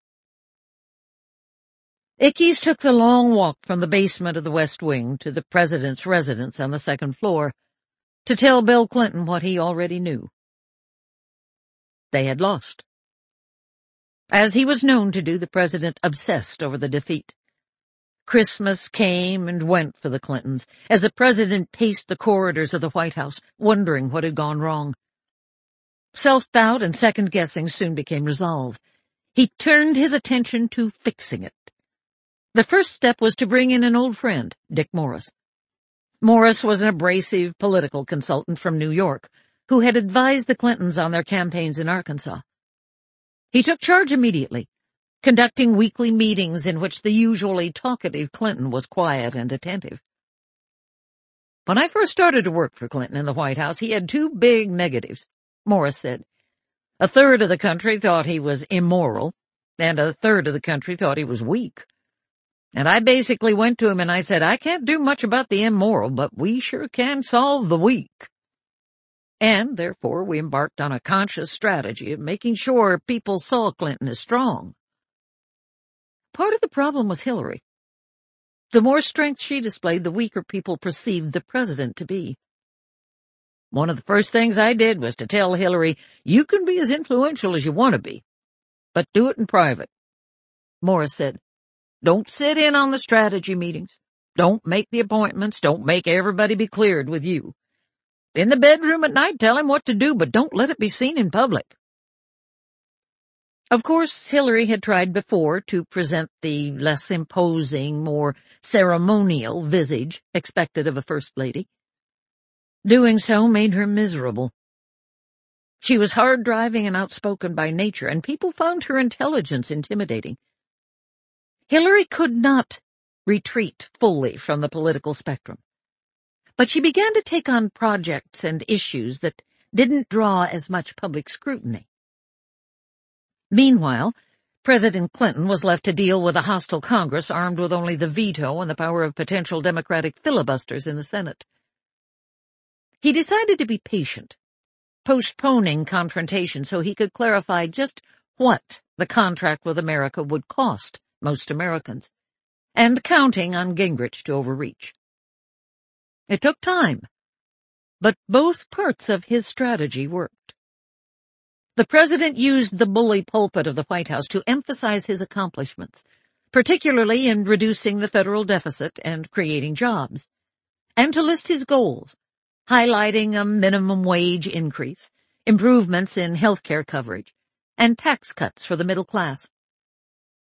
Ickes took the long walk from the basement of the West Wing to the president's residence on the second floor to tell Bill Clinton what he already knew. They had lost. As he was known to do, the president obsessed over the defeat. Christmas came and went for the Clintons as the president paced the corridors of the White House, wondering what had gone wrong. Self-doubt and second-guessing soon became resolve. He turned his attention to fixing it. The first step was to bring in an old friend, Dick Morris. Morris was an abrasive political consultant from New York who had advised the Clintons on their campaigns in Arkansas. He took charge immediately, conducting weekly meetings in which the usually talkative Clinton was quiet and attentive. When I first started to work for Clinton in the White House, he had two big negatives, Morris said. A third of the country thought he was immoral, and a third of the country thought he was weak. And I basically went to him and I said, I can't do much about the immoral, but we sure can solve the weak. And therefore we embarked on a conscious strategy of making sure people saw Clinton as strong. Part of the problem was Hillary. The more strength she displayed, the weaker people perceived the president to be. One of the first things I did was to tell Hillary, you can be as influential as you want to be, but do it in private. Morris said, don't sit in on the strategy meetings. Don't make the appointments. Don't make everybody be cleared with you. In the bedroom at night, tell him what to do, but don't let it be seen in public. Of course, Hillary had tried before to present the less imposing, more ceremonial visage expected of a first lady. Doing so made her miserable. She was hard-driving and outspoken by nature, and people found her intelligence intimidating. Hillary could not retreat fully from the political spectrum, but she began to take on projects and issues that didn't draw as much public scrutiny. Meanwhile, President Clinton was left to deal with a hostile Congress armed with only the veto and the power of potential Democratic filibusters in the Senate. He decided to be patient, postponing confrontation so he could clarify just what the contract with America would cost most Americans, and counting on Gingrich to overreach. It took time, but both parts of his strategy worked. The president used the bully pulpit of the White House to emphasize his accomplishments, particularly in reducing the federal deficit and creating jobs, and to list his goals, highlighting a minimum wage increase, improvements in health care coverage, and tax cuts for the middle class.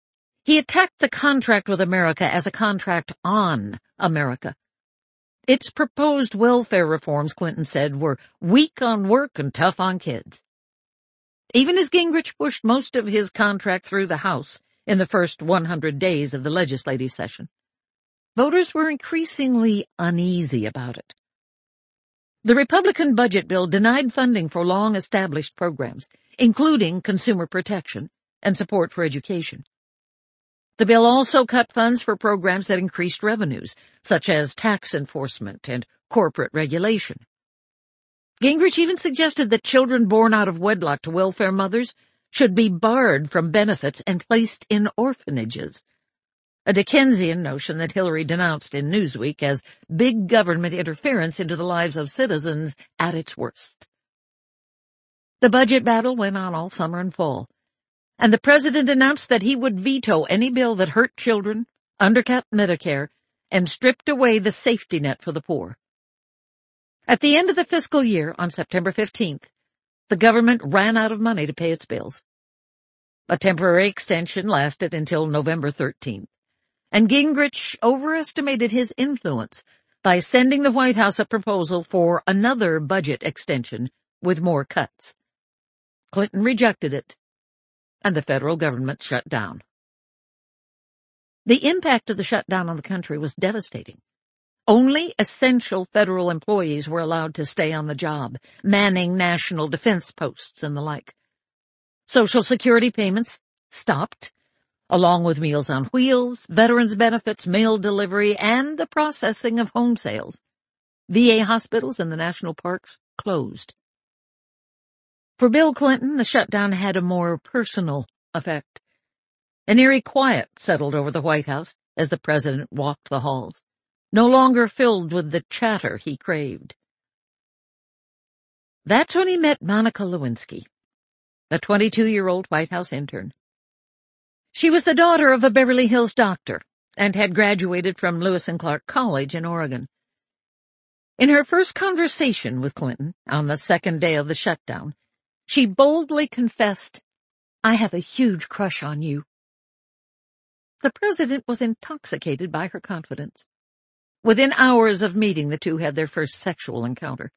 He attacked the contract with America as a contract on America. Its proposed welfare reforms, Clinton said, were weak on work and tough on kids. Even as Gingrich pushed most of his contract through the House in the first 100 days of the legislative session, voters were increasingly uneasy about it. The Republican budget bill denied funding for long-established programs, including consumer protection and support for education. The bill also cut funds for programs that increased revenues, such as tax enforcement and corporate regulation. Gingrich even suggested that children born out of wedlock to welfare mothers should be barred from benefits and placed in orphanages, a Dickensian notion that Hillary denounced in Newsweek as big government interference into the lives of citizens at its worst. The budget battle went on all summer and fall, and the president announced that he would veto any bill that hurt children, undercut Medicare, and stripped away the safety net for the poor. At the end of the fiscal year, on September 15th, the government ran out of money to pay its bills. A temporary extension lasted until November 13th, and Gingrich overestimated his influence by sending the White House a proposal for another budget extension with more cuts. Clinton rejected it, and the federal government shut down. The impact of the shutdown on the country was devastating. Only essential federal employees were allowed to stay on the job, manning national defense posts and the like. Social Security payments stopped, along with Meals on Wheels, veterans benefits, mail delivery, and the processing of home sales. VA hospitals and the national parks closed. For Bill Clinton, the shutdown had a more personal effect. An eerie quiet settled over the White House as the president walked the halls, no longer filled with the chatter he craved. That's when he met Monica Lewinsky, the 22-year-old White House intern. She was the daughter of a Beverly Hills doctor and had graduated from Lewis and Clark College in Oregon. In her first conversation with Clinton on the second day of the shutdown, she boldly confessed, "I have a huge crush on you." The president was intoxicated by her confidence. Within hours of meeting, the two had their first sexual encounter.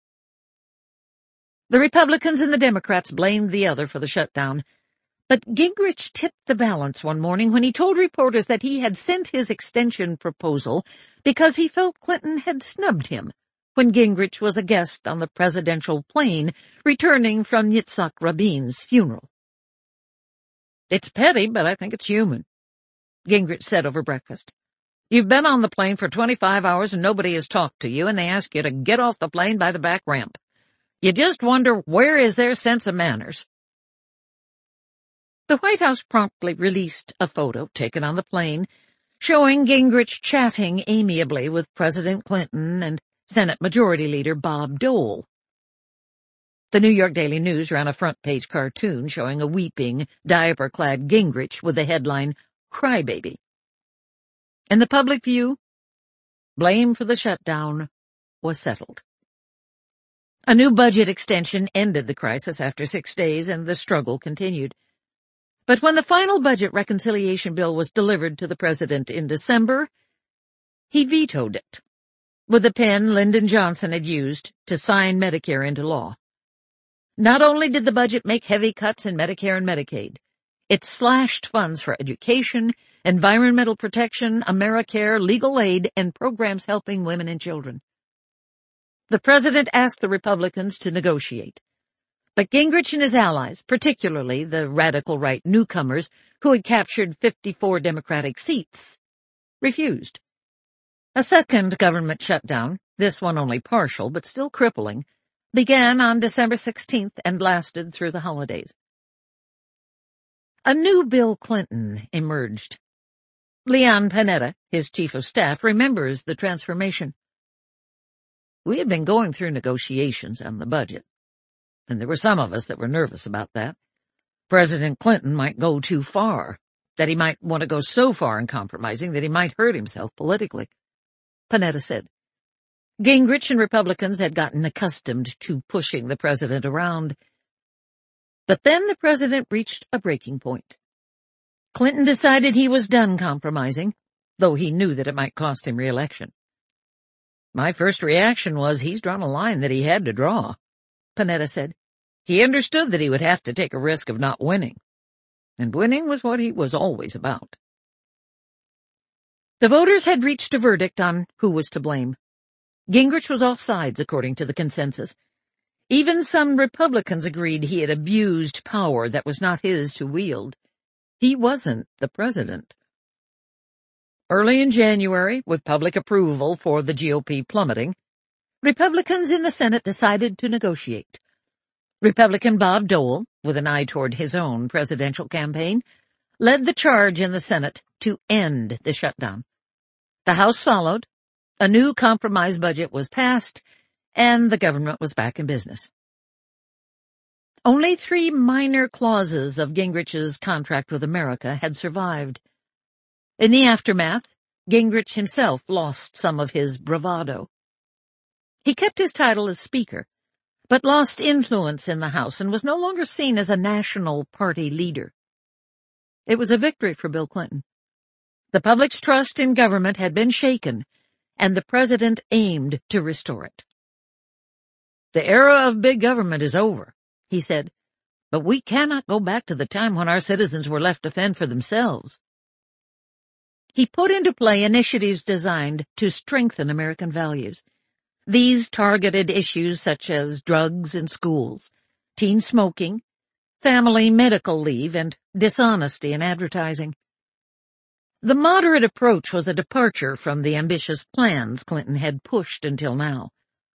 The Republicans and the Democrats blamed the other for the shutdown, but Gingrich tipped the balance one morning when he told reporters that he had sent his extension proposal because he felt Clinton had snubbed him when Gingrich was a guest on the presidential plane returning from Yitzhak Rabin's funeral. "It's petty, but I think it's human," Gingrich said over breakfast. "You've been on the plane for 25 hours and nobody has talked to you, and they ask you to get off the plane by the back ramp. You just wonder, where is their sense of manners?" The White House promptly released a photo taken on the plane showing Gingrich chatting amiably with President Clinton and Senate Majority Leader Bob Dole. The New York Daily News ran a front-page cartoon showing a weeping, diaper-clad Gingrich with the headline, "Crybaby." In the public view, blame for the shutdown was settled. A new budget extension ended the crisis after 6 days, and the struggle continued. But when the final budget reconciliation bill was delivered to the president in December, he vetoed it, with the pen Lyndon Johnson had used to sign Medicare into law. Not only did the budget make heavy cuts in Medicare and Medicaid, it slashed funds for education, environmental protection, AmeriCare, legal aid, and programs helping women and children. The president asked the Republicans to negotiate, but Gingrich and his allies, particularly the radical right newcomers who had captured 54 Democratic seats, refused. A second government shutdown, this one only partial but still crippling, began on December 16th and lasted through the holidays. A new Bill Clinton emerged. Leon Panetta, his chief of staff, remembers the transformation. "We had been going through negotiations on the budget, and there were some of us that were nervous about that. President Clinton might go too far, that he might want to go so far in compromising that he might hurt himself politically," Panetta said. Gingrich and Republicans had gotten accustomed to pushing the president around. But then the president reached a breaking point. Clinton decided he was done compromising, though he knew that it might cost him re-election. "My first reaction was he's drawn a line that he had to draw," Panetta said. "He understood that he would have to take a risk of not winning, and winning was what he was always about." The voters had reached a verdict on who was to blame. Gingrich was offsides, according to the consensus. Even some Republicans agreed he had abused power that was not his to wield. He wasn't the president. Early in January, with public approval for the GOP plummeting, Republicans in the Senate decided to negotiate. Republican Bob Dole, with an eye toward his own presidential campaign, led the charge in the Senate to end the shutdown. The House followed, a new compromise budget was passed, and the government was back in business. Only 3 minor clauses of Gingrich's contract with America had survived. In the aftermath, Gingrich himself lost some of his bravado. He kept his title as Speaker, but lost influence in the House and was no longer seen as a national party leader. It was a victory for Bill Clinton. The public's trust in government had been shaken, and the president aimed to restore it. "The era of big government is over," he said, "but we cannot go back to the time when our citizens were left to fend for themselves." He put into play initiatives designed to strengthen American values. These targeted issues such as drugs in schools, teen smoking, family medical leave, and dishonesty in advertising. The moderate approach was a departure from the ambitious plans Clinton had pushed until now.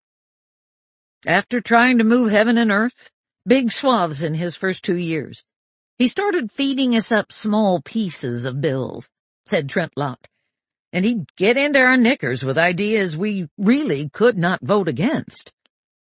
After trying to move heaven and earth, big swaths in his first 2 years, he started feeding us up small pieces of bills, said Trent Lott, and he'd get into our knickers with ideas we really could not vote against.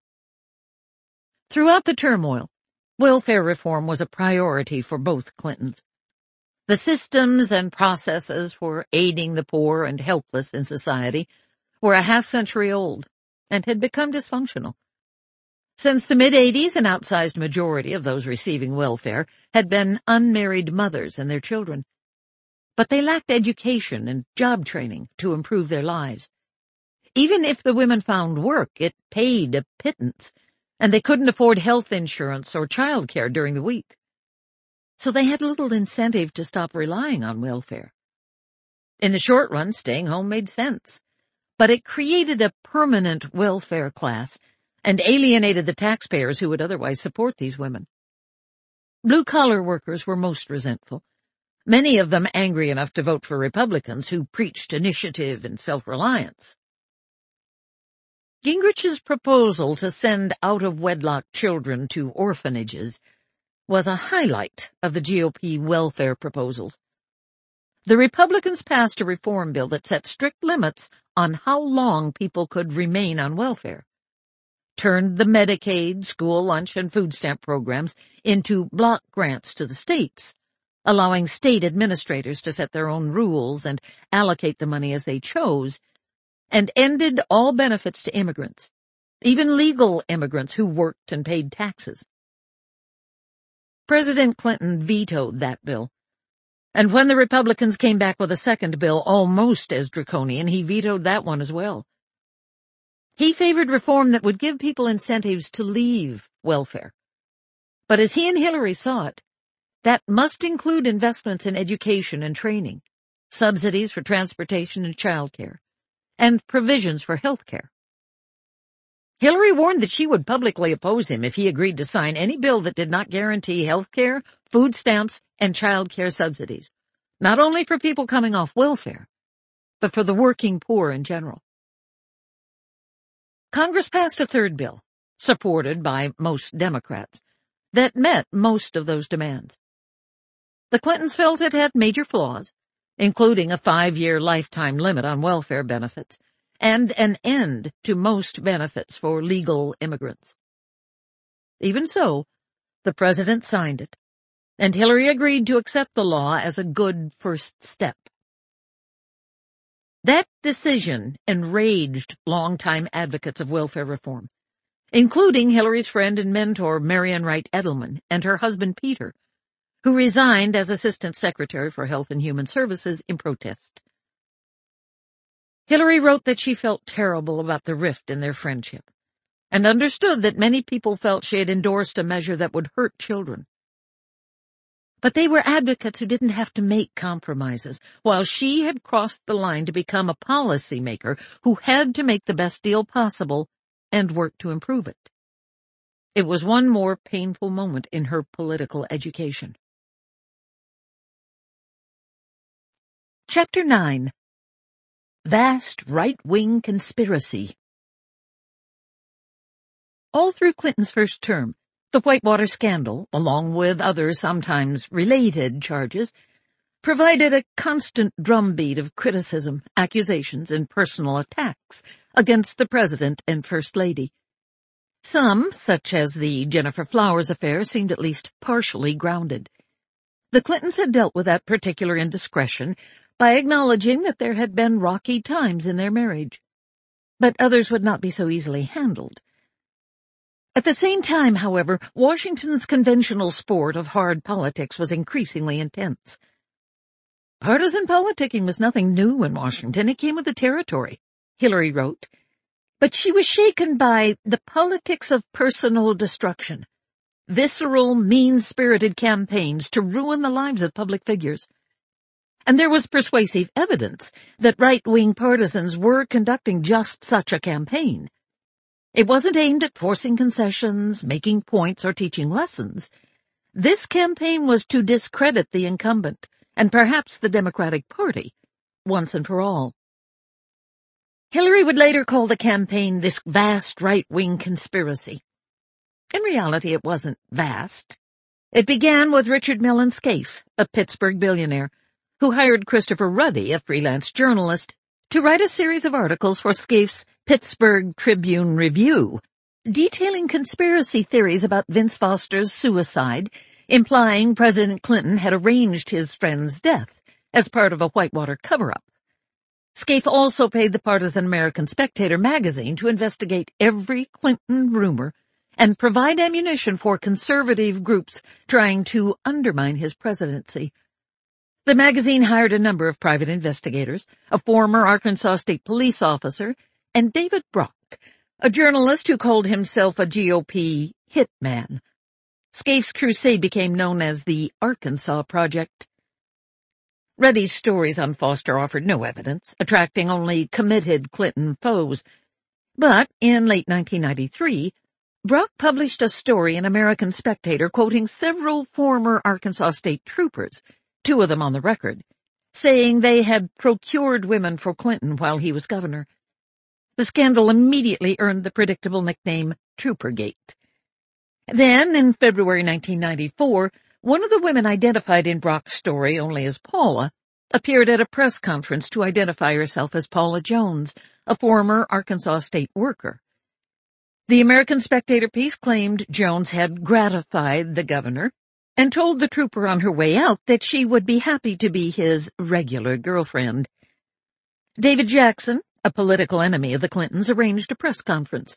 Throughout the turmoil, welfare reform was a priority for both Clintons. The systems and processes for aiding the poor and helpless in society were a half-century old and had become dysfunctional. Since the mid-'80s, an outsized majority of those receiving welfare had been unmarried mothers and their children. But they lacked education and job training to improve their lives. Even if the women found work, it paid a pittance, and they couldn't afford health insurance or child care during the week. So they had little incentive to stop relying on welfare. In the short run, staying home made sense, but it created a permanent welfare class and alienated the taxpayers who would otherwise support these women. Blue-collar workers were most resentful, many of them angry enough to vote for Republicans who preached initiative and self-reliance. Gingrich's proposal to send out-of-wedlock children to orphanages was a highlight of the GOP welfare proposals. The Republicans passed a reform bill that set strict limits on how long people could remain on welfare, turned the Medicaid, school lunch, and food stamp programs into block grants to the states, allowing state administrators to set their own rules and allocate the money as they chose, and ended all benefits to immigrants, even legal immigrants who worked and paid taxes. President Clinton vetoed that bill, and when the Republicans came back with a second bill almost as draconian, he vetoed that one as well. He favored reform that would give people incentives to leave welfare. But as he and Hillary saw it, that must include investments in education and training, subsidies for transportation and child care, and provisions for health care. Hillary warned that she would publicly oppose him if he agreed to sign any bill that did not guarantee health care, food stamps, and child care subsidies, not only for people coming off welfare, but for the working poor in general. Congress passed a third bill, supported by most Democrats, that met most of those demands. The Clintons felt it had major flaws, including a 5-year lifetime limit on welfare benefits, and an end to most benefits for legal immigrants. Even so, the president signed it, and Hillary agreed to accept the law as a good first step. That decision enraged longtime advocates of welfare reform, including Hillary's friend and mentor Marian Wright Edelman and her husband Peter, who resigned as Assistant Secretary for Health and Human Services in protest. Hillary wrote that she felt terrible about the rift in their friendship, and understood that many people felt she had endorsed a measure that would hurt children. But they were advocates who didn't have to make compromises, while she had crossed the line to become a policymaker who had to make the best deal possible and work to improve it. It was one more painful moment in her political education. Chapter 9. Vast Right-Wing Conspiracy. All through Clinton's first term, the Whitewater scandal, along with other sometimes related charges, provided a constant drumbeat of criticism, accusations, and personal attacks against the President and First Lady. Some, such as the Gennifer Flowers affair, seemed at least partially grounded. The Clintons had dealt with that particular indiscretion by acknowledging that there had been rocky times in their marriage. But others would not be so easily handled. At the same time, however, Washington's conventional sport of hard politics was increasingly intense. Partisan politicking was nothing new in Washington. It came with the territory, Hillary wrote. But she was shaken by the politics of personal destruction, visceral, mean-spirited campaigns to ruin the lives of public figures. And there was persuasive evidence that right-wing partisans were conducting just such a campaign. It wasn't aimed at forcing concessions, making points, or teaching lessons. This campaign was to discredit the incumbent, and perhaps the Democratic Party, once and for all. Hillary would later call the campaign this vast right-wing conspiracy. In reality, it wasn't vast. It began with Richard Mellon Scaife, a Pittsburgh billionaire, who hired Christopher Ruddy, a freelance journalist, to write a series of articles for Scaife's Pittsburgh Tribune Review, detailing conspiracy theories about Vince Foster's suicide, implying President Clinton had arranged his friend's death as part of a Whitewater cover-up. Scaife also paid the partisan American Spectator magazine to investigate every Clinton rumor and provide ammunition for conservative groups trying to undermine his presidency. The magazine hired a number of private investigators, a former Arkansas State police officer, and David Brock, a journalist who called himself a GOP hitman. Scaife's crusade became known as the Arkansas Project. Ruddy's stories on Foster offered no evidence, attracting only committed Clinton foes. But in late 1993, Brock published a story in American Spectator quoting several former Arkansas State troopers, two of them on the record, saying they had procured women for Clinton while he was governor. The scandal immediately earned the predictable nickname Troopergate. Then, in February 1994, one of the women identified in Brock's story only as Paula appeared at a press conference to identify herself as Paula Jones, a former Arkansas State worker. The American Spectator piece claimed Jones had gratified the governor and told the trooper on her way out that she would be happy to be his regular girlfriend. David Jackson, a political enemy of the Clintons, arranged a press conference.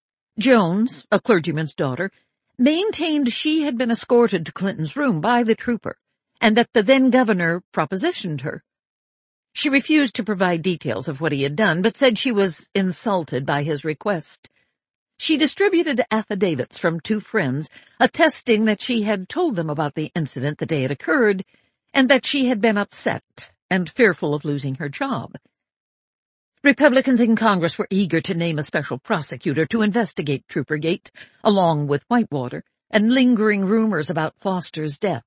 Jones, a clergyman's daughter, maintained she had been escorted to Clinton's room by the trooper, and that the then-governor propositioned her. She refused to provide details of what he had done, but said she was insulted by his request. She distributed affidavits from two friends, attesting that she had told them about the incident the day it occurred, and that she had been upset and fearful of losing her job. Republicans in Congress were eager to name a special prosecutor to investigate Troopergate, along with Whitewater, and lingering rumors about Foster's death.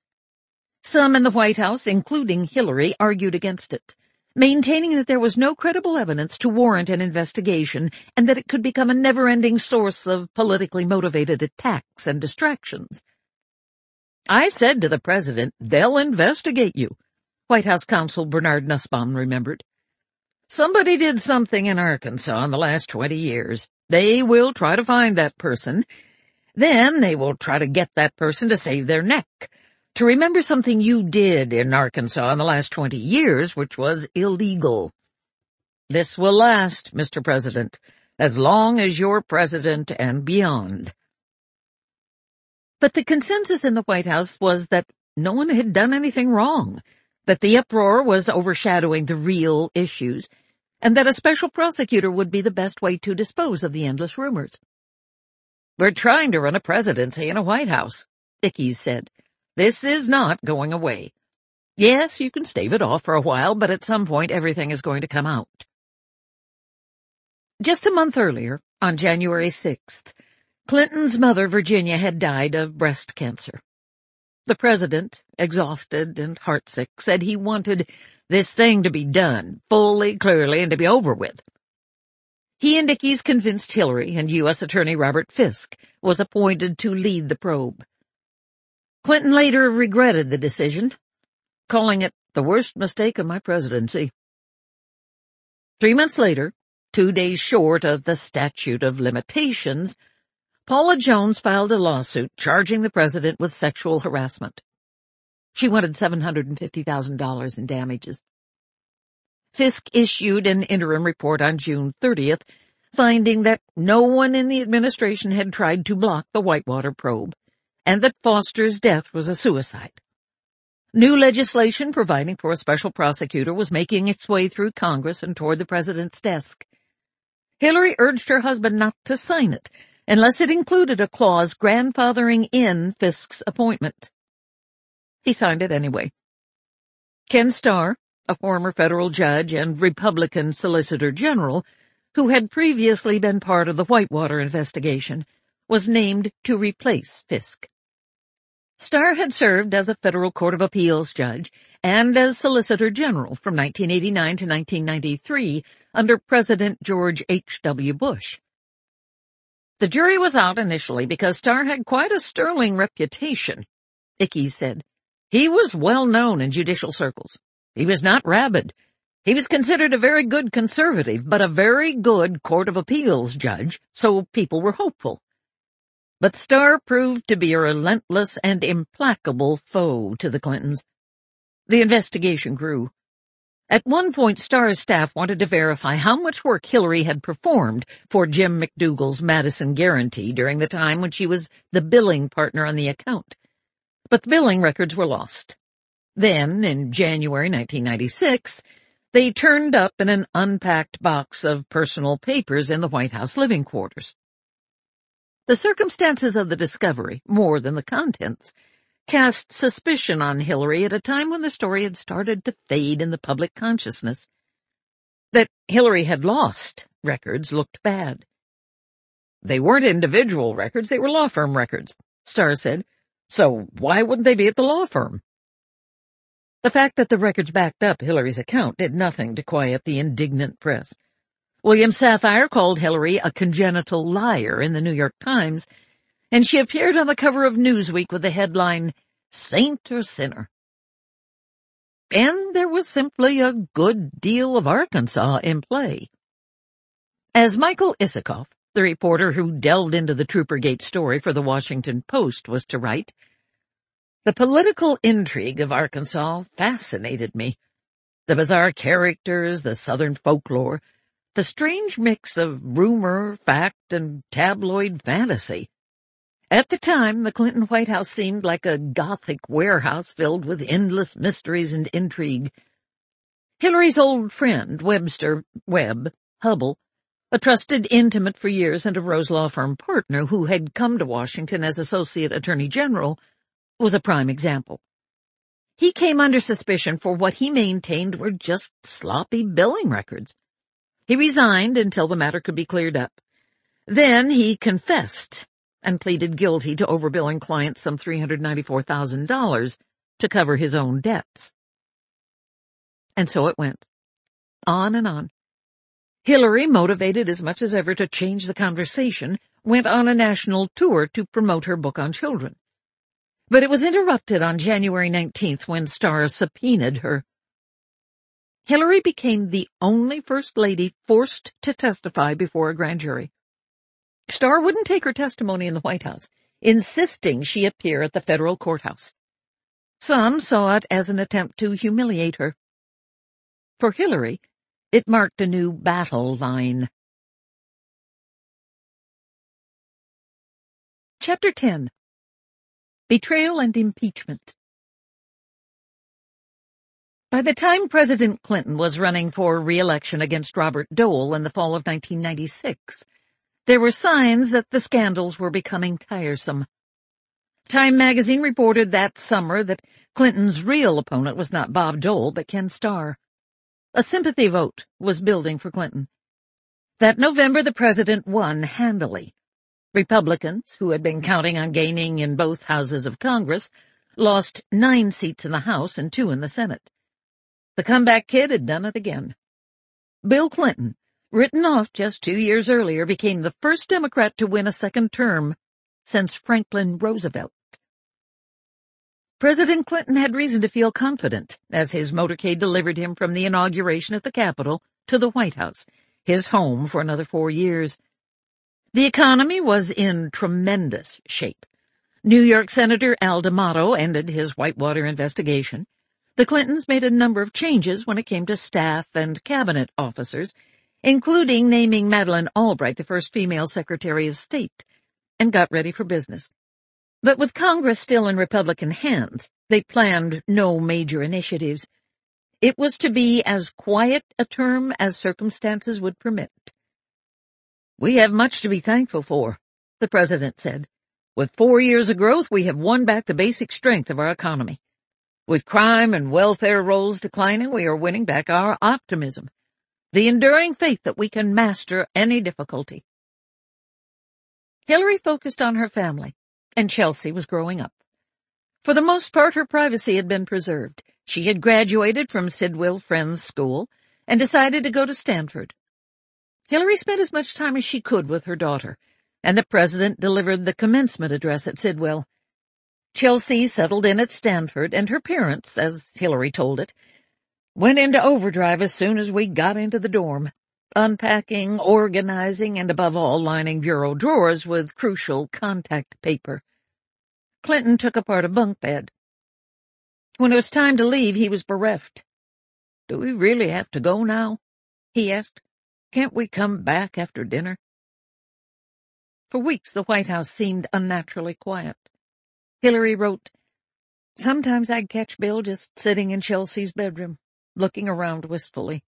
Some in the White House, including Hillary, argued against it, maintaining that there was no credible evidence to warrant an investigation and that it could become a never-ending source of politically motivated attacks and distractions. "I said to the president, they'll investigate you," White House counsel Bernard Nussbaum remembered. "Somebody did something in Arkansas in the last 20 years. They will try to find that person. Then they will try to get that person to save their neck, to remember something you did in Arkansas in the last 20 years, which was illegal. This will last, Mr. President, as long as you're president and beyond." But the consensus in the White House was that no one had done anything wrong, that the uproar was overshadowing the real issues, and that a special prosecutor would be the best way to dispose of the endless rumors. "We're trying to run a presidency in a White House," Ickes said. "This is not going away. Yes, you can stave it off for a while, but at some point everything is going to come out." Just a month earlier, on January 6th, Clinton's mother, Virginia, had died of breast cancer. The president, exhausted and heartsick, said he wanted this thing to be done, fully, clearly, and to be over with. He and Ickes convinced Hillary, and U.S. Attorney Robert Fisk was appointed to lead the probe. Clinton later regretted the decision, calling it the worst mistake of my presidency. 3 months later, 2 days short of the statute of limitations, Paula Jones filed a lawsuit charging the president with sexual harassment. She wanted $750,000 in damages. Fisk issued an interim report on June 30th, finding that no one in the administration had tried to block the Whitewater probe, and that Foster's death was a suicide. New legislation providing for a special prosecutor was making its way through Congress and toward the president's desk. Hillary urged her husband not to sign it, unless it included a clause grandfathering in Fisk's appointment. He signed it anyway. Ken Starr, a former federal judge and Republican Solicitor General, who had previously been part of the Whitewater investigation, was named to replace Fisk. Starr had served as a federal court of appeals judge and as Solicitor General from 1989 to 1993 under President George H.W. Bush. The jury was out initially because Starr had quite a sterling reputation, Ickes said. He was well known in judicial circles. He was not rabid. He was considered a very good conservative, but a very good court of appeals judge, so people were hopeful. But Starr proved to be a relentless and implacable foe to the Clintons. The investigation grew. At one point, Starr's staff wanted to verify how much work Hillary had performed for Jim McDougal's Madison Guarantee during the time when she was the billing partner on the account. But the billing records were lost. Then, in January 1996, they turned up in an unpacked box of personal papers in the White House living quarters. The circumstances of the discovery, more than the contents, cast suspicion on Hillary at a time when the story had started to fade in the public consciousness. That Hillary had lost records looked bad. They weren't individual records, they were law firm records, Starr said. So why wouldn't they be at the law firm? The fact that the records backed up Hillary's account did nothing to quiet the indignant press. William Safire called Hillary a congenital liar in the New York Times, and she appeared on the cover of Newsweek with the headline, "Saint or Sinner." And there was simply a good deal of Arkansas in play. As Michael Isikoff, the reporter who delved into the Troopergate story for the Washington Post, was to write, "The political intrigue of Arkansas fascinated me. The bizarre characters, the Southern folklore, the strange mix of rumor, fact, and tabloid fantasy. At the time, the Clinton White House seemed like a Gothic warehouse filled with endless mysteries and intrigue. Hillary's old friend, Webster Webb Hubble, a trusted intimate for years and a Rose Law Firm partner who had come to Washington as Associate Attorney General, was a prime example. He came under suspicion for what he maintained were just sloppy billing records. He resigned until the matter could be cleared up. Then he confessed and pleaded guilty to overbilling clients some $394,000 to cover his own debts. And so it went. On and on. Hillary, motivated as much as ever to change the conversation, went on a national tour to promote her book on children. But it was interrupted on January 19th when Starr subpoenaed her. Hillary became the only First Lady forced to testify before a grand jury. Starr wouldn't take her testimony in the White House, insisting she appear at the federal courthouse. Some saw it as an attempt to humiliate her. For Hillary, it marked a new battle line. Chapter 10. Betrayal and Impeachment. By the time President Clinton was running for re-election against Robert Dole in the fall of 1996, there were signs that the scandals were becoming tiresome. Time magazine reported that summer that Clinton's real opponent was not Bob Dole, but Ken Starr. A sympathy vote was building for Clinton. That November, the president won handily. Republicans, who had been counting on gaining in both houses of Congress, lost 9 seats in the House and 2 in the Senate. The comeback kid had done it again. Bill Clinton, written off just 2 years earlier, became the first Democrat to win a second term since Franklin Roosevelt. President Clinton had reason to feel confident as his motorcade delivered him from the inauguration at the Capitol to the White House, his home for another 4 years. The economy was in tremendous shape. New York Senator Al D'Amato ended his Whitewater investigation. The Clintons made a number of changes when it came to staff and cabinet officers, including naming Madeleine Albright the first female Secretary of State, and got ready for business. But with Congress still in Republican hands, they planned no major initiatives. It was to be as quiet a term as circumstances would permit. "We have much to be thankful for," the president said. "With 4 years of growth, we have won back the basic strength of our economy. With crime and welfare rolls declining, we are winning back our optimism, the enduring faith that we can master any difficulty." Hillary focused on her family, and Chelsea was growing up. For the most part, her privacy had been preserved. She had graduated from Sidwell Friends School and decided to go to Stanford. Hillary spent as much time as she could with her daughter, and the president delivered the commencement address at Sidwell. Chelsea settled in at Stanford, and her parents, as Hillary told it, went into overdrive as soon as we got into the dorm, unpacking, organizing, and above all, lining bureau drawers with crucial contact paper. Clinton took apart a bunk bed. When it was time to leave, he was bereft. "Do we really have to go now?" he asked. "Can't we come back after dinner?" For weeks, the White House seemed unnaturally quiet. Hillary wrote, "Sometimes I'd catch Bill just sitting in Chelsea's bedroom, looking around wistfully."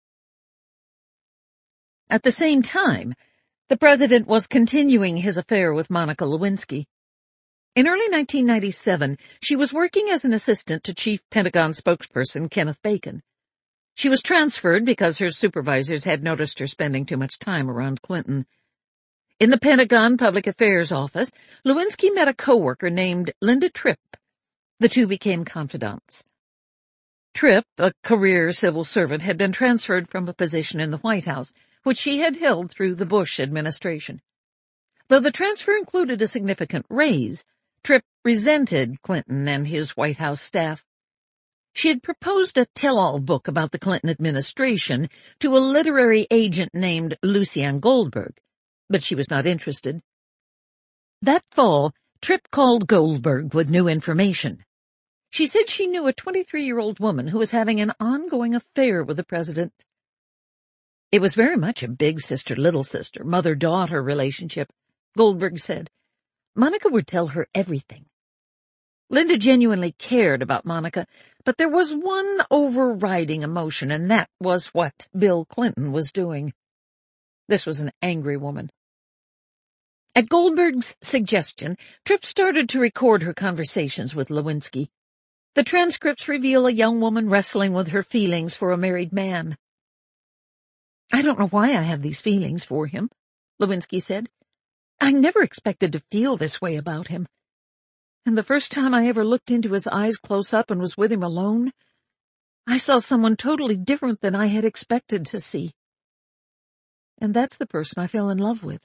At the same time, the president was continuing his affair with Monica Lewinsky. In early 1997, she was working as an assistant to Chief Pentagon spokesperson Kenneth Bacon. She was transferred because her supervisors had noticed her spending too much time around Clinton. In the Pentagon Public Affairs Office, Lewinsky met a coworker named Linda Tripp. The two became confidants. Tripp, a career civil servant, had been transferred from a position in the White House, which she had held through the Bush administration. Though the transfer included a significant raise, Tripp resented Clinton and his White House staff. She had proposed a tell-all book about the Clinton administration to a literary agent named Lucien Goldberg, but she was not interested. That fall, Tripp called Goldberg with new information. She said she knew a 23-year-old woman who was having an ongoing affair with the president. It was very much a big sister, little sister, mother-daughter relationship, Goldberg said. Monica would tell her everything. Linda genuinely cared about Monica, but there was one overriding emotion, and that was what Bill Clinton was doing. This was an angry woman. At Goldberg's suggestion, Tripp started to record her conversations with Lewinsky. The transcripts reveal a young woman wrestling with her feelings for a married man. "I don't know why I have these feelings for him," Lewinsky said. "I never expected to feel this way about him. And the first time I ever looked into his eyes close up and was with him alone, I saw someone totally different than I had expected to see. And that's the person I fell in love with."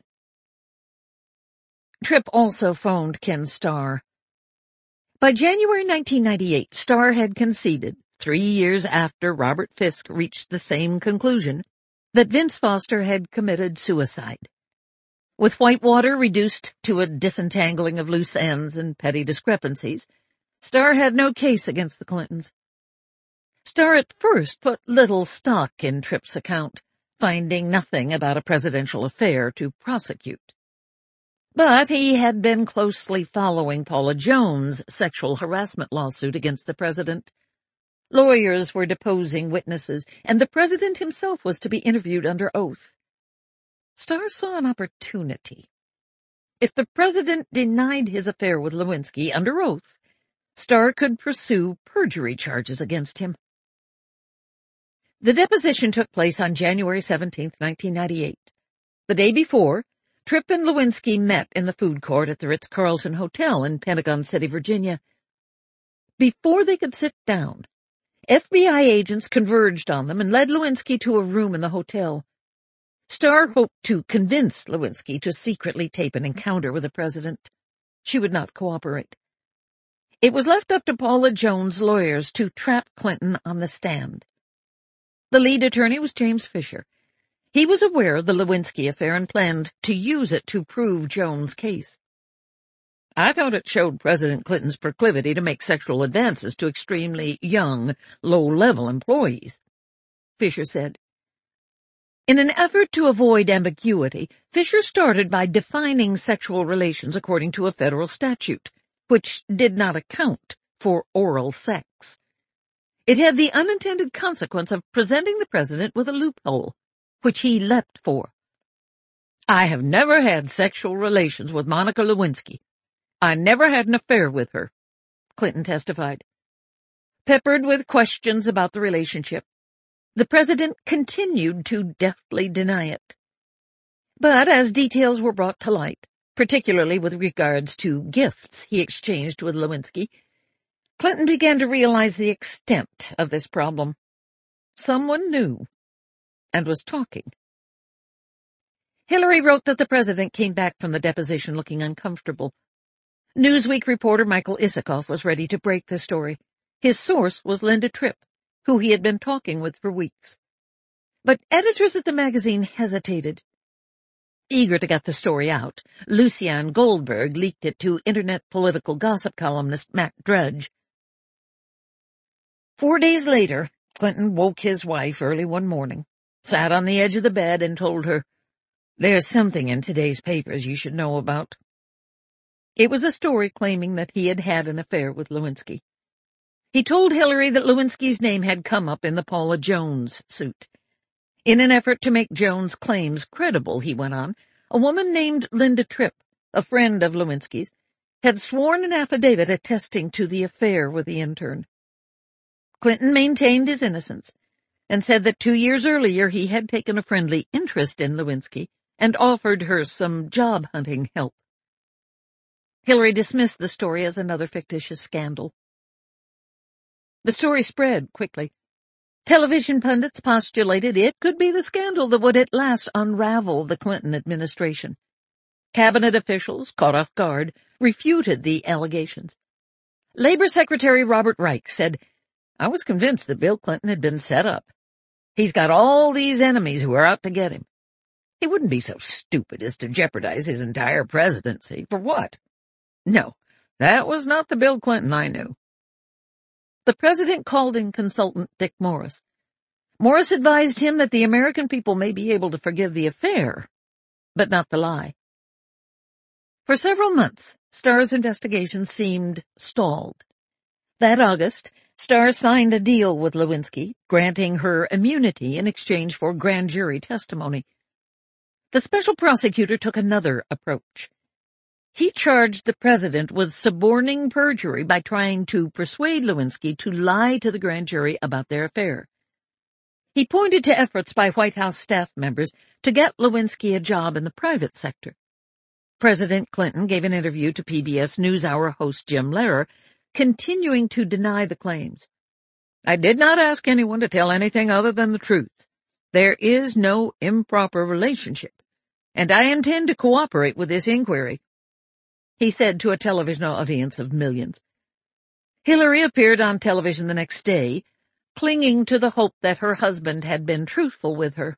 Tripp also phoned Ken Starr. By January 1998, Starr had conceded, 3 years after Robert Fisk reached the same conclusion, that Vince Foster had committed suicide. With Whitewater reduced to a disentangling of loose ends and petty discrepancies, Starr had no case against the Clintons. Starr at first put little stock in Tripp's account, finding nothing about a presidential affair to prosecute. But he had been closely following Paula Jones' sexual harassment lawsuit against the president. Lawyers were deposing witnesses, and the president himself was to be interviewed under oath. Starr saw an opportunity. If the president denied his affair with Lewinsky under oath, Starr could pursue perjury charges against him. The deposition took place on January 17, 1998. The day before, Tripp and Lewinsky met in the food court at the Ritz-Carlton Hotel in Pentagon City, Virginia. Before they could sit down, FBI agents converged on them and led Lewinsky to a room in the hotel. Starr hoped to convince Lewinsky to secretly tape an encounter with the president. She would not cooperate. It was left up to Paula Jones' lawyers to trap Clinton on the stand. The lead attorney was James Fisher. He was aware of the Lewinsky affair and planned to use it to prove Jones' case. "I thought it showed President Clinton's proclivity to make sexual advances to extremely young, low-level employees," Fisher said. In an effort to avoid ambiguity, Fisher started by defining sexual relations according to a federal statute, which did not account for oral sex. It had the unintended consequence of presenting the president with a loophole, which he leapt for. "I have never had sexual relations with Monica Lewinsky. I never had an affair with her," Clinton testified. Peppered with questions about the relationship, the president continued to deftly deny it. But as details were brought to light, particularly with regards to gifts he exchanged with Lewinsky, Clinton began to realize the extent of this problem. Someone knew and was talking. Hillary wrote that the president came back from the deposition looking uncomfortable. Newsweek reporter Michael Isikoff was ready to break the story. His source was Linda Tripp, who he had been talking with for weeks. But editors at the magazine hesitated. Eager to get the story out, Lucian Goldberg leaked it to Internet political gossip columnist Matt Drudge. 4 days later, Clinton woke his wife early one morning, sat on the edge of the bed, and told her, "There's something in today's papers you should know about." It was a story claiming that he had had an affair with Lewinsky. He told Hillary that Lewinsky's name had come up in the Paula Jones suit. In an effort to make Jones' claims credible, he went on, a woman named Linda Tripp, a friend of Lewinsky's, had sworn an affidavit attesting to the affair with the intern. Clinton maintained his innocence and said that 2 years earlier he had taken a friendly interest in Lewinsky and offered her some job-hunting help. Hillary dismissed the story as another fictitious scandal. The story spread quickly. Television pundits postulated it could be the scandal that would at last unravel the Clinton administration. Cabinet officials, caught off guard, refuted the allegations. Labor Secretary Robert Reich said, "I was convinced that Bill Clinton had been set up. He's got all these enemies who are out to get him. He wouldn't be so stupid as to jeopardize his entire presidency. For what? No, that was not the Bill Clinton I knew." The president called in consultant Dick Morris. Morris advised him that the American people may be able to forgive the affair, but not the lie. For several months, Starr's investigation seemed stalled. That August, Starr signed a deal with Lewinsky, granting her immunity in exchange for grand jury testimony. The special prosecutor took another approach. He charged the president with suborning perjury by trying to persuade Lewinsky to lie to the grand jury about their affair. He pointed to efforts by White House staff members to get Lewinsky a job in the private sector. President Clinton gave an interview to PBS NewsHour host Jim Lehrer, continuing to deny the claims. "I did not ask anyone to tell anything other than the truth. There is no improper relationship, and I intend to cooperate with this inquiry," he said to a television audience of millions. Hillary appeared on television the next day, clinging to the hope that her husband had been truthful with her.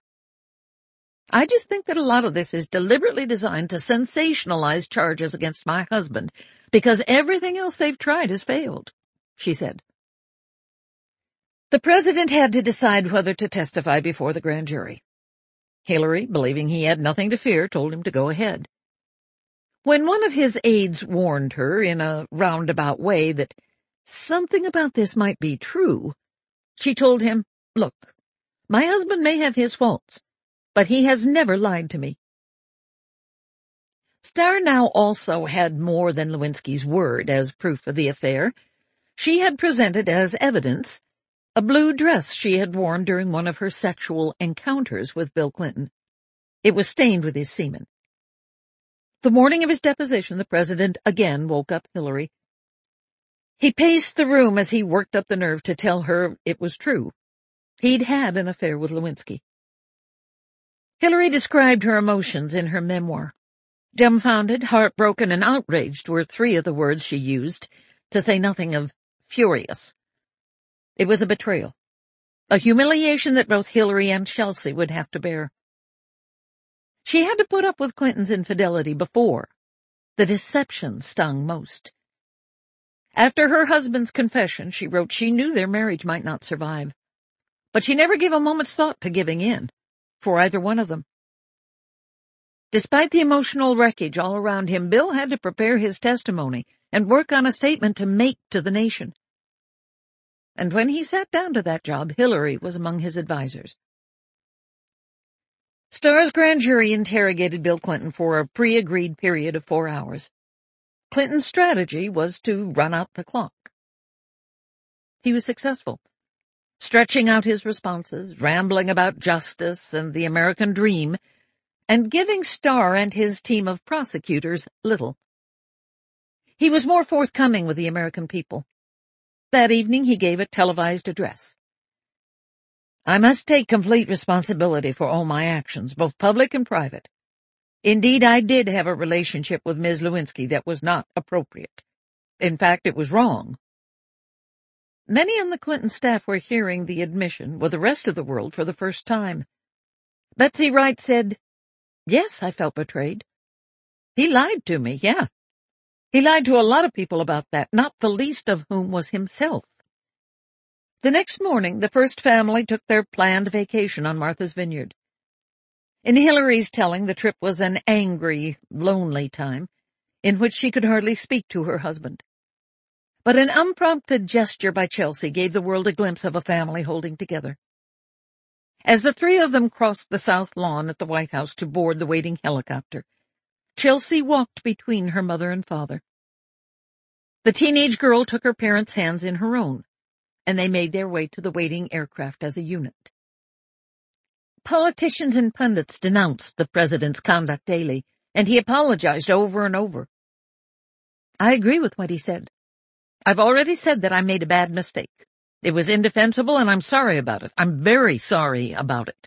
"I just think that a lot of this is deliberately designed to sensationalize charges against my husband, because everything else they've tried has failed," she said. The president had to decide whether to testify before the grand jury. Hillary, believing he had nothing to fear, told him to go ahead. When one of his aides warned her in a roundabout way that something about this might be true, She told him, "Look, my husband may have his faults, but he has never lied to me." Starr now also had more than Lewinsky's word as proof of the affair. She had presented as evidence a blue dress she had worn during one of her sexual encounters with Bill Clinton. It was stained with his semen. The morning of his deposition, the president again woke up Hillary. He paced the room as he worked up the nerve to tell her it was true. He'd had an affair with Lewinsky. Hillary described her emotions in her memoir. Dumbfounded, heartbroken, and outraged were three of the words she used, to say nothing of furious. It was a betrayal, a humiliation that both Hillary and Chelsea would have to bear. She had to put up with Clinton's infidelity before. The deception stung most. After her husband's confession, she wrote she knew their marriage might not survive, but she never gave a moment's thought to giving in, for either one of them. Despite the emotional wreckage all around him, Bill had to prepare his testimony and work on a statement to make to the nation. And when he sat down to that job, Hillary was among his advisers. Starr's grand jury interrogated Bill Clinton for a pre-agreed period of 4 hours. Clinton's strategy was to run out the clock. He was successful, stretching out his responses, rambling about justice and the American dream, and giving Starr and his team of prosecutors little. He was more forthcoming with the American people. That evening he gave a televised address. "I must take complete responsibility for all my actions, both public and private. Indeed, I did have a relationship with Ms. Lewinsky that was not appropriate. In fact, it was wrong." Many on the Clinton staff were hearing the admission with the rest of the world for the first time. Betsy Wright said, "Yes, I felt betrayed. He lied to me, yeah. He lied to a lot of people about that, not the least of whom was himself." The next morning, the first family took their planned vacation on Martha's Vineyard. In Hillary's telling, the trip was an angry, lonely time, in which she could hardly speak to her husband. But an unprompted gesture by Chelsea gave the world a glimpse of a family holding together. As the three of them crossed the south lawn at the White House to board the waiting helicopter, Chelsea walked between her mother and father. The teenage girl took her parents' hands in her own, and they made their way to the waiting aircraft as a unit. Politicians and pundits denounced the president's conduct daily, and he apologized over and over. "I agree with what he said. I've already said that I made a bad mistake. It was indefensible, and I'm sorry about it. I'm very sorry about it."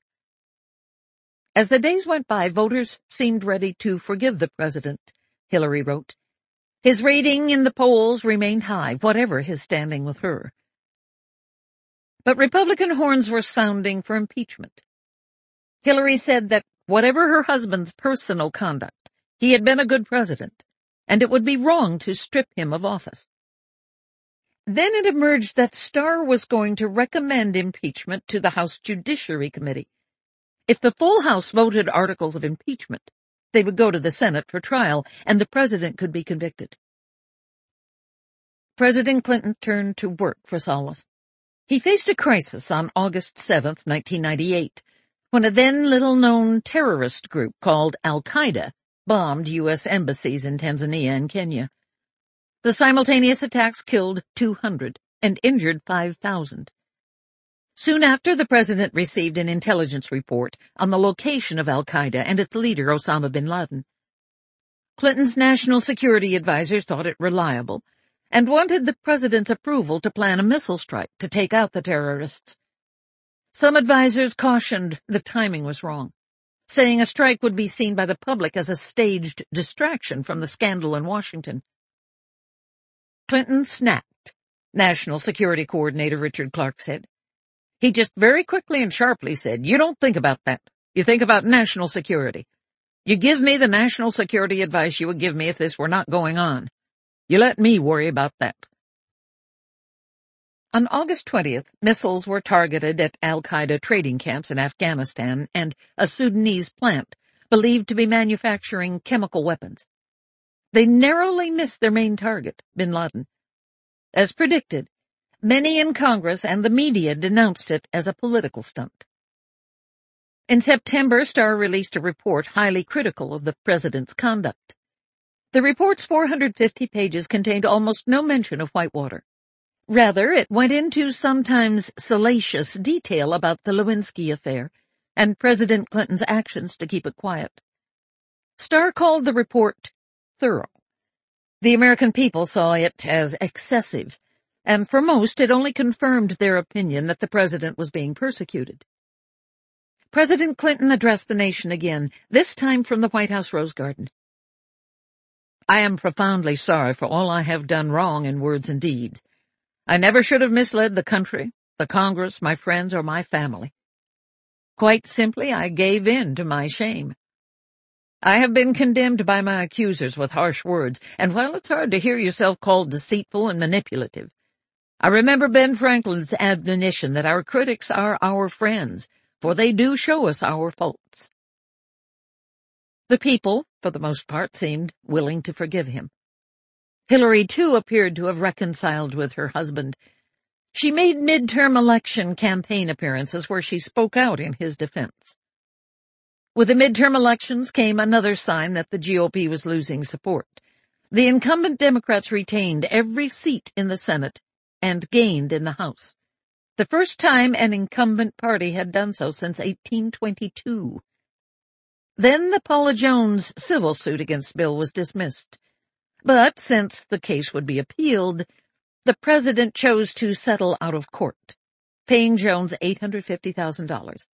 As the days went by, voters seemed ready to forgive the president, Hillary wrote. His rating in the polls remained high, whatever his standing with her. But Republican horns were sounding for impeachment. Hillary said that whatever her husband's personal conduct, he had been a good president, and it would be wrong to strip him of office. Then it emerged that Starr was going to recommend impeachment to the House Judiciary Committee. If the full House voted articles of impeachment, they would go to the Senate for trial, and the president could be convicted. President Clinton turned to work for solace. He faced a crisis on August 7, 1998, when a then little-known terrorist group called Al-Qaeda bombed U.S. embassies in Tanzania and Kenya. The simultaneous attacks killed 200 and injured 5,000. Soon after, the president received an intelligence report on the location of Al-Qaeda and its leader, Osama bin Laden. Clinton's national security advisers thought it reliable and wanted the president's approval to plan a missile strike to take out the terrorists. Some advisers cautioned the timing was wrong, saying a strike would be seen by the public as a staged distraction from the scandal in Washington. Clinton snapped, National Security Coordinator Richard Clark said. He just very quickly and sharply said, "You don't think about that. You think about national security. You give me the national security advice you would give me if this were not going on. You let me worry about that." On August 20th, missiles were targeted at al-Qaeda trading camps in Afghanistan and a Sudanese plant believed to be manufacturing chemical weapons. They narrowly missed their main target, bin Laden. As predicted, Many in Congress and the media denounced it as a political stunt. In September, Starr released a report highly critical of the president's conduct. The report's 450 pages contained almost no mention of Whitewater. Rather, it went into sometimes salacious detail about the Lewinsky affair and President Clinton's actions to keep it quiet. Starr called the report thorough. The American people saw it as excessive, and for most it only confirmed their opinion that the president was being persecuted. President Clinton addressed the nation again, this time from the White House Rose Garden. I am profoundly sorry for all I have done wrong in words and deeds. I never should have misled the country, the Congress, my friends, or my family. Quite simply, I gave in to my shame. I have been condemned by my accusers with harsh words, and while it's hard to hear yourself called deceitful and manipulative, I remember Ben Franklin's admonition that our critics are our friends, for they do show us our faults. The people, for the most part, seemed willing to forgive him. Hillary, too, appeared to have reconciled with her husband. She made midterm election campaign appearances where she spoke out in his defense. With the midterm elections came another sign that the GOP was losing support. The incumbent Democrats retained every seat in the Senate and gained in the House, the first time an incumbent party had done so since 1822. Then the Paula Jones civil suit against Bill was dismissed. But since the case would be appealed, the president chose to settle out of court, paying Jones $850,000.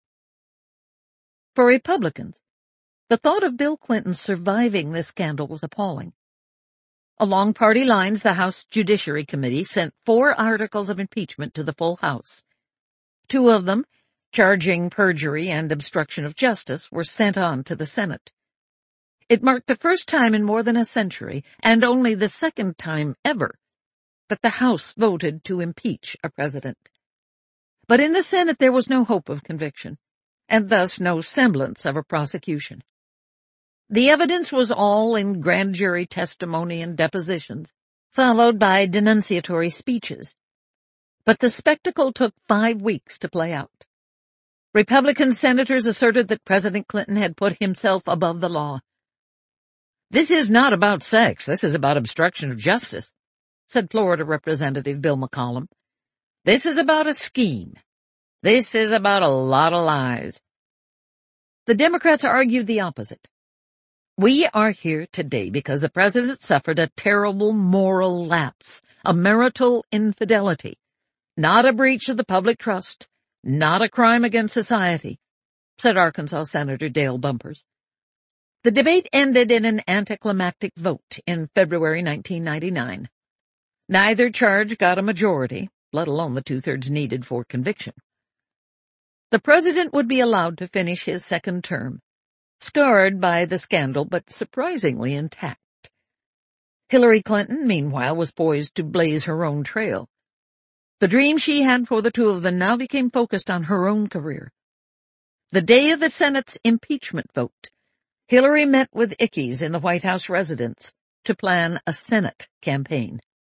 For Republicans, the thought of Bill Clinton surviving this scandal was appalling. Along party lines, the House Judiciary Committee sent 4 articles of impeachment to the full House. 2 of them, charging perjury and obstruction of justice, were sent on to the Senate. It marked the first time in more than a century, and only the second time ever, that the House voted to impeach a president. But in the Senate there was no hope of conviction, and thus no semblance of a prosecution. The evidence was all in grand jury testimony and depositions, followed by denunciatory speeches. But the spectacle took 5 weeks to play out. Republican senators asserted that President Clinton had put himself above the law. This is not about sex, this is about obstruction of justice, said Florida Representative Bill McCollum. This is about a scheme. This is about a lot of lies. The Democrats argued the opposite. We are here today because the president suffered a terrible moral lapse, a marital infidelity, not a breach of the public trust, not a crime against society, said Arkansas Senator Dale Bumpers. The debate ended in an anticlimactic vote in February 1999. Neither charge got a majority, let alone the 2/3 needed for conviction. The president would be allowed to finish his second term, scarred by the scandal but surprisingly intact. Hillary Clinton, meanwhile, was poised to blaze her own trail. The dream she had for the two of them now became focused on her own career. The day of the Senate's impeachment vote, Hillary met with Ickes in the White House residence to plan a Senate campaign.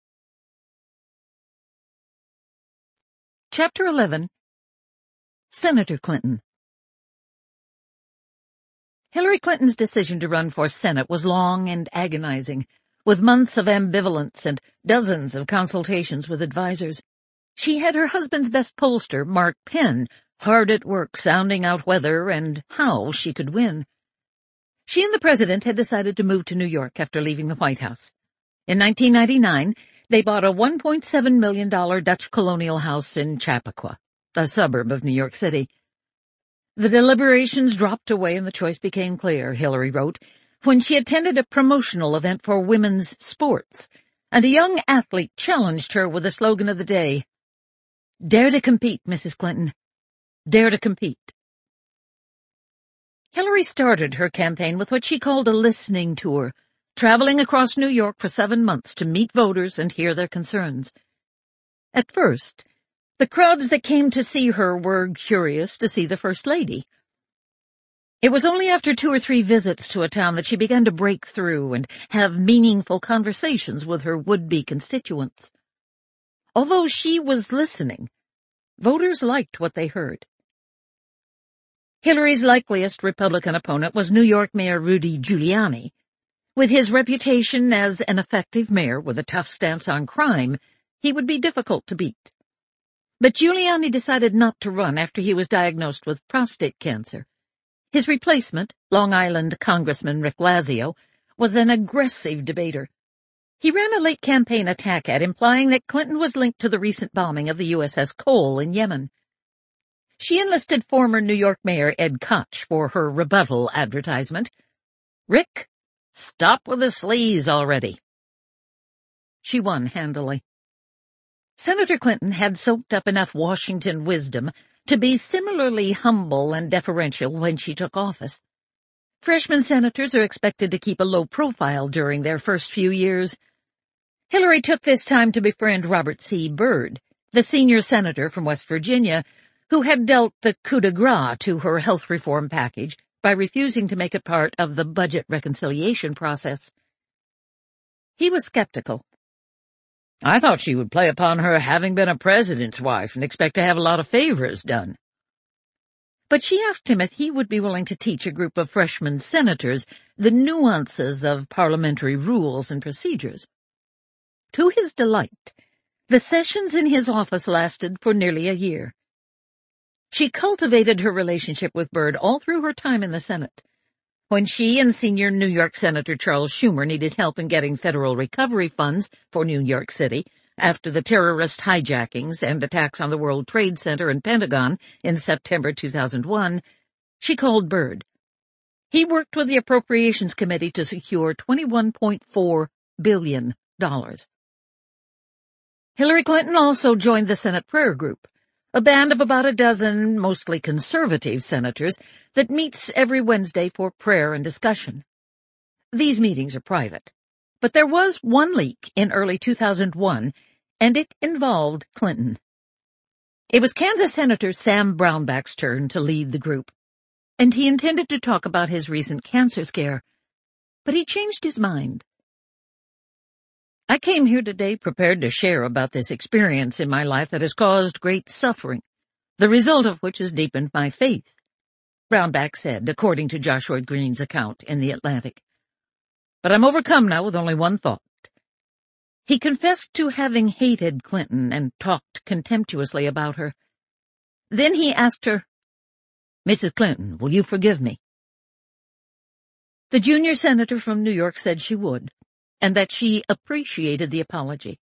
Chapter 11. Senator Clinton. Hillary Clinton's decision to run for Senate was long and agonizing, with months of ambivalence and dozens of consultations with advisers. She had her husband's best pollster, Mark Penn, hard at work sounding out whether and how she could win. She and the president had decided to move to New York after leaving the White House. In 1999, they bought a $1.7 million Dutch colonial house in Chappaqua, a suburb of New York City. The deliberations dropped away and the choice became clear, Hillary wrote, when she attended a promotional event for women's sports, and a young athlete challenged her with the slogan of the day, "Dare to compete, Mrs. Clinton. Dare to compete." Hillary started her campaign with what she called a listening tour, traveling across New York for 7 months to meet voters and hear their concerns. At first, the crowds that came to see her were curious to see the First Lady. It was only after 2 or 3 visits to a town that she began to break through and have meaningful conversations with her would-be constituents. Although she was listening, voters liked what they heard. Hillary's likeliest Republican opponent was New York Mayor Rudy Giuliani. With his reputation as an effective mayor with a tough stance on crime, he would be difficult to beat. But Giuliani decided not to run after he was diagnosed with prostate cancer. His replacement, Long Island Congressman Rick Lazio, was an aggressive debater. He ran a late campaign attack ad implying that Clinton was linked to the recent bombing of the USS Cole in Yemen. She enlisted former New York Mayor Ed Koch for her rebuttal advertisement. "Rick, stop with the sleaze already." She won handily. Senator Clinton had soaked up enough Washington wisdom to be similarly humble and deferential when she took office. Freshman senators are expected to keep a low profile during their first few years. Hillary took this time to befriend Robert C. Byrd, the senior senator from West Virginia, who had dealt the coup de grace to her health reform package by refusing to make it part of the budget reconciliation process. He was skeptical. "I thought she would play upon her having been a president's wife and expect to have a lot of favors done." But she asked him if he would be willing to teach a group of freshman senators the nuances of parliamentary rules and procedures. To his delight, the sessions in his office lasted for nearly a year. She cultivated her relationship with Byrd all through her time in the Senate. When she and senior New York Senator Charles Schumer needed help in getting federal recovery funds for New York City after the terrorist hijackings and attacks on the World Trade Center and Pentagon in September 2001, she called Byrd. He worked with the Appropriations Committee to secure $21.4 billion. Hillary Clinton also joined the Senate Prayer Group, a band of about a dozen mostly conservative senators that meets every Wednesday for prayer and discussion. These meetings are private, but there was one leak in early 2001, and it involved Clinton. It was Kansas Senator Sam Brownback's turn to lead the group, and he intended to talk about his recent cancer scare, but he changed his mind. "I came here today prepared to share about this experience in my life that has caused great suffering, the result of which has deepened my faith," Brownback said, according to Joshua Green's account in The Atlantic. "But I'm overcome now with only one thought." He confessed to having hated Clinton and talked contemptuously about her. Then he asked her, "Mrs. Clinton, will you forgive me?" The junior senator from New York said she would, and that she appreciated the apology.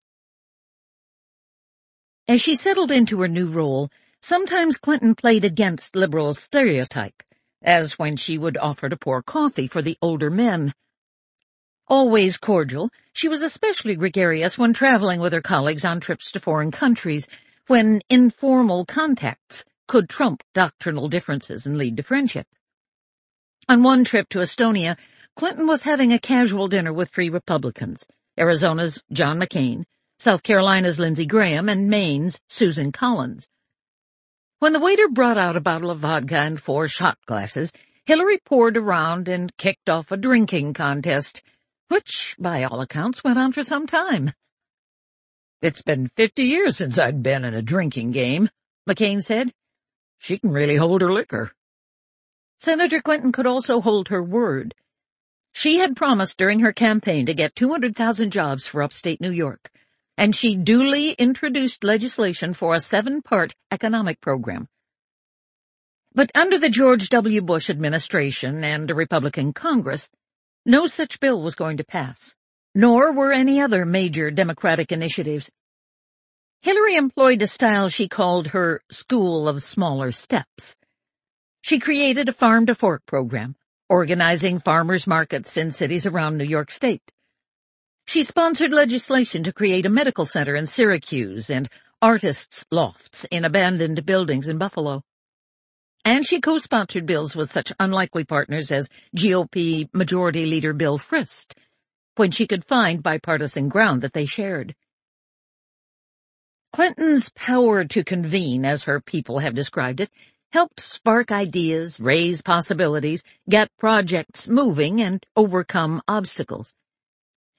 As she settled into her new role, sometimes Clinton played against liberal stereotype, as when she would offer to pour coffee for the older men. Always cordial, she was especially gregarious when traveling with her colleagues on trips to foreign countries, when informal contacts could trump doctrinal differences and lead to friendship. On one trip to Estonia, Clinton was having a casual dinner with 3 Republicans, Arizona's John McCain, South Carolina's Lindsey Graham, and Maine's Susan Collins. When the waiter brought out a bottle of vodka and 4 shot glasses, Hillary poured around and kicked off a drinking contest, which, by all accounts, went on for some time. "It's been 50 years since I'd been in a drinking game," McCain said. "She can really hold her liquor." Senator Clinton could also hold her word. She had promised during her campaign to get 200,000 jobs for upstate New York, and she duly introduced legislation for a 7-part economic program. But under the George W. Bush administration and a Republican Congress, no such bill was going to pass, nor were any other major Democratic initiatives. Hillary employed a style she called her school of smaller steps. She created a farm-to-fork program, organizing farmers' markets in cities around New York State. She sponsored legislation to create a medical center in Syracuse and artists' lofts in abandoned buildings in Buffalo. And she co-sponsored bills with such unlikely partners as GOP Majority Leader Bill Frist, when she could find bipartisan ground that they shared. Clinton's power to convene, as her people have described it, helped spark ideas, raise possibilities, get projects moving, and overcome obstacles.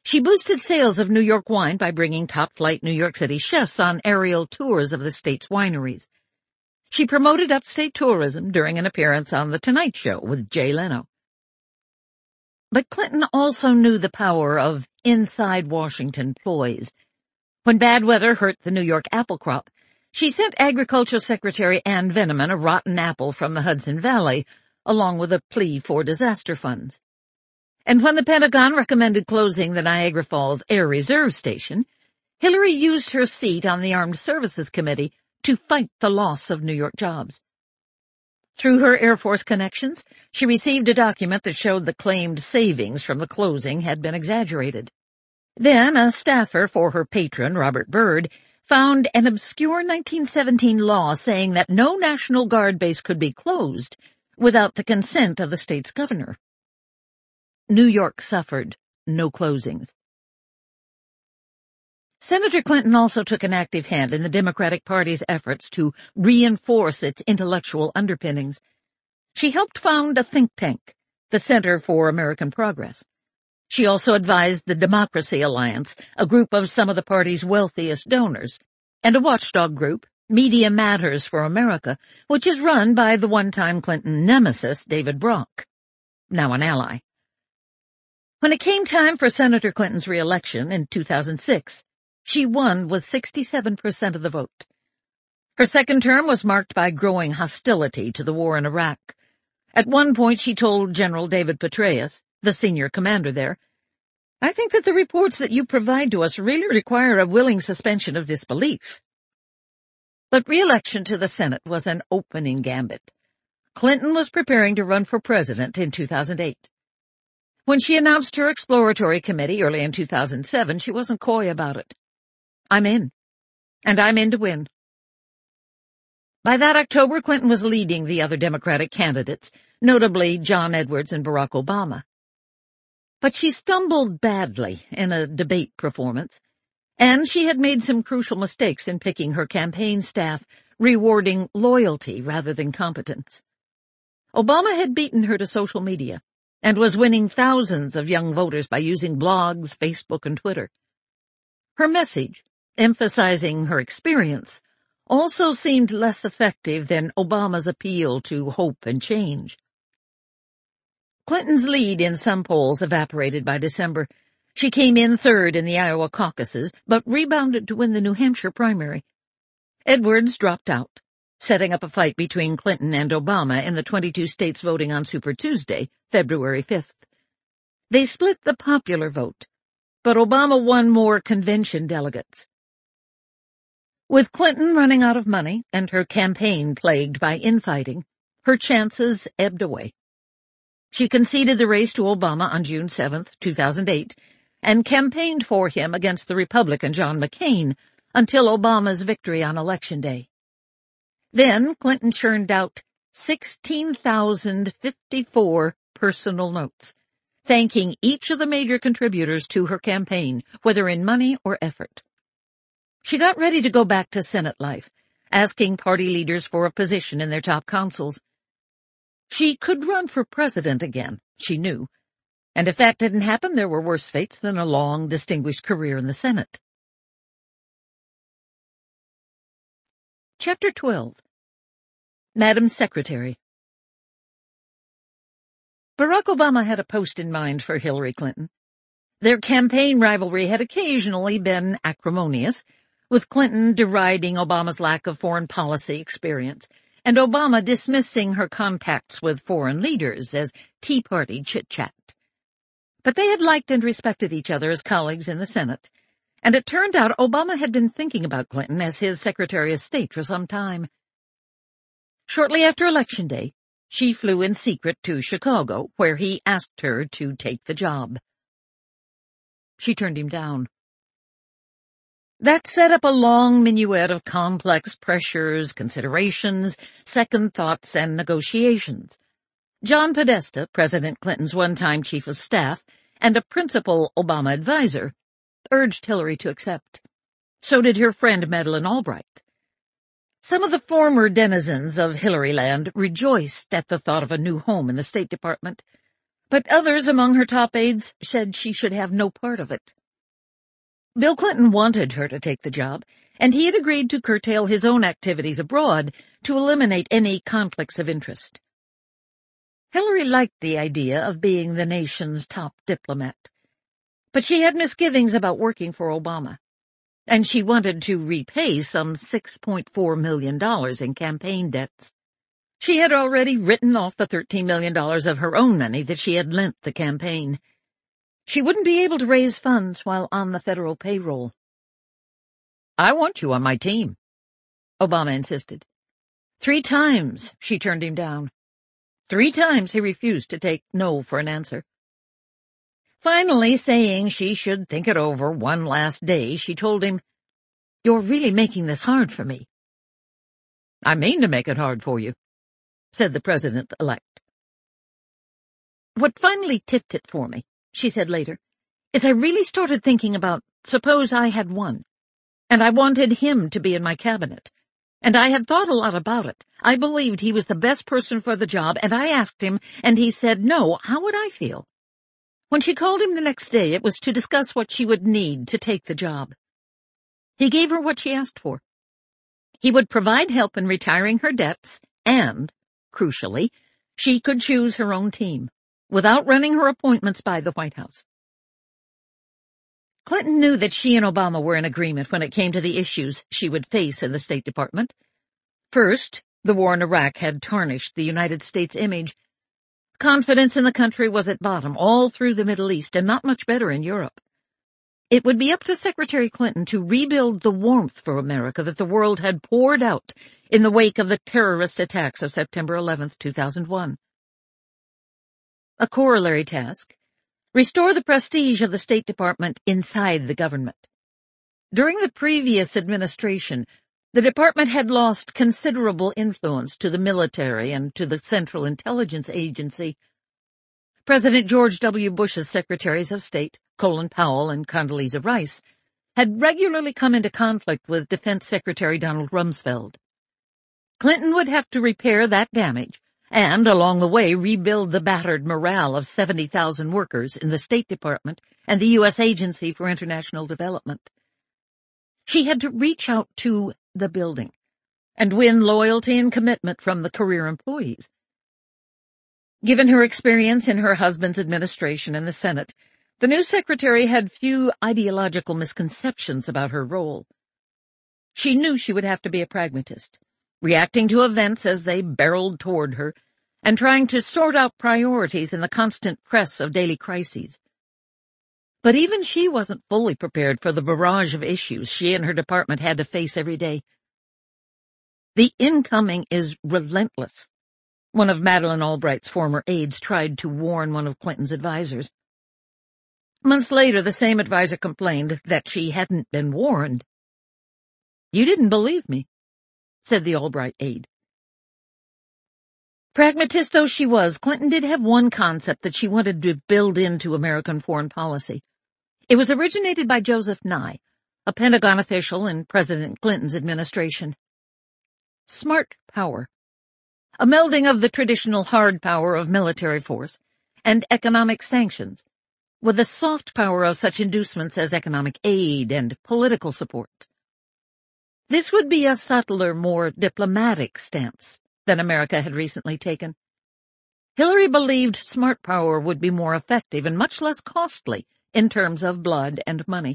She boosted sales of New York wine by bringing top-flight New York City chefs on aerial tours of the state's wineries. She promoted upstate tourism during an appearance on The Tonight Show with Jay Leno. But Clinton also knew the power of inside Washington ploys. When bad weather hurt the New York apple crop, she sent Agriculture Secretary Ann Veneman a rotten apple from the Hudson Valley, along with a plea for disaster funds. And when the Pentagon recommended closing the Niagara Falls Air Reserve Station, Hillary used her seat on the Armed Services Committee to fight the loss of New York jobs. Through her Air Force connections, she received a document that showed the claimed savings from the closing had been exaggerated. Then a staffer for her patron, Robert Byrd, found an obscure 1917 law saying that no National Guard base could be closed without the consent of the state's governor. New York suffered no closings. Senator Clinton also took an active hand in the Democratic Party's efforts to reinforce its intellectual underpinnings. She helped found a think tank, the Center for American Progress. She also advised the Democracy Alliance, a group of some of the party's wealthiest donors, and a watchdog group, Media Matters for America, which is run by the one-time Clinton nemesis David Brock, now an ally. When it came time for Senator Clinton's re-election in 2006, she won with 67% of the vote. Her second term was marked by growing hostility to the war in Iraq. At one point she told General David Petraeus, the senior commander there, "I think that the reports that you provide to us really require a willing suspension of disbelief." But re-election to the Senate was an opening gambit. Clinton was preparing to run for president in 2008. When she announced her exploratory committee early in 2007, she wasn't coy about it. "I'm in, and I'm in to win." By that October, Clinton was leading the other Democratic candidates, notably John Edwards and Barack Obama. But she stumbled badly in a debate performance, and she had made some crucial mistakes in picking her campaign staff, rewarding loyalty rather than competence. Obama had beaten her to social media and was winning thousands of young voters by using blogs, Facebook, and Twitter. Her message, emphasizing her experience, also seemed less effective than Obama's appeal to hope and change. Clinton's lead in some polls evaporated by December. She came in third in the Iowa caucuses, but rebounded to win the New Hampshire primary. Edwards dropped out, setting up a fight between Clinton and Obama in the 22 states voting on Super Tuesday, February 5th. They split the popular vote, but Obama won more convention delegates. With Clinton running out of money and her campaign plagued by infighting, her chances ebbed away. She conceded the race to Obama on June 7, 2008, and campaigned for him against the Republican John McCain until Obama's victory on Election Day. Then Clinton churned out 16,054 personal notes, thanking each of the major contributors to her campaign, whether in money or effort. She got ready to go back to Senate life, asking party leaders for a position in their top councils. She could run for president again, she knew, and if that didn't happen, there were worse fates than a long, distinguished career in the Senate. Chapter 12. Madam Secretary. Barack Obama had a post in mind for Hillary Clinton. Their campaign rivalry had occasionally been acrimonious, with Clinton deriding Obama's lack of foreign policy experience, and Obama dismissing her contacts with foreign leaders as Tea Party chit-chat. But they had liked and respected each other as colleagues in the Senate, and it turned out Obama had been thinking about Clinton as his Secretary of State for some time. Shortly after Election Day, she flew in secret to Chicago, where he asked her to take the job. She turned him down. That set up a long minuet of complex pressures, considerations, second thoughts, and negotiations. John Podesta, President Clinton's one-time chief of staff and a principal Obama advisor, urged Hillary to accept. So did her friend Madeleine Albright. Some of the former denizens of Hillaryland rejoiced at the thought of a new home in the State Department, but others among her top aides said she should have no part of it. Bill Clinton wanted her to take the job, and he had agreed to curtail his own activities abroad to eliminate any conflicts of interest. Hillary liked the idea of being the nation's top diplomat, but she had misgivings about working for Obama, and she wanted to repay some $6.4 million in campaign debts. She had already written off the $13 million of her own money that she had lent the campaign. She wouldn't be able to raise funds while on the federal payroll. "I want you on my team," Obama insisted. 3 times she turned him down. 3 times he refused to take no for an answer. Finally, saying she should think it over one last day, she told him, "You're really making this hard for me." "I mean to make it hard for you," said the president-elect. "What finally tipped it for me," she said later, "is I really started thinking about, suppose I had won, and I wanted him to be in my cabinet, and I had thought a lot about it. I believed he was the best person for the job, and I asked him, and he said no. How would I feel?" When she called him the next day, it was to discuss what she would need to take the job. He gave her what she asked for. He would provide help in retiring her debts, and, crucially, she could choose her own team, without running her appointments by the White House. Clinton knew that she and Obama were in agreement when it came to the issues she would face in the State Department. First, the war in Iraq had tarnished the United States' image. Confidence in the country was at bottom all through the Middle East, and not much better in Europe. It would be up to Secretary Clinton to rebuild the warmth for America that the world had poured out in the wake of the terrorist attacks of September 11, 2001. A corollary task: restore the prestige of the State Department inside the government. During the previous administration, the department had lost considerable influence to the military and to the Central Intelligence Agency. President George W. Bush's Secretaries of State, Colin Powell and Condoleezza Rice, had regularly come into conflict with Defense Secretary Donald Rumsfeld. Clinton would have to repair that damage and, along the way, rebuild the battered morale of 70,000 workers in the State Department and the U.S. Agency for International Development. She had to reach out to the building and win loyalty and commitment from the career employees. Given her experience in her husband's administration in the Senate, the new secretary had few ideological misconceptions about her role. She knew she would have to be a pragmatist, reacting to events as they barreled toward her, and trying to sort out priorities in the constant press of daily crises. But even she wasn't fully prepared for the barrage of issues she and her department had to face every day. "The incoming is relentless," one of Madeleine Albright's former aides tried to warn one of Clinton's advisers. Months later, the same adviser complained that she hadn't been warned. "You didn't believe me," said the Albright aide. Pragmatist though she was, Clinton did have one concept that she wanted to build into American foreign policy. It was originated by Joseph Nye, a Pentagon official in President Clinton's administration. Smart power. A melding of the traditional hard power of military force and economic sanctions, with the soft power of such inducements as economic aid and political support. This would be a subtler, more diplomatic stance than America had recently taken. Hillary believed smart power would be more effective and much less costly in terms of blood and money.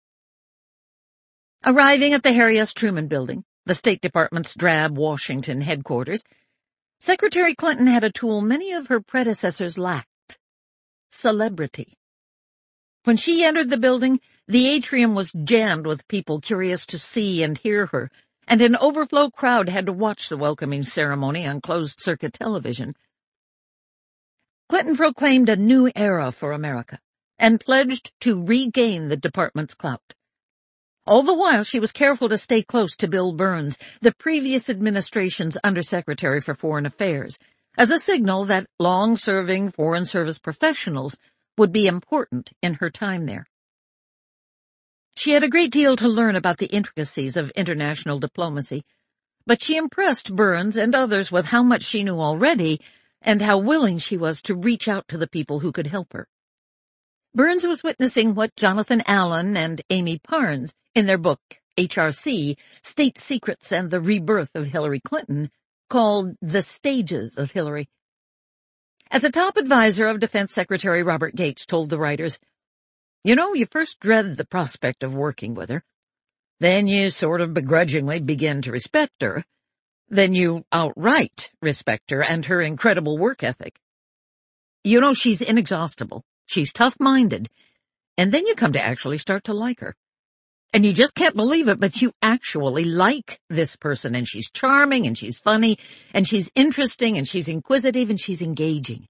Arriving at the Harry S. Truman Building, the State Department's drab Washington headquarters, Secretary Clinton had a tool many of her predecessors lacked: celebrity. When she entered the building, the atrium was jammed with people curious to see and hear her, and an overflow crowd had to watch the welcoming ceremony on closed-circuit television. Clinton proclaimed a new era for America and pledged to regain the department's clout. All the while, she was careful to stay close to Bill Burns, the previous administration's Undersecretary for Foreign Affairs, as a signal that long-serving Foreign Service professionals would be important in her time there. She had a great deal to learn about the intricacies of international diplomacy, but she impressed Burns and others with how much she knew already and how willing she was to reach out to the people who could help her. Burns was witnessing what Jonathan Allen and Amy Parnes, in their book HRC, State Secrets and the Rebirth of Hillary Clinton, called the stages of Hillary. As a top advisor of Defense Secretary Robert Gates told the writers, you first dread the prospect of working with her. Then you sort of begrudgingly begin to respect her. Then you outright respect her and her incredible work ethic. She's inexhaustible. She's tough-minded. And then you come to actually start to like her. And you just can't believe it, but you actually like this person, and she's charming, and she's funny, and she's interesting, and she's inquisitive, and she's engaging.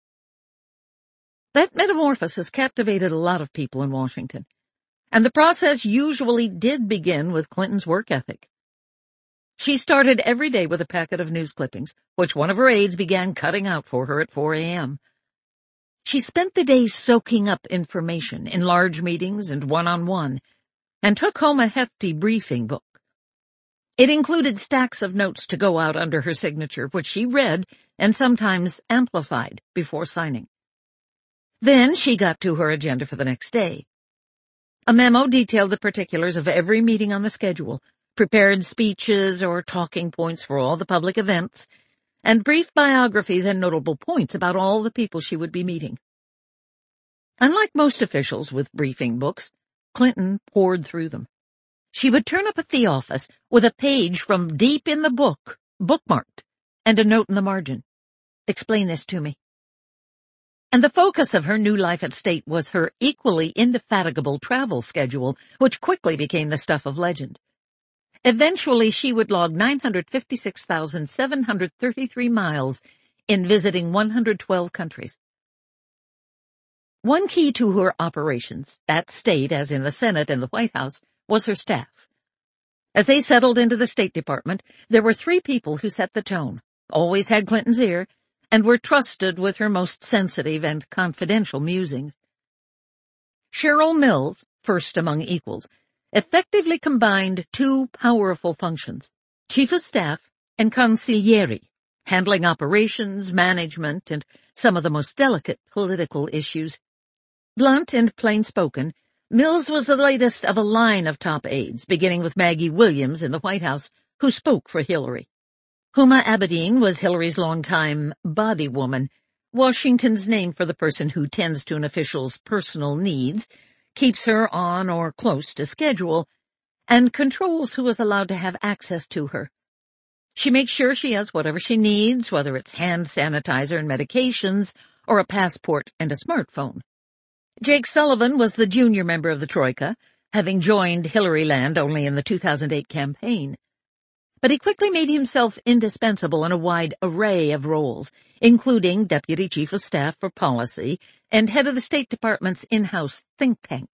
That metamorphosis captivated a lot of people in Washington, and the process usually did begin with Clinton's work ethic. She started every day with a packet of news clippings, which one of her aides began cutting out for her at 4 a.m. She spent the day soaking up information in large meetings and one-on-one, and took home a hefty briefing book. It included stacks of notes to go out under her signature, which she read and sometimes amplified before signing. Then she got to her agenda for the next day. A memo detailed the particulars of every meeting on the schedule, prepared speeches or talking points for all the public events, and brief biographies and notable points about all the people she would be meeting. Unlike most officials with briefing books, Clinton poured through them. She would turn up at the office with a page from deep in the book, bookmarked, and a note in the margin. Explain this to me. And the focus of her new life at State was her equally indefatigable travel schedule, which quickly became the stuff of legend. Eventually, she would log 956,733 miles in visiting 112 countries. One key to her operations, at State as in the Senate and the White House, was her staff. As they settled into the State Department, there were 3 people who set the tone, always had Clinton's ear, and were trusted with her most sensitive and confidential musings. Cheryl Mills, first among equals, effectively combined 2 powerful functions, chief of staff and consigliere, handling operations, management, and some of the most delicate political issues. Blunt and plain-spoken, Mills was the latest of a line of top aides, beginning with Maggie Williams in the White House, who spoke for Hillary. Huma Abedin was Hillary's longtime body woman, Washington's name for the person who tends to an official's personal needs, keeps her on or close to schedule, and controls who is allowed to have access to her. She makes sure she has whatever she needs, whether it's hand sanitizer and medications, or a passport and a smartphone. Jake Sullivan was the junior member of the Troika, having joined Hillaryland only in the 2008 campaign. But he quickly made himself indispensable in a wide array of roles, including Deputy Chief of Staff for Policy and head of the State Department's in-house think tank.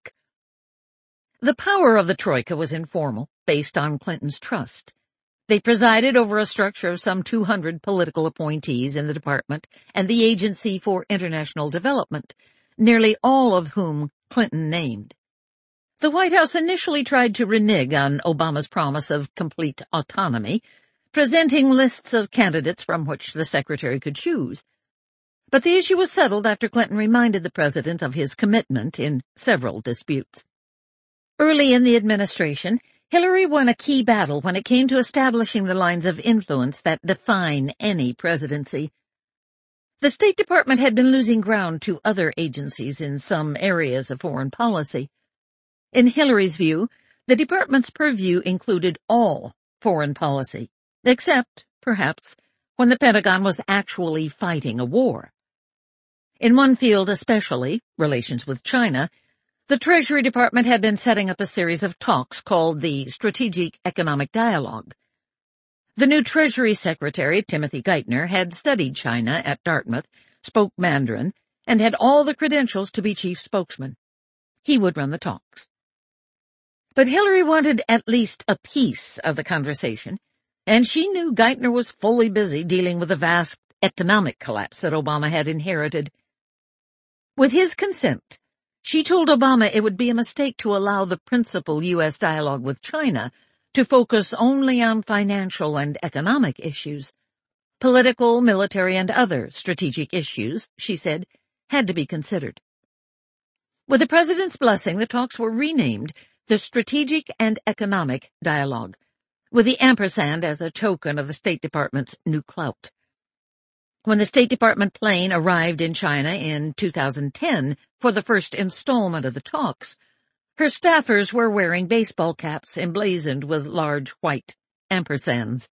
The power of the Troika was informal, based on Clinton's trust. They presided over a structure of some 200 political appointees in the department and the Agency for International Development, nearly all of whom Clinton named. The White House initially tried to renege on Obama's promise of complete autonomy, presenting lists of candidates from which the secretary could choose. But the issue was settled after Clinton reminded the president of his commitment in several disputes. Early in the administration, Hillary won a key battle when it came to establishing the lines of influence that define any presidency. The State Department had been losing ground to other agencies in some areas of foreign policy. In Hillary's view, the department's purview included all foreign policy, except, perhaps, when the Pentagon was actually fighting a war. In one field especially, relations with China, the Treasury Department had been setting up a series of talks called the Strategic Economic Dialogue. The new Treasury Secretary, Timothy Geithner, had studied China at Dartmouth, spoke Mandarin, and had all the credentials to be chief spokesman. He would run the talks. But Hillary wanted at least a piece of the conversation, and she knew Geithner was fully busy dealing with the vast economic collapse that Obama had inherited. With his consent, she told Obama it would be a mistake to allow the principal U.S. dialogue with China to focus only on financial and economic issues. Political, military, and other strategic issues, she said, had to be considered. With the president's blessing, the talks were renamed the Strategic and Economic Dialogue, with the ampersand as a token of the State Department's new clout. When the State Department plane arrived in China in 2010 for the first installment of the talks, her staffers were wearing baseball caps emblazoned with large white ampersands.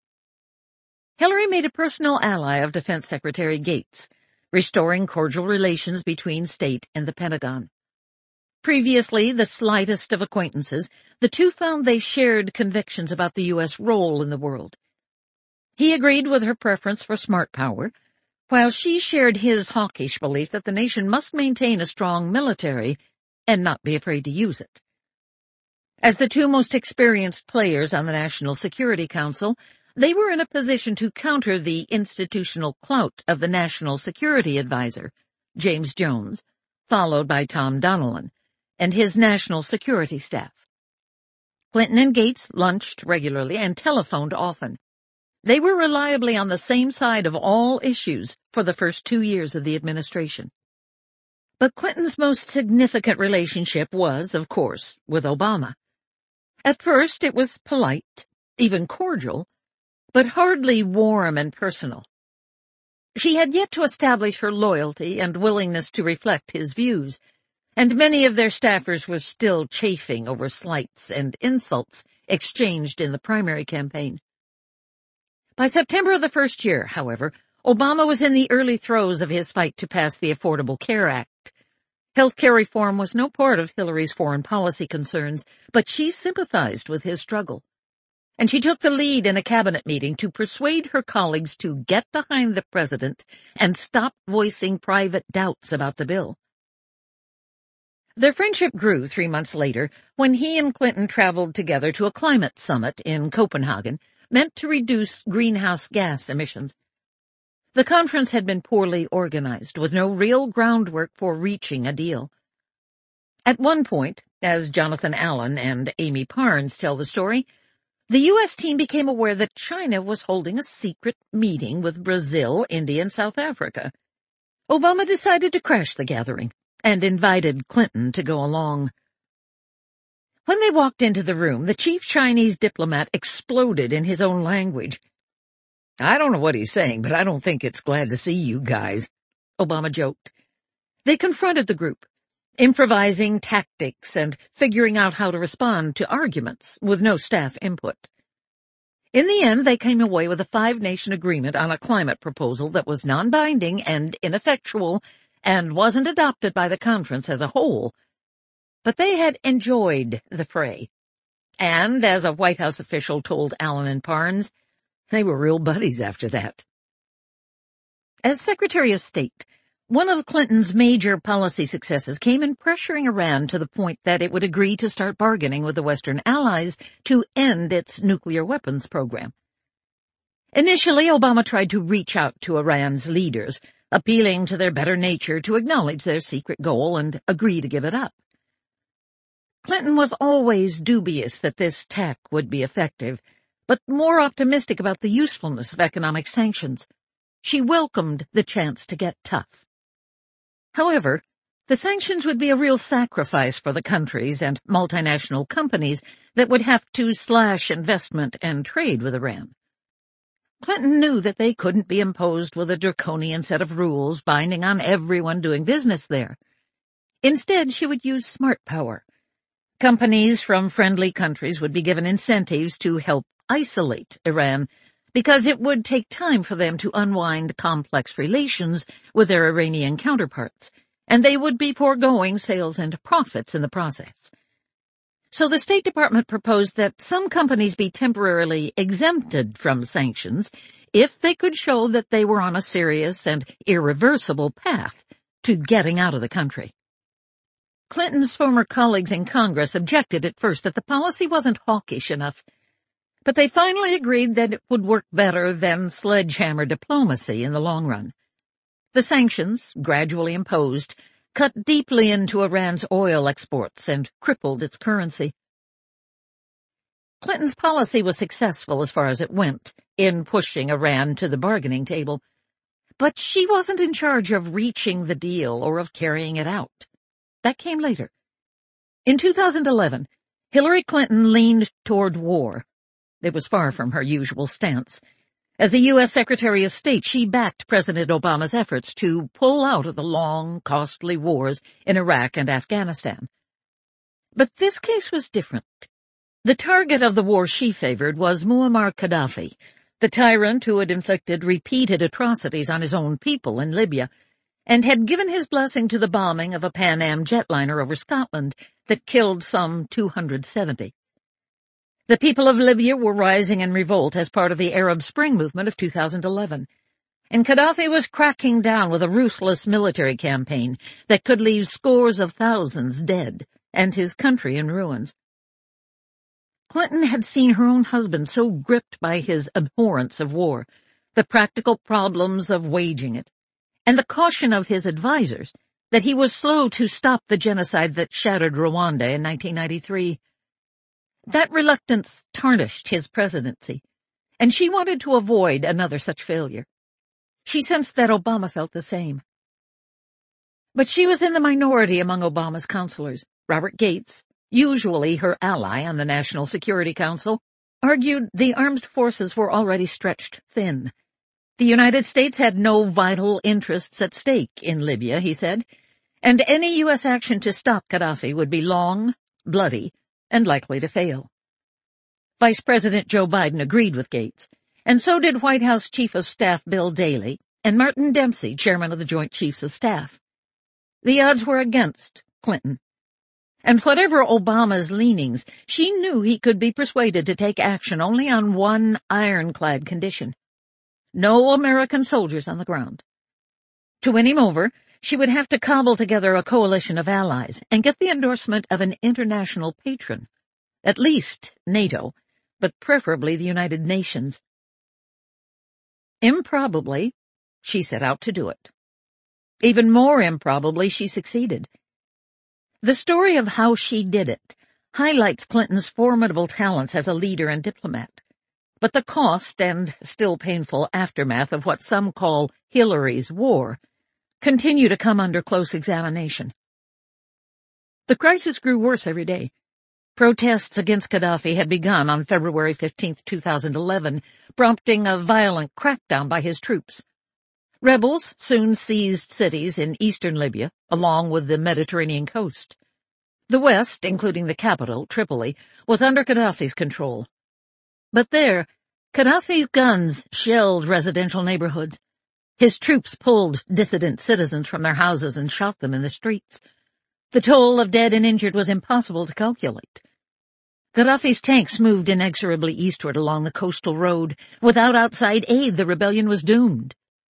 Hillary made a personal ally of Defense Secretary Gates, restoring cordial relations between State and the Pentagon. Previously the slightest of acquaintances, the two found they shared convictions about the U.S. role in the world. He agreed with her preference for smart power, while she shared his hawkish belief that the nation must maintain a strong military and not be afraid to use it. As the two most experienced players on the National Security Council, they were in a position to counter the institutional clout of the National Security Advisor, James Jones, followed by Tom Donilon, and his national security staff. Clinton and Gates lunched regularly and telephoned often. They were reliably on the same side of all issues for the first 2 years of the administration. But Clinton's most significant relationship was, of course, with Obama. At first it was polite, even cordial, but hardly warm and personal. She had yet to establish her loyalty and willingness to reflect his views, and many of their staffers were still chafing over slights and insults exchanged in the primary campaign. By September of the first year, however, Obama was in the early throes of his fight to pass the Affordable Care Act. Healthcare reform was no part of Hillary's foreign policy concerns, but she sympathized with his struggle. And she took the lead in a cabinet meeting to persuade her colleagues to get behind the president and stop voicing private doubts about the bill. Their friendship grew 3 months later when he and Clinton traveled together to a climate summit in Copenhagen, meant to reduce greenhouse gas emissions. The conference had been poorly organized, with no real groundwork for reaching a deal. At one point, as Jonathan Allen and Amy Parnes tell the story, the U.S. team became aware that China was holding a secret meeting with Brazil, India, and South Africa. Obama decided to crash the gathering and invited Clinton to go along. When they walked into the room, the chief Chinese diplomat exploded in his own language. "I don't know what he's saying, but I don't think it's glad to see you guys," Obama joked. They confronted the group, improvising tactics and figuring out how to respond to arguments with no staff input. In the end, they came away with a 5-nation agreement on a climate proposal that was non-binding and ineffectual and wasn't adopted by the conference as a whole. But they had enjoyed the fray, and, as a White House official told Allen and Parnes, they were real buddies after that. As Secretary of State, one of Clinton's major policy successes came in pressuring Iran to the point that it would agree to start bargaining with the Western allies to end its nuclear weapons program. Initially, Obama tried to reach out to Iran's leaders, appealing to their better nature to acknowledge their secret goal and agree to give it up. Clinton was always dubious that this tack would be effective, but more optimistic about the usefulness of economic sanctions. She welcomed the chance to get tough. However, the sanctions would be a real sacrifice for the countries and multinational companies that would have to slash investment and trade with Iran. Clinton knew that they couldn't be imposed with a draconian set of rules binding on everyone doing business there. Instead, she would use smart power. Companies from friendly countries would be given incentives to help isolate Iran, because it would take time for them to unwind complex relations with their Iranian counterparts, and they would be foregoing sales and profits in the process. So the State Department proposed that some companies be temporarily exempted from sanctions if they could show that they were on a serious and irreversible path to getting out of the country. Clinton's former colleagues in Congress objected at first that the policy wasn't hawkish enough, but they finally agreed that it would work better than sledgehammer diplomacy in the long run. The sanctions, gradually imposed, cut deeply into Iran's oil exports and crippled its currency. Clinton's policy was successful as far as it went, in pushing Iran to the bargaining table, but she wasn't in charge of reaching the deal or of carrying it out. That came later. In 2011, Hillary Clinton leaned toward war. It was far from her usual stance. As the U.S. Secretary of State, she backed President Obama's efforts to pull out of the long, costly wars in Iraq and Afghanistan. But this case was different. The target of the war she favored was Muammar Gaddafi, the tyrant who had inflicted repeated atrocities on his own people in Libya, and had given his blessing to the bombing of a Pan Am jetliner over Scotland that killed some 270. The people of Libya were rising in revolt as part of the Arab Spring movement of 2011, and Gaddafi was cracking down with a ruthless military campaign that could leave scores of thousands dead and his country in ruins. Clinton had seen her own husband so gripped by his abhorrence of war, the practical problems of waging it, and the caution of his advisers that he was slow to stop the genocide that shattered Rwanda in 1993. That reluctance tarnished his presidency, and she wanted to avoid another such failure. She sensed that Obama felt the same. But she was in the minority among Obama's counselors. Robert Gates, usually her ally on the National Security Council, argued the armed forces were already stretched thin. The United States had no vital interests at stake in Libya, he said, and any U.S. action to stop Gaddafi would be long, bloody, and likely to fail. Vice President Joe Biden agreed with Gates, and so did White House Chief of Staff Bill Daley and Martin Dempsey, chairman of the Joint Chiefs of Staff. The odds were against Clinton. And whatever Obama's leanings, she knew he could be persuaded to take action only on one ironclad condition: no American soldiers on the ground. To win him over, she would have to cobble together a coalition of allies and get the endorsement of an international patron, at least NATO, but preferably the United Nations. Improbably, she set out to do it. Even more improbably, she succeeded. The story of how she did it highlights Clinton's formidable talents as a leader and diplomat, but the cost and still painful aftermath of what some call Hillary's war continue to come under close examination. The crisis grew worse every day. Protests against Gaddafi had begun on February 15, 2011, prompting a violent crackdown by his troops. Rebels soon seized cities in eastern Libya, along with the Mediterranean coast. The west, including the capital, Tripoli, was under Gaddafi's control. But there, Gaddafi's guns shelled residential neighborhoods. His troops pulled dissident citizens from their houses and shot them in the streets. The toll of dead and injured was impossible to calculate. Gaddafi's tanks moved inexorably eastward along the coastal road. Without outside aid, the rebellion was doomed.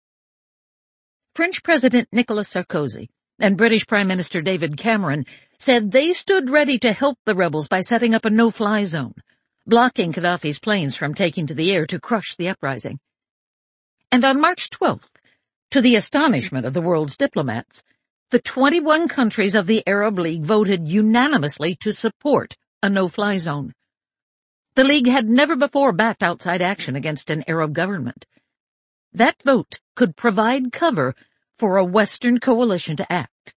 French President Nicolas Sarkozy and British Prime Minister David Cameron said they stood ready to help the rebels by setting up a no-fly zone, blocking Gaddafi's planes from taking to the air to crush the uprising. And on March 12th, to the astonishment of the world's diplomats, the 21 countries of the Arab League voted unanimously to support a no-fly zone. The League had never before backed outside action against an Arab government. That vote could provide cover for a Western coalition to act.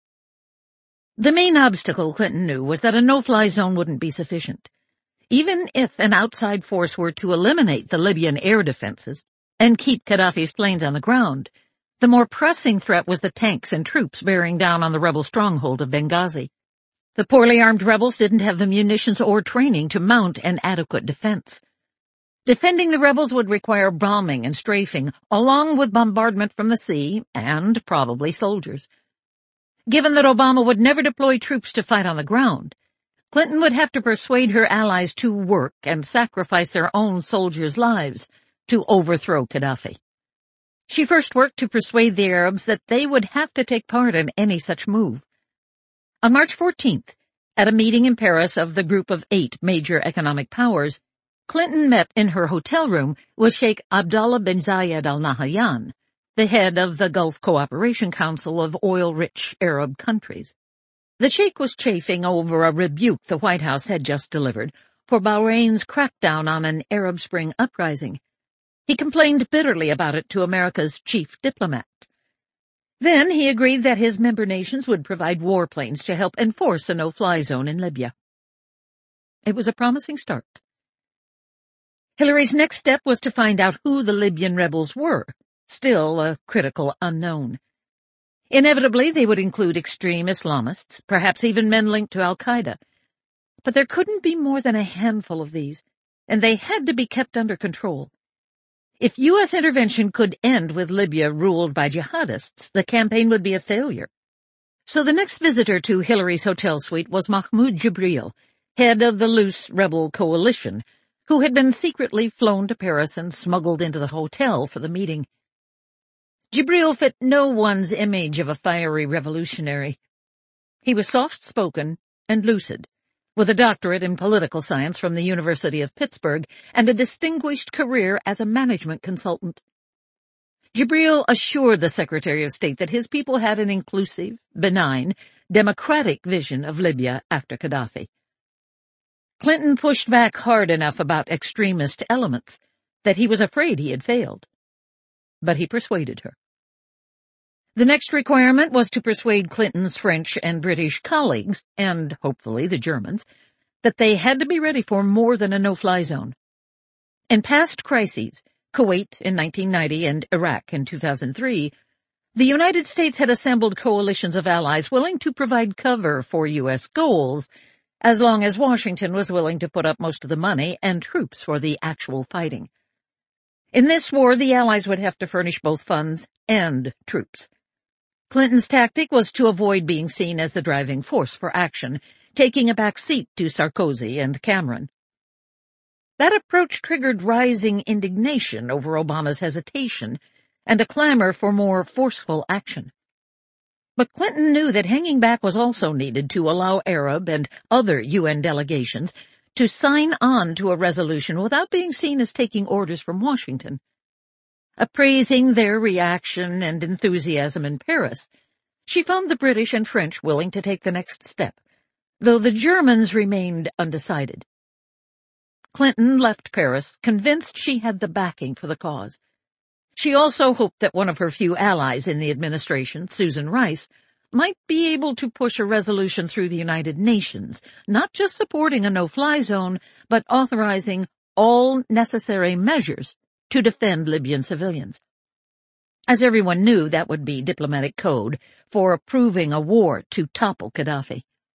The main obstacle, Clinton knew, was that a no-fly zone wouldn't be sufficient. Even if an outside force were to eliminate the Libyan air defenses and keep Gaddafi's planes on the ground, the more pressing threat was the tanks and troops bearing down on the rebel stronghold of Benghazi. The poorly armed rebels didn't have the munitions or training to mount an adequate defense. Defending the rebels would require bombing and strafing, along with bombardment from the sea and probably soldiers. Given that Obama would never deploy troops to fight on the ground, Clinton would have to persuade her allies to work and sacrifice their own soldiers' lives to overthrow Gaddafi. She first worked to persuade the Arabs that they would have to take part in any such move. On March 14th, at a meeting in Paris of the Group of 8 major economic powers, Clinton met in her hotel room with Sheikh Abdullah bin Zayed Al Nahyan, the head of the Gulf Cooperation Council of oil-rich Arab countries. The sheikh was chafing over a rebuke the White House had just delivered for Bahrain's crackdown on an Arab Spring uprising, He complained bitterly about it to America's chief diplomat. Then he agreed that his member nations would provide warplanes to help enforce a no-fly zone in Libya. It was a promising start. Hillary's next step was to find out who the Libyan rebels were, still a critical unknown. Inevitably, they would include extreme Islamists, perhaps even men linked to al-Qaeda. But there couldn't be more than a handful of these, and they had to be kept under control. If U.S. intervention could end with Libya ruled by jihadists, the campaign would be a failure. So the next visitor to Hillary's hotel suite was Mahmoud Jibril, head of the loose rebel coalition, who had been secretly flown to Paris and smuggled into the hotel for the meeting. Jibril fit no one's image of a fiery revolutionary. He was soft-spoken and lucid, with a doctorate in political science from the University of Pittsburgh and a distinguished career as a management consultant. Jibril assured the Secretary of State that his people had an inclusive, benign, democratic vision of Libya after Gaddafi. Clinton pushed back hard enough about extremist elements that he was afraid he had failed. But he persuaded her. The next requirement was to persuade Clinton's French and British colleagues, and hopefully the Germans, that they had to be ready for more than a no-fly zone. In past crises, Kuwait in 1990 and Iraq in 2003, the United States had assembled coalitions of allies willing to provide cover for U.S. goals, as long as Washington was willing to put up most of the money and troops for the actual fighting. In this war, the allies would have to furnish both funds and troops. Clinton's tactic was to avoid being seen as the driving force for action, taking a back seat to Sarkozy and Cameron. That approach triggered rising indignation over Obama's hesitation and a clamor for more forceful action. But Clinton knew that hanging back was also needed to allow Arab and other UN delegations to sign on to a resolution without being seen as taking orders from Washington. Appraising their reaction and enthusiasm in Paris, she found the British and French willing to take the next step, though the Germans remained undecided. Clinton left Paris convinced she had the backing for the cause. She also hoped that one of her few allies in the administration, Susan Rice, might be able to push a resolution through the United Nations, not just supporting a no-fly zone, but authorizing all necessary measures to defend Libyan civilians. As everyone knew, that would be diplomatic code for approving a war to topple Gaddafi.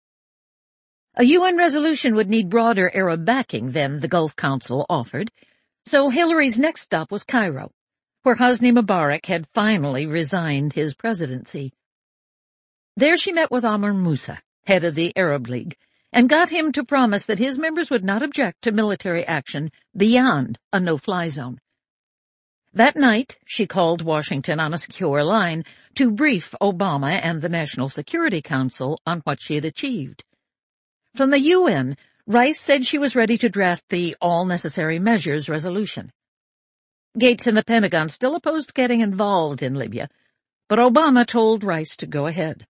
A UN resolution would need broader Arab backing than the Gulf Council offered, so Hillary's next stop was Cairo, where Hosni Mubarak had finally resigned his presidency. There she met with Amr Moussa, head of the Arab League, and got him to promise that his members would not object to military action beyond a no-fly zone. That night, she called Washington on a secure line to brief Obama and the National Security Council on what she had achieved. From the UN, Rice said she was ready to draft the All Necessary Measures resolution. Gates and the Pentagon still opposed getting involved in Libya, but Obama told Rice to go ahead.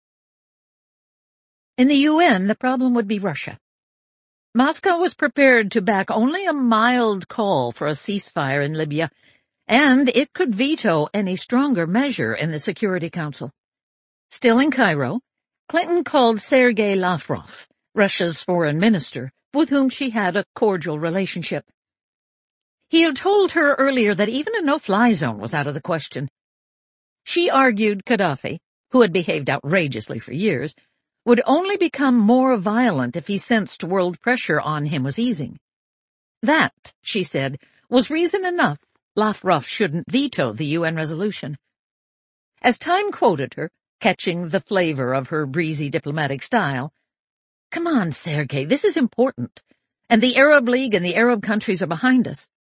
In the UN, the problem would be Russia. Moscow was prepared to back only a mild call for a ceasefire in Libya, and it could veto any stronger measure in the Security Council. Still in Cairo, Clinton called Sergei Lavrov, Russia's foreign minister, with whom she had a cordial relationship. He had told her earlier that even a no-fly zone was out of the question. She argued Gaddafi, who had behaved outrageously for years, would only become more violent if he sensed world pressure on him was easing. That, she said, was reason enough Lavrov shouldn't veto the UN resolution. As Time quoted her, catching the flavor of her breezy diplomatic style, "Come on, Sergei, this is important, and the Arab League and the Arab countries are behind us."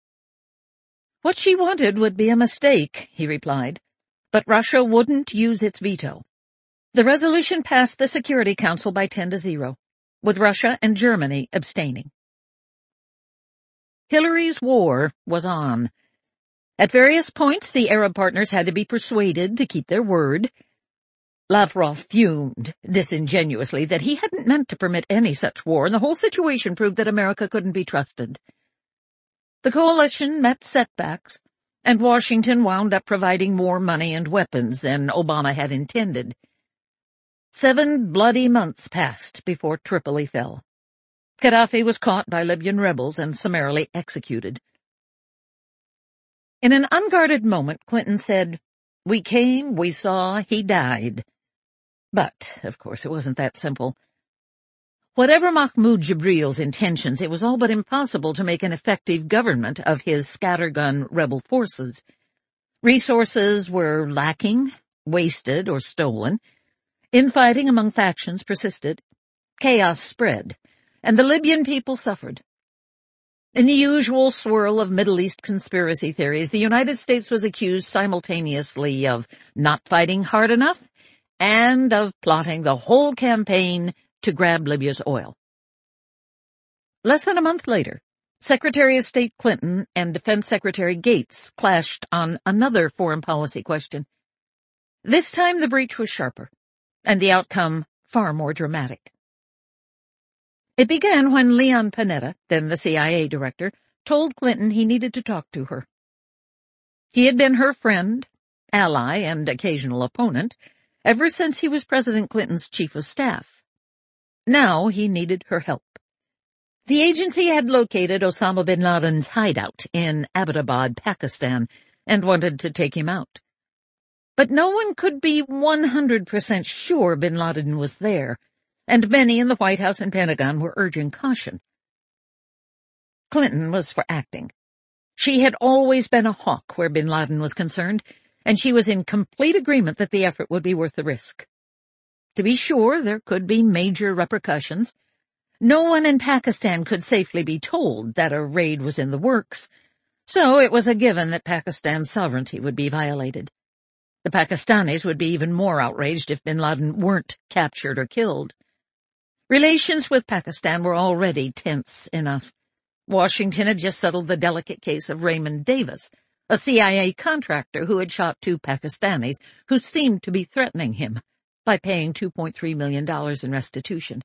What she wanted would be a mistake, he replied, but Russia wouldn't use its veto. The resolution passed the Security Council by 10-0, with Russia and Germany abstaining. Hillary's war was on. At various points, the Arab partners had to be persuaded to keep their word. Lavrov fumed disingenuously that he hadn't meant to permit any such war, and the whole situation proved that America couldn't be trusted. The coalition met setbacks, and Washington wound up providing more money and weapons than Obama had intended. 7 bloody months passed before Tripoli fell. Gaddafi was caught by Libyan rebels and summarily executed. In an unguarded moment, Clinton said, "We came, we saw, he died." But, of course, it wasn't that simple. Whatever Mahmoud Jibril's intentions, it was all but impossible to make an effective government of his scattergun rebel forces. Resources were lacking, wasted, or stolen. Infighting among factions persisted. Chaos spread, and the Libyan people suffered. In the usual swirl of Middle East conspiracy theories, the United States was accused simultaneously of not fighting hard enough and of plotting the whole campaign to grab Libya's oil. Less than a month later, Secretary of State Clinton and Defense Secretary Gates clashed on another foreign policy question. This time the breach was sharper, and the outcome far more dramatic. It began when Leon Panetta, then the CIA director, told Clinton he needed to talk to her. He had been her friend, ally, and occasional opponent ever since he was President Clinton's chief of staff. Now he needed her help. The agency had located Osama bin Laden's hideout in Abbottabad, Pakistan, and wanted to take him out. But no one could be 100% sure bin Laden was there, and many in the White House and Pentagon were urging caution. Clinton was for acting. She had always been a hawk where bin Laden was concerned, and she was in complete agreement that the effort would be worth the risk. To be sure, there could be major repercussions. No one in Pakistan could safely be told that a raid was in the works, so it was a given that Pakistan's sovereignty would be violated. The Pakistanis would be even more outraged if bin Laden weren't captured or killed. Relations with Pakistan were already tense enough. Washington had just settled the delicate case of Raymond Davis, a CIA contractor who had shot 2 Pakistanis who seemed to be threatening him by paying $2.3 million in restitution.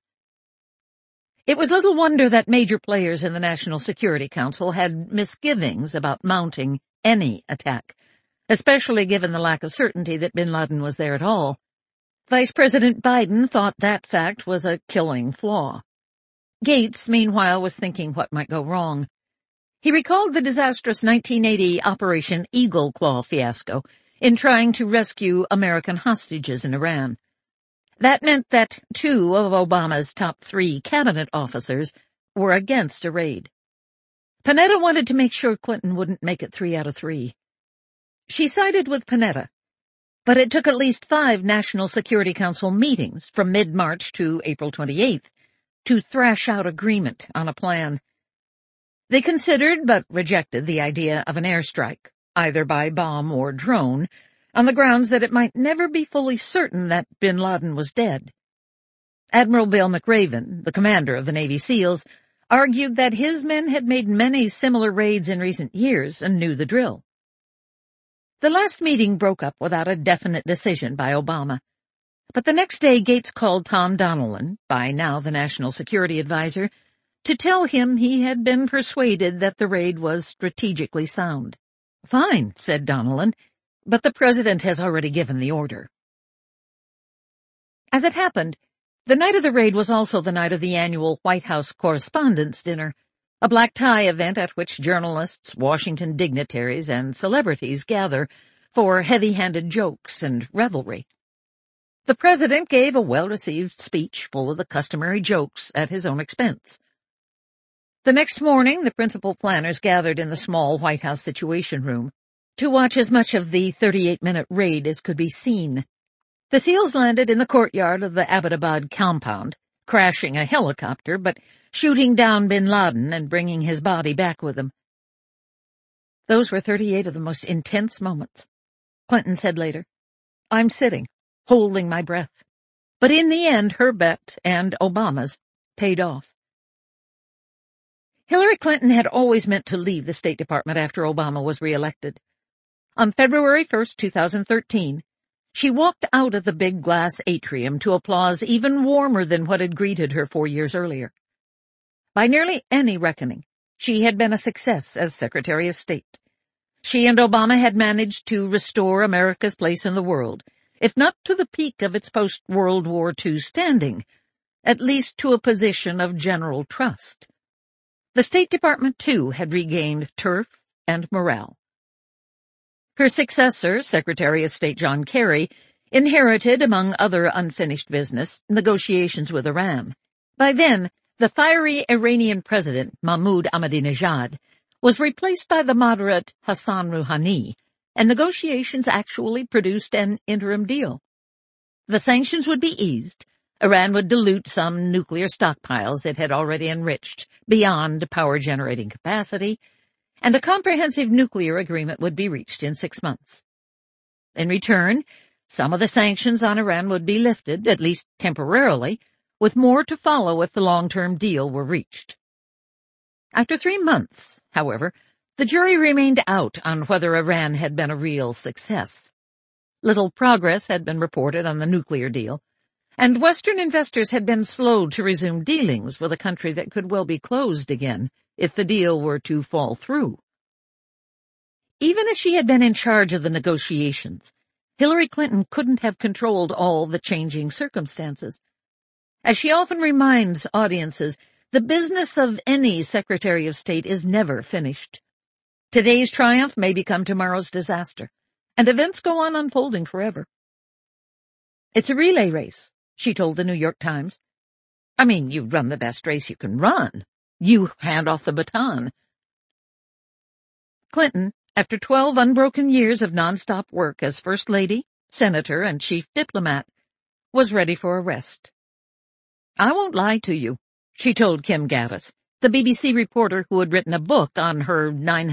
It was little wonder that major players in the National Security Council had misgivings about mounting any attack, especially given the lack of certainty that bin Laden was there at all. Vice President Biden thought that fact was a killing flaw. Gates, meanwhile, was thinking what might go wrong. He recalled the disastrous 1980 Operation Eagle Claw fiasco in trying to rescue American hostages in Iran. That meant that 2 of Obama's top 3 cabinet officers were against a raid. Panetta wanted to make sure Clinton wouldn't make it 3 out of 3. She sided with Panetta, but it took at least 5 National Security Council meetings from mid-March to April 28th to thrash out agreement on a plan. They considered but rejected the idea of an airstrike, either by bomb or drone, on the grounds that it might never be fully certain that bin Laden was dead. Admiral Bill McRaven, the commander of the Navy SEALs, argued that his men had made many similar raids in recent years and knew the drill. The last meeting broke up without a definite decision by Obama. But the next day Gates called Tom Donilon, by now the National Security Advisor, to tell him he had been persuaded that the raid was strategically sound. "Fine," said Donilon, "but the President has already given the order." As it happened, the night of the raid was also the night of the annual White House Correspondents' Dinner, a black-tie event at which journalists, Washington dignitaries, and celebrities gather for heavy-handed jokes and revelry. The President gave a well-received speech full of the customary jokes at his own expense. The next morning, the principal planners gathered in the small White House Situation Room to watch as much of the 38-minute raid as could be seen. The SEALs landed in the courtyard of the Abbottabad compound, crashing a helicopter, but shooting down bin Laden and bringing his body back with them. Those were 38 of the most intense moments. Clinton said later, "I'm sitting, holding my breath." But in the end, her bet and Obama's paid off. Hillary Clinton had always meant to leave the State Department after Obama was reelected. On February 1st, 2013, she walked out of the big glass atrium to applause even warmer than what had greeted her 4 years earlier. By nearly any reckoning, She had been a success as Secretary of State. She and Obama had managed to restore America's place in the world, if not to the peak of its post-World War II standing, at least to a position of general trust. The State Department, too, had regained turf and morale. Her successor, Secretary of State John Kerry, inherited, among other unfinished business, negotiations with Iran. By then, the fiery Iranian president, Mahmoud Ahmadinejad, was replaced by the moderate Hassan Rouhani, and negotiations actually produced an interim deal. The sanctions would be eased. Iran would dilute some nuclear stockpiles it had already enriched beyond power-generating capacity, and a comprehensive nuclear agreement would be reached in 6 months. In return, some of the sanctions on Iran would be lifted, at least temporarily, with more to follow if the long-term deal were reached. After 3 months, however, the jury remained out on whether Iran had been a real success. Little progress had been reported on the nuclear deal, and Western investors had been slow to resume dealings with a country that could well be closed again if the deal were to fall through. Even if she had been in charge of the negotiations, Hillary Clinton couldn't have controlled all the changing circumstances. As she often reminds audiences, the business of any Secretary of State is never finished. Today's triumph may become tomorrow's disaster, and events go on unfolding forever. "It's a relay race," she told the New York Times. "I mean, you run the best race you can run. You hand off the baton." Clinton, after 12 unbroken years of nonstop work as First Lady, Senator, and Chief Diplomat, was ready for a rest. "I won't lie to you," she told Kim Gaddis, the BBC reporter who had written a book on her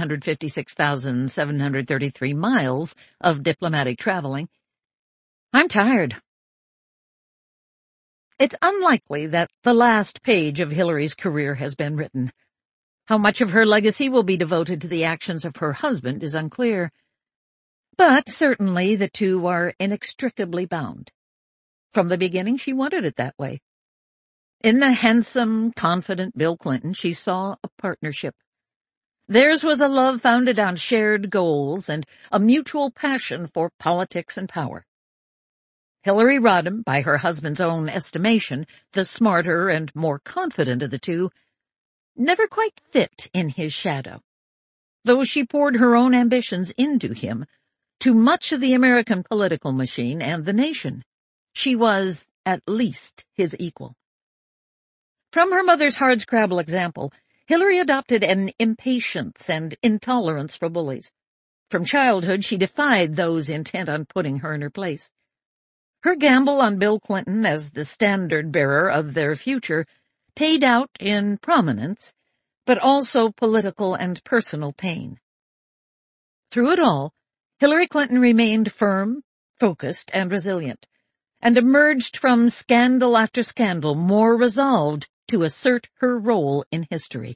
956,733 miles of diplomatic traveling. "I'm tired." It's unlikely that the last page of Hillary's career has been written. How much of her legacy will be devoted to the actions of her husband is unclear. But certainly the two are inextricably bound. From the beginning, she wanted it that way. In the handsome, confident Bill Clinton, she saw a partnership. Theirs was a love founded on shared goals and a mutual passion for politics and power. Hillary Rodham, by her husband's own estimation, the smarter and more confident of the two, never quite fit in his shadow. Though she poured her own ambitions into him, to much of the American political machine and the nation, she was, at least, his equal. From her mother's hardscrabble example, Hillary adopted an impatience and intolerance for bullies. From childhood, she defied those intent on putting her in her place. Her gamble on Bill Clinton as the standard-bearer of their future paid out in prominence, but also political and personal pain. Through it all, Hillary Clinton remained firm, focused, and resilient, and emerged from scandal after scandal more resolved to assert her role in history.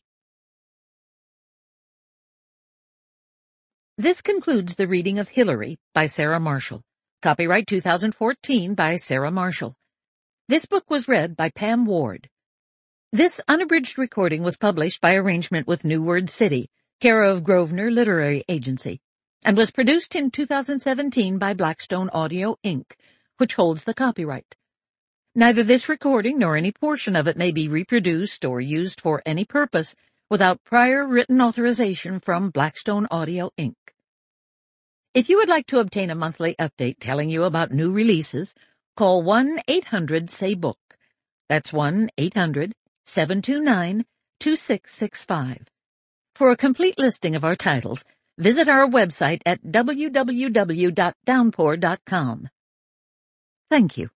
This concludes the reading of Hillary by Sarah Marshall. Copyright 2014 by Sarah Marshall. This book was read by Pam Ward. This unabridged recording was published by arrangement with New Word City, care of Grosvenor Literary Agency, and was produced in 2017 by Blackstone Audio, Inc., which holds the copyright. Neither this recording nor any portion of it may be reproduced or used for any purpose without prior written authorization from Blackstone Audio, Inc. If you would like to obtain a monthly update telling you about new releases, call 1-800-SAY-BOOK. That's 1-800-729-2665. For a complete listing of our titles, visit our website at www.downpour.com. Thank you.